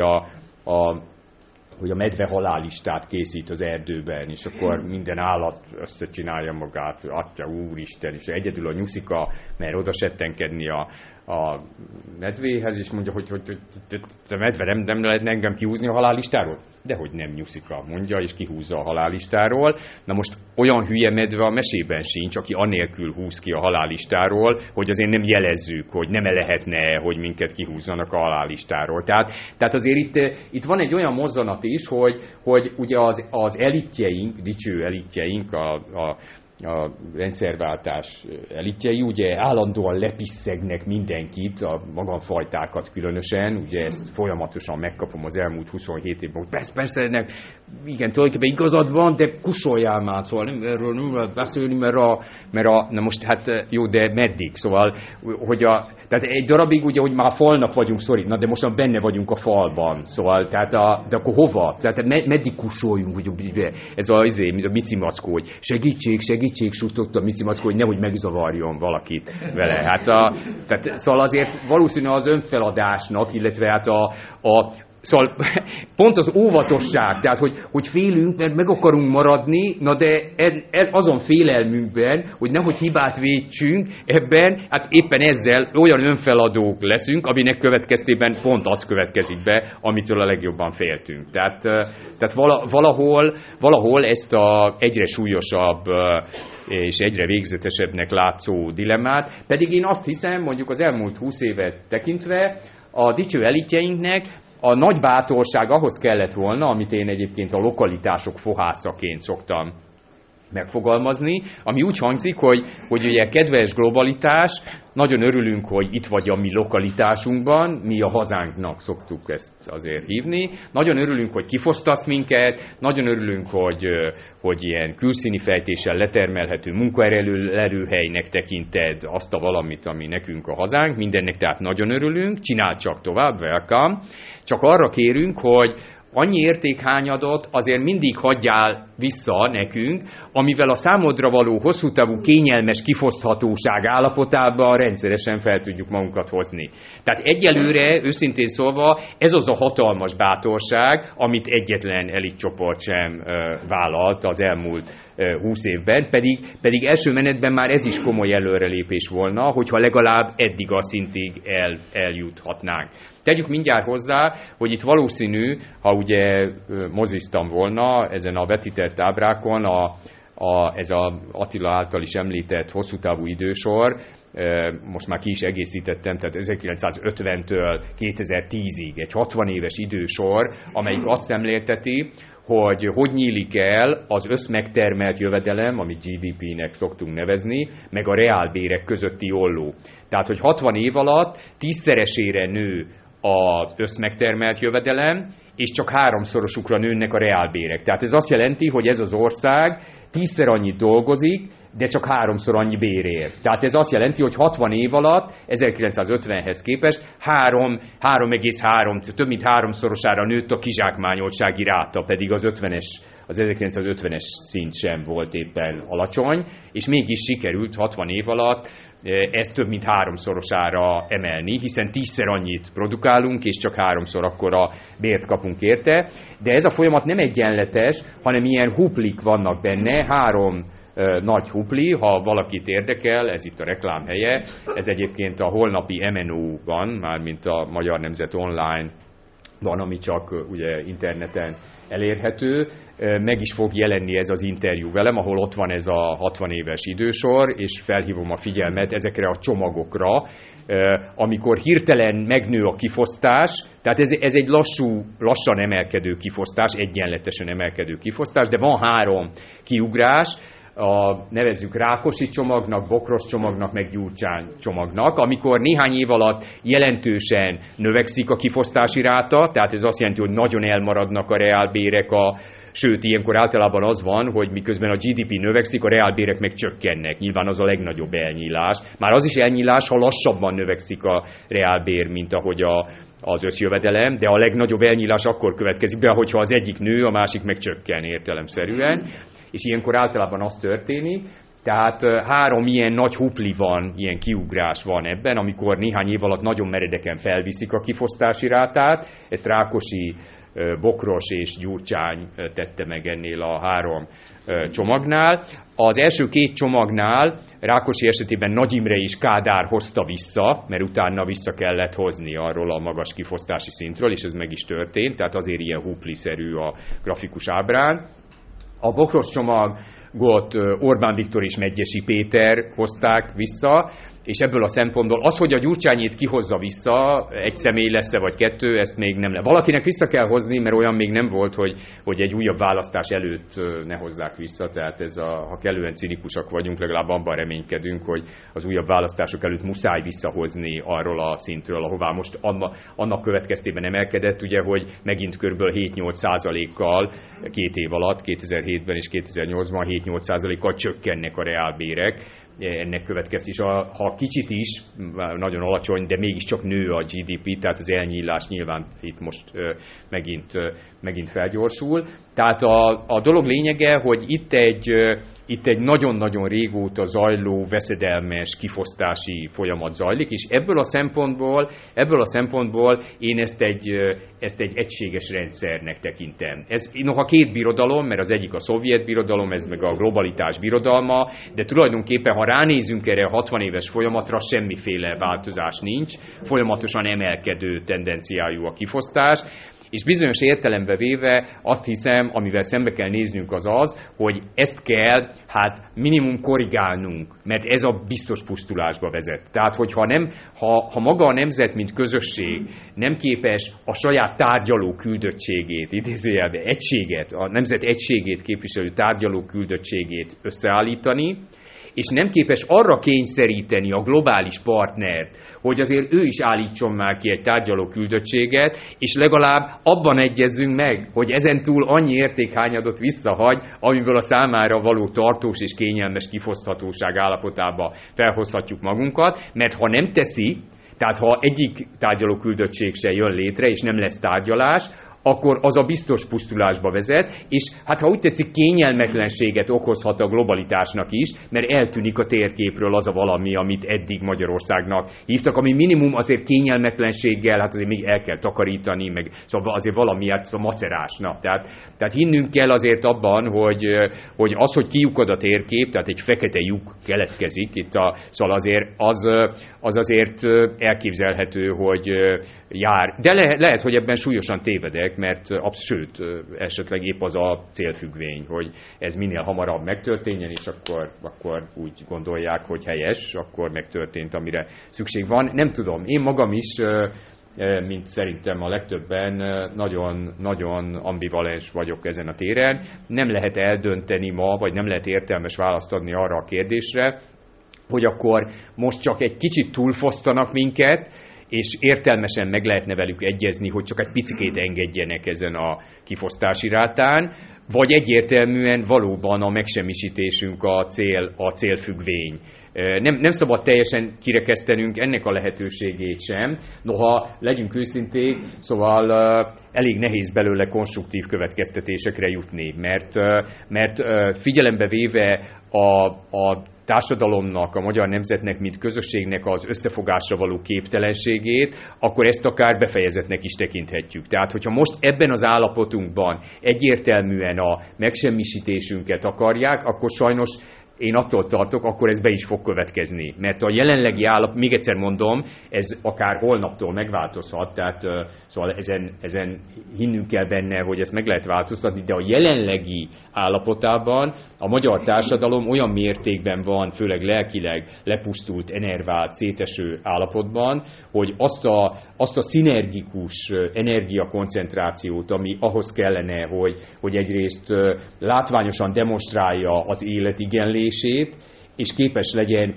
a medve halálistát készít az erdőben, és akkor minden állat összecsinálja magát, atya úristen, és egyedül a nyuszika mer oda settenkedni a medvéhez, és mondja, hogy a medve nem lehetne engem kihúzni a halállistáról? Dehogy nem, nyuszika, mondja, és kihúzza a halállistáról. Na most olyan hülye medve a mesében sincs, aki anélkül húz ki a halállistáról, hogy azért nem jelezzük, hogy nem lehetne, hogy minket kihúzzanak a halállistáról. Tehát azért itt van egy olyan mozzanat is, hogy ugye az elitjeink, dicső elitjeink, a rendszerváltás elitjei, ugye állandóan lepisszegnek mindenkit, a magamfajtákat különösen, ugye ezt folyamatosan megkapom az elmúlt 27 évben, hogy persze, igen, tulajdonképpen igazad van, de kusoljál már, szóval erről nem lehet beszélni, na most hát jó, de meddig? Szóval, tehát egy darabig ugye, hogy már falnak vagyunk, na de most már benne vagyunk a falban, szóval, tehát de akkor hova? Tehát meddig kusoljunk, hogy ez a micimackó, hogy segítség, suttogta a micimackó, hogy nehogy megzavarjon valakit vele. Tehát, szóval azért valószínű az önfeladásnak, illetve hát szóval pont az óvatosság, tehát hogy félünk, mert meg akarunk maradni, na de azon félelmünkben, hogy nehogy hibát vétsünk, ebben, hát éppen ezzel olyan önfeladók leszünk, aminek következtében pont az következik be, amitől a legjobban féltünk. Tehát valahol ezt a egyre súlyosabb és egyre végzetesebbnek látszó dilemmát, pedig én azt hiszem, mondjuk az elmúlt 20 évet tekintve, a dicső elitjeinknek a nagy bátorság ahhoz kellett volna, amit én egyébként a lokalitások fohászaként szoktam megfogalmazni, ami úgy hangzik, hogy ugye kedves globalitás, nagyon örülünk, hogy itt vagy a mi lokalitásunkban, mi a hazánknak szoktuk ezt azért hívni, nagyon örülünk, hogy kifosztasz minket, nagyon örülünk, hogy ilyen külszíni fejtéssel letermelhető munkaerőhelynek tekinted azt a valamit, ami nekünk a hazánk, mindennek tehát nagyon örülünk, csináld csak tovább, welcome, csak arra kérünk, hogy annyi értékhányadot azért mindig hagyjál vissza nekünk, amivel a számodra való hosszútávú kényelmes kifoszthatóság állapotában rendszeresen fel tudjuk magunkat hozni. Tehát egyelőre, őszintén szólva, ez az a hatalmas bátorság, amit egyetlen elitcsoport sem vállalt az elmúlt 20 évben, pedig első menetben már ez is komoly előrelépés volna, hogyha legalább eddig a szintig eljuthatnánk. Tegyük mindjárt hozzá, hogy itt valószínű, ha ugye moziztam volna ezen a vetített ábrákon, ez az Attila által is említett hosszú távú idősor, most már ki is egészítettem, tehát 1950-től 2010-ig egy 60 éves idősor, amelyik azt szemlélteti, hogy nyílik el az összmegtermelt jövedelem, amit GDP-nek szoktunk nevezni, meg a reálbérek közötti olló. Tehát, hogy 60 év alatt 10-szeresére nő az összmegtermelt jövedelem, és csak 3-szorosukra nőnek a reálbérek. Tehát ez azt jelenti, hogy ez az ország 10-szer annyit dolgozik, de csak 3-szor annyi bérért. Tehát ez azt jelenti, hogy 60 év alatt, 1950-hez képest 3,3, több mint 3-szorosára nőtt a kizsákmányoltsági ráta, pedig az 1950-es szint sem volt éppen alacsony, és mégis sikerült 60 év alatt ezt több mint 3-szorosára emelni, hiszen 10-szer annyit produkálunk, és csak 3-szor akkora bért kapunk érte. De ez a folyamat nem egyenletes, hanem ilyen huplik vannak benne, 3 nagy hupli, ha valakit érdekel, ez itt a reklám helye, ez egyébként a holnapi MNO-ban, mármint a Magyar Nemzet Online van, ami csak ugye interneten elérhető, meg is fog jelenni ez az interjú velem, ahol ott van ez a 60 éves idősor, és felhívom a figyelmet ezekre a csomagokra, amikor hirtelen megnő a kifosztás, tehát ez egy lassan emelkedő kifosztás, egyenletesen emelkedő kifosztás, de van 3 kiugrás, nevezzük Rákosi csomagnak, Bokros csomagnak, meg Gyurcsány csomagnak, amikor néhány év alatt jelentősen növekszik a kifosztási ráta, tehát ez azt jelenti, hogy nagyon elmaradnak a reálbérek, sőt, ilyenkor általában az van, hogy miközben a GDP növekszik, a reálbérek meg csökkennek. Nyilván az a legnagyobb elnyílás. Már az is elnyílás, ha lassabban növekszik a reálbér, mint ahogy az összjövedelem, de a legnagyobb elnyílás akkor következik be, hogyha az egyik nő, a másik meg csökken értelemszerűen. És ilyenkor általában az történik, tehát 3 ilyen nagy hupli van, ilyen kiugrás van ebben, amikor néhány év alatt nagyon meredeken felviszik a kifosztási rátát, ezt Rákosi, Bokros és Gyurcsány tette meg ennél a 3 csomagnál. Az első 2 csomagnál Rákosi esetében Nagy Imre és Kádár hozta vissza, mert utána vissza kellett hozni arról a magas kifosztási szintről, és ez meg is történt, tehát azért ilyen hupli-szerű a grafikus ábrán. A Bokros csomagot Orbán Viktor és Medgyessy Péter hozták vissza, és ebből a szempontból az, hogy a Gyurcsányét kihozza vissza, egy személy lesz-e vagy 2, ezt még nem lehet. Valakinek vissza kell hozni, mert olyan még nem volt, hogy egy újabb választás előtt ne hozzák vissza, tehát ha kellően cinikusak vagyunk, legalább abban reménykedünk, hogy az újabb választások előtt muszáj visszahozni arról a szintről, ahová most annak következtében emelkedett, ugye, hogy megint kb. 7-8%-kal 2 év alatt, 2007-ben és 2008-ban 7-8%-kal csökkennek a reálbérek. Ennek következtés, ha kicsit is, nagyon alacsony, de mégiscsak nő a GDP, tehát az elnyílás nyilván itt most megint felgyorsul. Tehát a dolog lényege, hogy itt egy nagyon-nagyon régóta zajló veszedelmes kifosztási folyamat zajlik, és ebből a szempontból én ezt egy egységes rendszernek tekintem. Ez noha 2 birodalom, mert az egyik a szovjet birodalom, ez meg a globalitás birodalma, de tulajdonképpen, ha ránézünk erre a 60 éves folyamatra, semmiféle változás nincs, folyamatosan emelkedő tendenciájú a kifosztás, és bizonyos értelembe véve azt hiszem, amivel szembe kell néznünk az, hogy ezt kell minimum korrigálnunk, mert ez a biztos pusztulásba vezet. Tehát, ha maga a nemzet, mint közösség nem képes a saját tárgyaló küldöttségét, idézőjelben a nemzet egységét képviselő tárgyaló küldöttségét összeállítani, és nem képes arra kényszeríteni a globális partnert, hogy azért ő is állítson már ki egy tárgyaló küldöttséget, és legalább abban egyezzünk meg, hogy ezentúl annyi értékhányadot visszahagy, amiből a számára való tartós és kényelmes kifoszthatóság állapotába felhozhatjuk magunkat, mert ha nem teszi, tehát ha egyik tárgyaló küldöttség se jön létre, és nem lesz tárgyalás, akkor az a biztos pusztulásba vezet, és hát ha úgy tetszik, kényelmetlenséget okozhat a globalitásnak is, mert eltűnik a térképről az a valami, amit eddig Magyarországnak hívtak, ami minimum azért kényelmetlenséggel, hát azért még el kell takarítani, meg szóval azért valami hát a macerásnak. Tehát hinnünk kell azért abban, hogy az, hogy kiukad a térkép, tehát egy fekete lyuk keletkezik, szóval azért az azért elképzelhető, hogy jár. De lehet, hogy ebben súlyosan tévedek, mert sőt, esetleg épp az a célfüggvény, hogy ez minél hamarabb megtörténjen, és akkor úgy gondolják, hogy helyes, akkor megtörtént, amire szükség van. Nem tudom, én magam is, mint szerintem a legtöbben, nagyon, nagyon ambivalens vagyok ezen a téren. Nem lehet eldönteni ma, vagy nem lehet értelmes választ adni arra a kérdésre, hogy akkor most csak egy kicsit túlfosztanak minket, és értelmesen meg lehetne velük egyezni, hogy csak egy picikét engedjenek ezen a kifosztási rátán, vagy egyértelműen valóban a megsemmisítésünk a célfüggvény. Nem szabad teljesen kirekesztenünk ennek a lehetőségét sem, noha legyünk őszinték, szóval elég nehéz belőle konstruktív következtetésekre jutni, mert figyelembe véve a társadalomnak, a magyar nemzetnek, mint közösségnek az összefogásra való képtelenségét, akkor ezt akár befejezetnek is tekinthetjük. Tehát, hogyha most ebben az állapotunkban egyértelműen a megsemmisítésünket akarják, akkor sajnos én attól tartok, akkor ez be is fog következni. Mert a jelenlegi állapot, még egyszer mondom, ez akár holnaptól megváltozhat, tehát szóval ezen hinnünk kell benne, hogy ezt meg lehet változtatni, de a jelenlegi állapotában a magyar társadalom olyan mértékben van, főleg lelkileg lepusztult, enervált, széteső állapotban, hogy azt a szinergikus energiakoncentrációt, ami ahhoz kellene, hogy egyrészt látványosan demonstrálja az élet igenlését, és képes legyen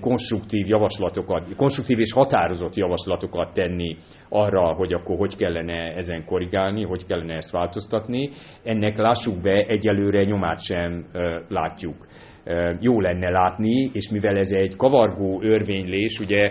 konstruktív és határozott javaslatokat tenni arra, hogy akkor hogy kellene ezen korrigálni, hogy kellene ezt változtatni. Ennek lássuk be, egyelőre nyomát sem látjuk. Jó lenne látni, és mivel ez egy kavargó örvénylés, ugye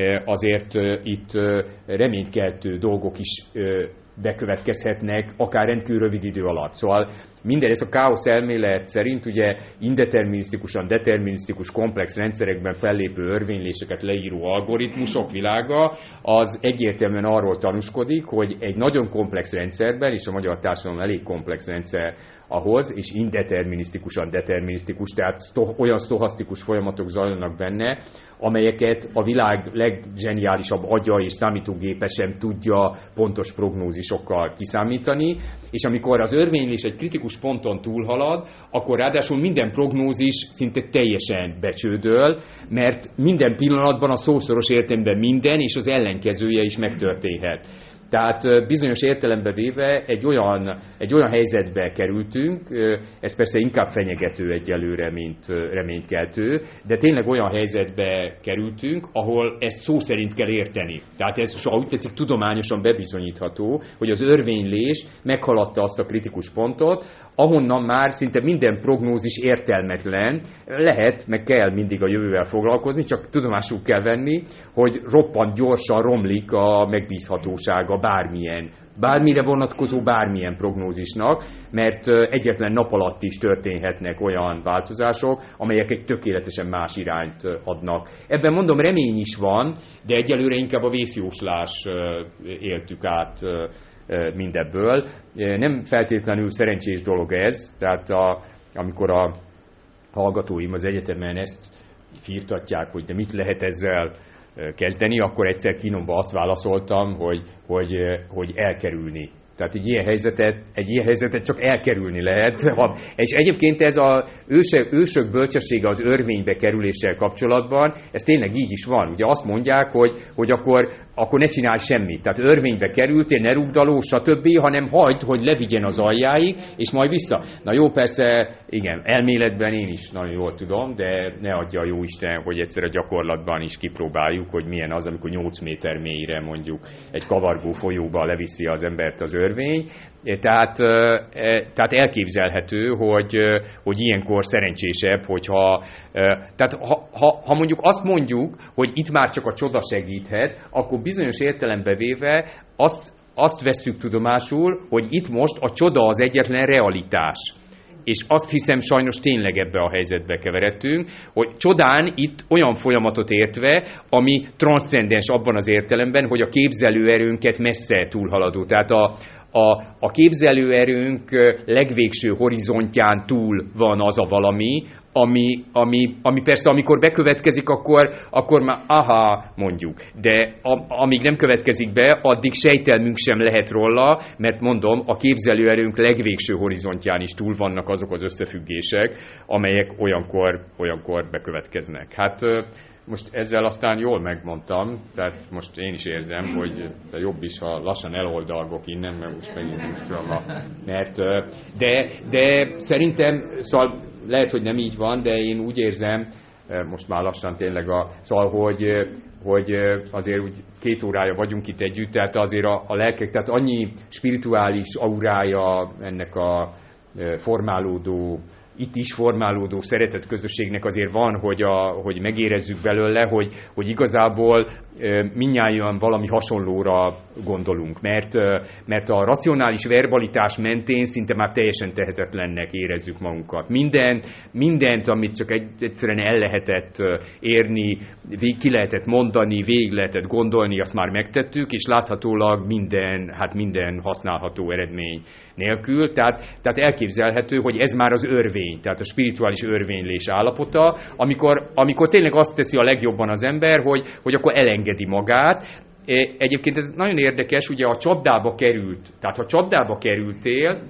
azért itt reménykeltő dolgok is bekövetkezhetnek, akár rendkívül rövid idő alatt. Szóval minden ez a káosz elmélet szerint ugye indeterminisztikusan, determinisztikus komplex rendszerekben fellépő örvényléseket leíró algoritmusok világa, az egyértelműen arról tanúskodik, hogy egy nagyon komplex rendszerben, és a magyar társadalom elég komplex rendszer ahhoz, és indeterminisztikusan determinisztikus, tehát olyan sztochasztikus folyamatok zajlanak benne, amelyeket a világ leggeniálisabb agya és számítógépe sem tudja pontos prognózisokkal kiszámítani, és amikor az örvénylés egy kritikus ponton túlhalad, akkor ráadásul minden prognózis szinte teljesen becsődöl, mert minden pillanatban a szószoros értelemben minden, és az ellenkezője is megtörténhet. Tehát bizonyos értelembe véve egy olyan helyzetbe kerültünk, ez persze inkább fenyegető egyelőre, mint reménykeltő, de tényleg olyan helyzetbe kerültünk, ahol ezt szó szerint kell érteni. Tehát ez, úgy tetszik, tudományosan bebizonyítható, hogy az örvénylés meghaladta azt a kritikus pontot, ahonnan már szinte minden prognózis értelmetlen, lehet, meg kell mindig a jövővel foglalkozni, csak tudomásul kell venni, hogy roppant gyorsan romlik a megbízhatósága bármire vonatkozó bármilyen prognózisnak, mert egyetlen nap alatt is történhetnek olyan változások, amelyek egy tökéletesen más irányt adnak. Ebben mondom, remény is van, de egyelőre inkább a vészjóslás éltük át mindebből. Nem feltétlenül szerencsés dolog ez, tehát amikor a hallgatóim az egyetemen ezt firtatják, hogy de mit lehet ezzel kezdeni, akkor egyszer kínomba azt válaszoltam, hogy elkerülni. Tehát egy ilyen helyzetet csak elkerülni lehet. És egyébként ez az ősök bölcsessége az örvénybe kerüléssel kapcsolatban, ez tényleg így is van. Ugye azt mondják, hogy akkor ne csinálj semmit. Tehát örvénybe kerültél, ne rúgdaló, stb., hanem hagyd, hogy levigyen az aljáig, és majd vissza. Na jó, persze, igen, elméletben én is nagyon jól tudom, de ne adja a jóisten, hogy egyszer a gyakorlatban is kipróbáljuk, hogy milyen az, amikor 8 méter mélyre mondjuk egy kavargó folyóba leviszi az embert az örvény. Tehát elképzelhető, hogy ilyenkor szerencsésebb, hogyha... Tehát ha mondjuk azt mondjuk, hogy itt már csak a csoda segíthet, akkor bizonyos értelembe véve azt vesszük tudomásul, hogy itt most a csoda az egyetlen realitás. És azt hiszem, sajnos tényleg ebbe a helyzetbe keveredtünk, hogy csodán itt olyan folyamatot értve, ami transzcendens abban az értelemben, hogy a képzelőerőnket messze túlhaladó. Tehát a képzelőerőnk legvégső horizontján túl van az a valami, ami persze, amikor bekövetkezik, akkor már mondjuk. De amíg nem következik be, addig sejtelmünk sem lehet róla, mert mondom, a képzelőerőnk legvégső horizontján is túl vannak azok az összefüggések, amelyek olyankor bekövetkeznek. Hát most ezzel aztán jól megmondtam, tehát most én is érzem, hogy jobb is, ha lassan eloldalgok innen, mert most megint nem is tudom, de szerintem, szóval lehet, hogy nem így van, de én úgy érzem, most már lassan tényleg szóval, hogy azért úgy 2 órája vagyunk itt együtt, tehát azért a lelkek, tehát annyi spirituális aurája ennek a itt is formálódó szeretett közösségnek azért van, hogy megérezzük belőle, hogy igazából mindnyájan valami hasonlóra gondolunk, mert a racionális verbalitás mentén szinte már teljesen tehetetlennek érezzük magunkat. Mindent, amit csak egyszerűen el lehetett érni, ki lehetett mondani, végig lehetett gondolni, azt már megtettük, és láthatólag minden használható eredmény nélkül. Tehát elképzelhető, hogy ez már az örvény, tehát a spirituális örvénylés állapota, amikor tényleg azt teszi a legjobban az ember, hogy akkor elengedi magát. Egyébként ez nagyon érdekes, ugye a csapdába került, tehát ha csapdába kerültél,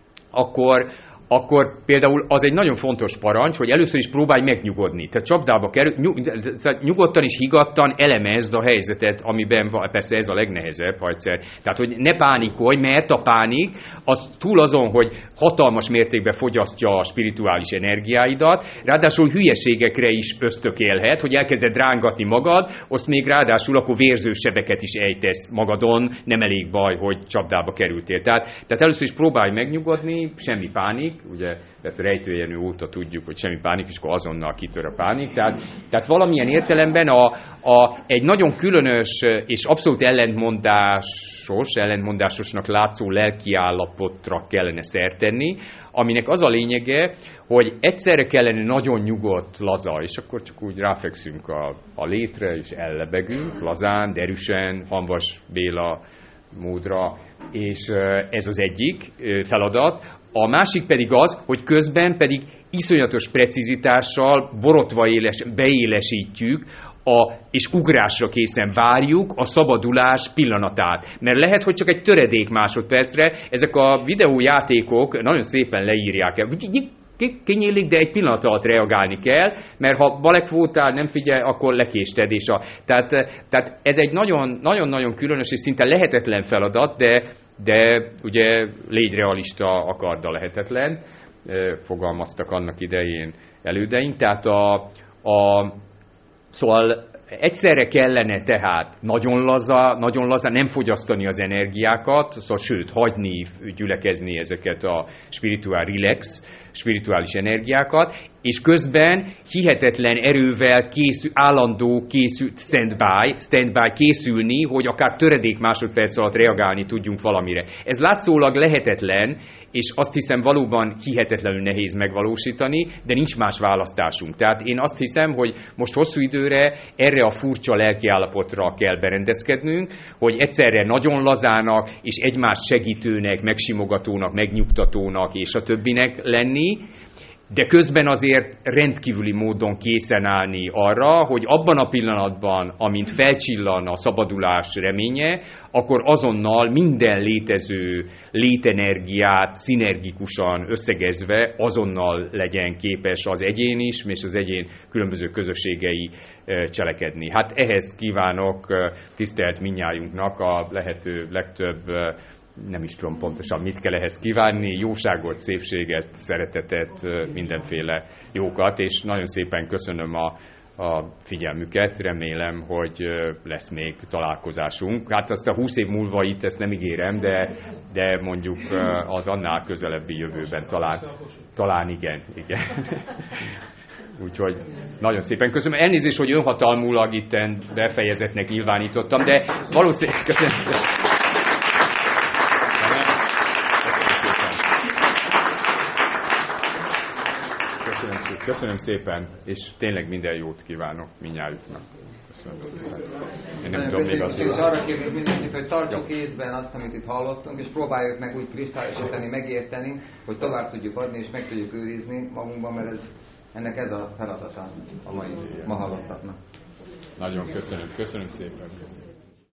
akkor például az egy nagyon fontos parancs, hogy először is próbálj megnyugodni. Tehát csapdába kerül, nyugodtan és higgadtan elemezd a helyzetet, amiben van, persze ez a legnehezebb, ha egyszer. Tehát, hogy ne pánikolj, mert a pánik az túl azon, hogy hatalmas mértékben fogyasztja a spirituális energiáidat, ráadásul hülyeségekre is ösztökélhet, hogy elkezded rángatni magad, azt még ráadásul akkor vérzősebeket is ejtesz magadon, nem elég baj, hogy csapdába kerültél. Tehát először is próbálj megnyugodni, semmi pánik, ugye ezt rejtőjenő óta tudjuk, hogy semmi pánik, és akkor azonnal kitör a pánik. Tehát valamilyen értelemben egy nagyon különös és abszolút ellentmondásosnak látszó lelkiállapotra kellene szert tenni, aminek az a lényege, hogy egyszerre kellene nagyon nyugodt, laza, és akkor csak úgy ráfekszünk a létre, és ellebegünk, lazán, derűsen, Hamvas Béla módra, és ez az egyik feladat. A másik pedig az, hogy közben pedig iszonyatos precizitással borotva beélesítjük, és ugrásra készen várjuk a szabadulás pillanatát. Mert lehet, hogy csak egy töredék másodpercre ezek a videójátékok nagyon szépen leírják. Kinyílik, de egy pillanat alatt reagálni kell, mert ha balekvótál, nem figyelj, akkor lekésted. Tehát ez egy nagyon-nagyon különös és szinte lehetetlen feladat, de ugye légy realista, akard a lehetetlen, fogalmaztak annak idején elődeink. Tehát szóval egyszerre kellene tehát nagyon laza, nem fogyasztani az energiákat, szóval sőt, hagyni, gyülekezni ezeket a spirituális energiákat, és közben hihetetlen erővel állandó standby készülni, hogy akár töredék másodperc alatt reagálni tudjunk valamire. Ez látszólag lehetetlen, és azt hiszem valóban hihetetlenül nehéz megvalósítani, de nincs más választásunk. Tehát én azt hiszem, hogy most hosszú időre erre a furcsa lelkiállapotra kell berendezkednünk, hogy egyszerre nagyon lazának, és egymást segítőnek, megsimogatónak, megnyugtatónak, és a többinek lenni, de közben azért rendkívüli módon készen állni arra, hogy abban a pillanatban, amint felcsillan a szabadulás reménye, akkor azonnal minden létező létenergiát szinergikusan összegezve azonnal legyen képes az egyén is, és az egyén különböző közösségei cselekedni. Hát ehhez kívánok tisztelt mindnyájunknak a lehető legtöbb, nem is tudom pontosan mit kell ehhez kívánni, jóságot, szépséget, szeretetet, mindenféle jókat, és nagyon szépen köszönöm a figyelmüket, remélem, hogy lesz még találkozásunk. Hát azt a 20 év múlva itt ezt nem ígérem, de mondjuk az annál közelebbi jövőben talán igen. Úgyhogy nagyon szépen köszönöm. Elnézést, hogy önhatalmulag itten befejezetnek nyilvánítottam, de valószínűleg köszönöm. Köszönöm szépen, és tényleg minden jót kívánok mindnyájuknak. Köszönöm szépen. Én nem tudom még azt. És arra kérnék mindenkit, hogy tartsuk kézben azt, amit itt hallottunk, és próbáljuk meg úgy kristályosítani, megérteni, hogy tovább tudjuk adni, és meg tudjuk őrizni magunkban, mert ennek ez a feladata a ma hallottaknak. Nagyon köszönöm szépen.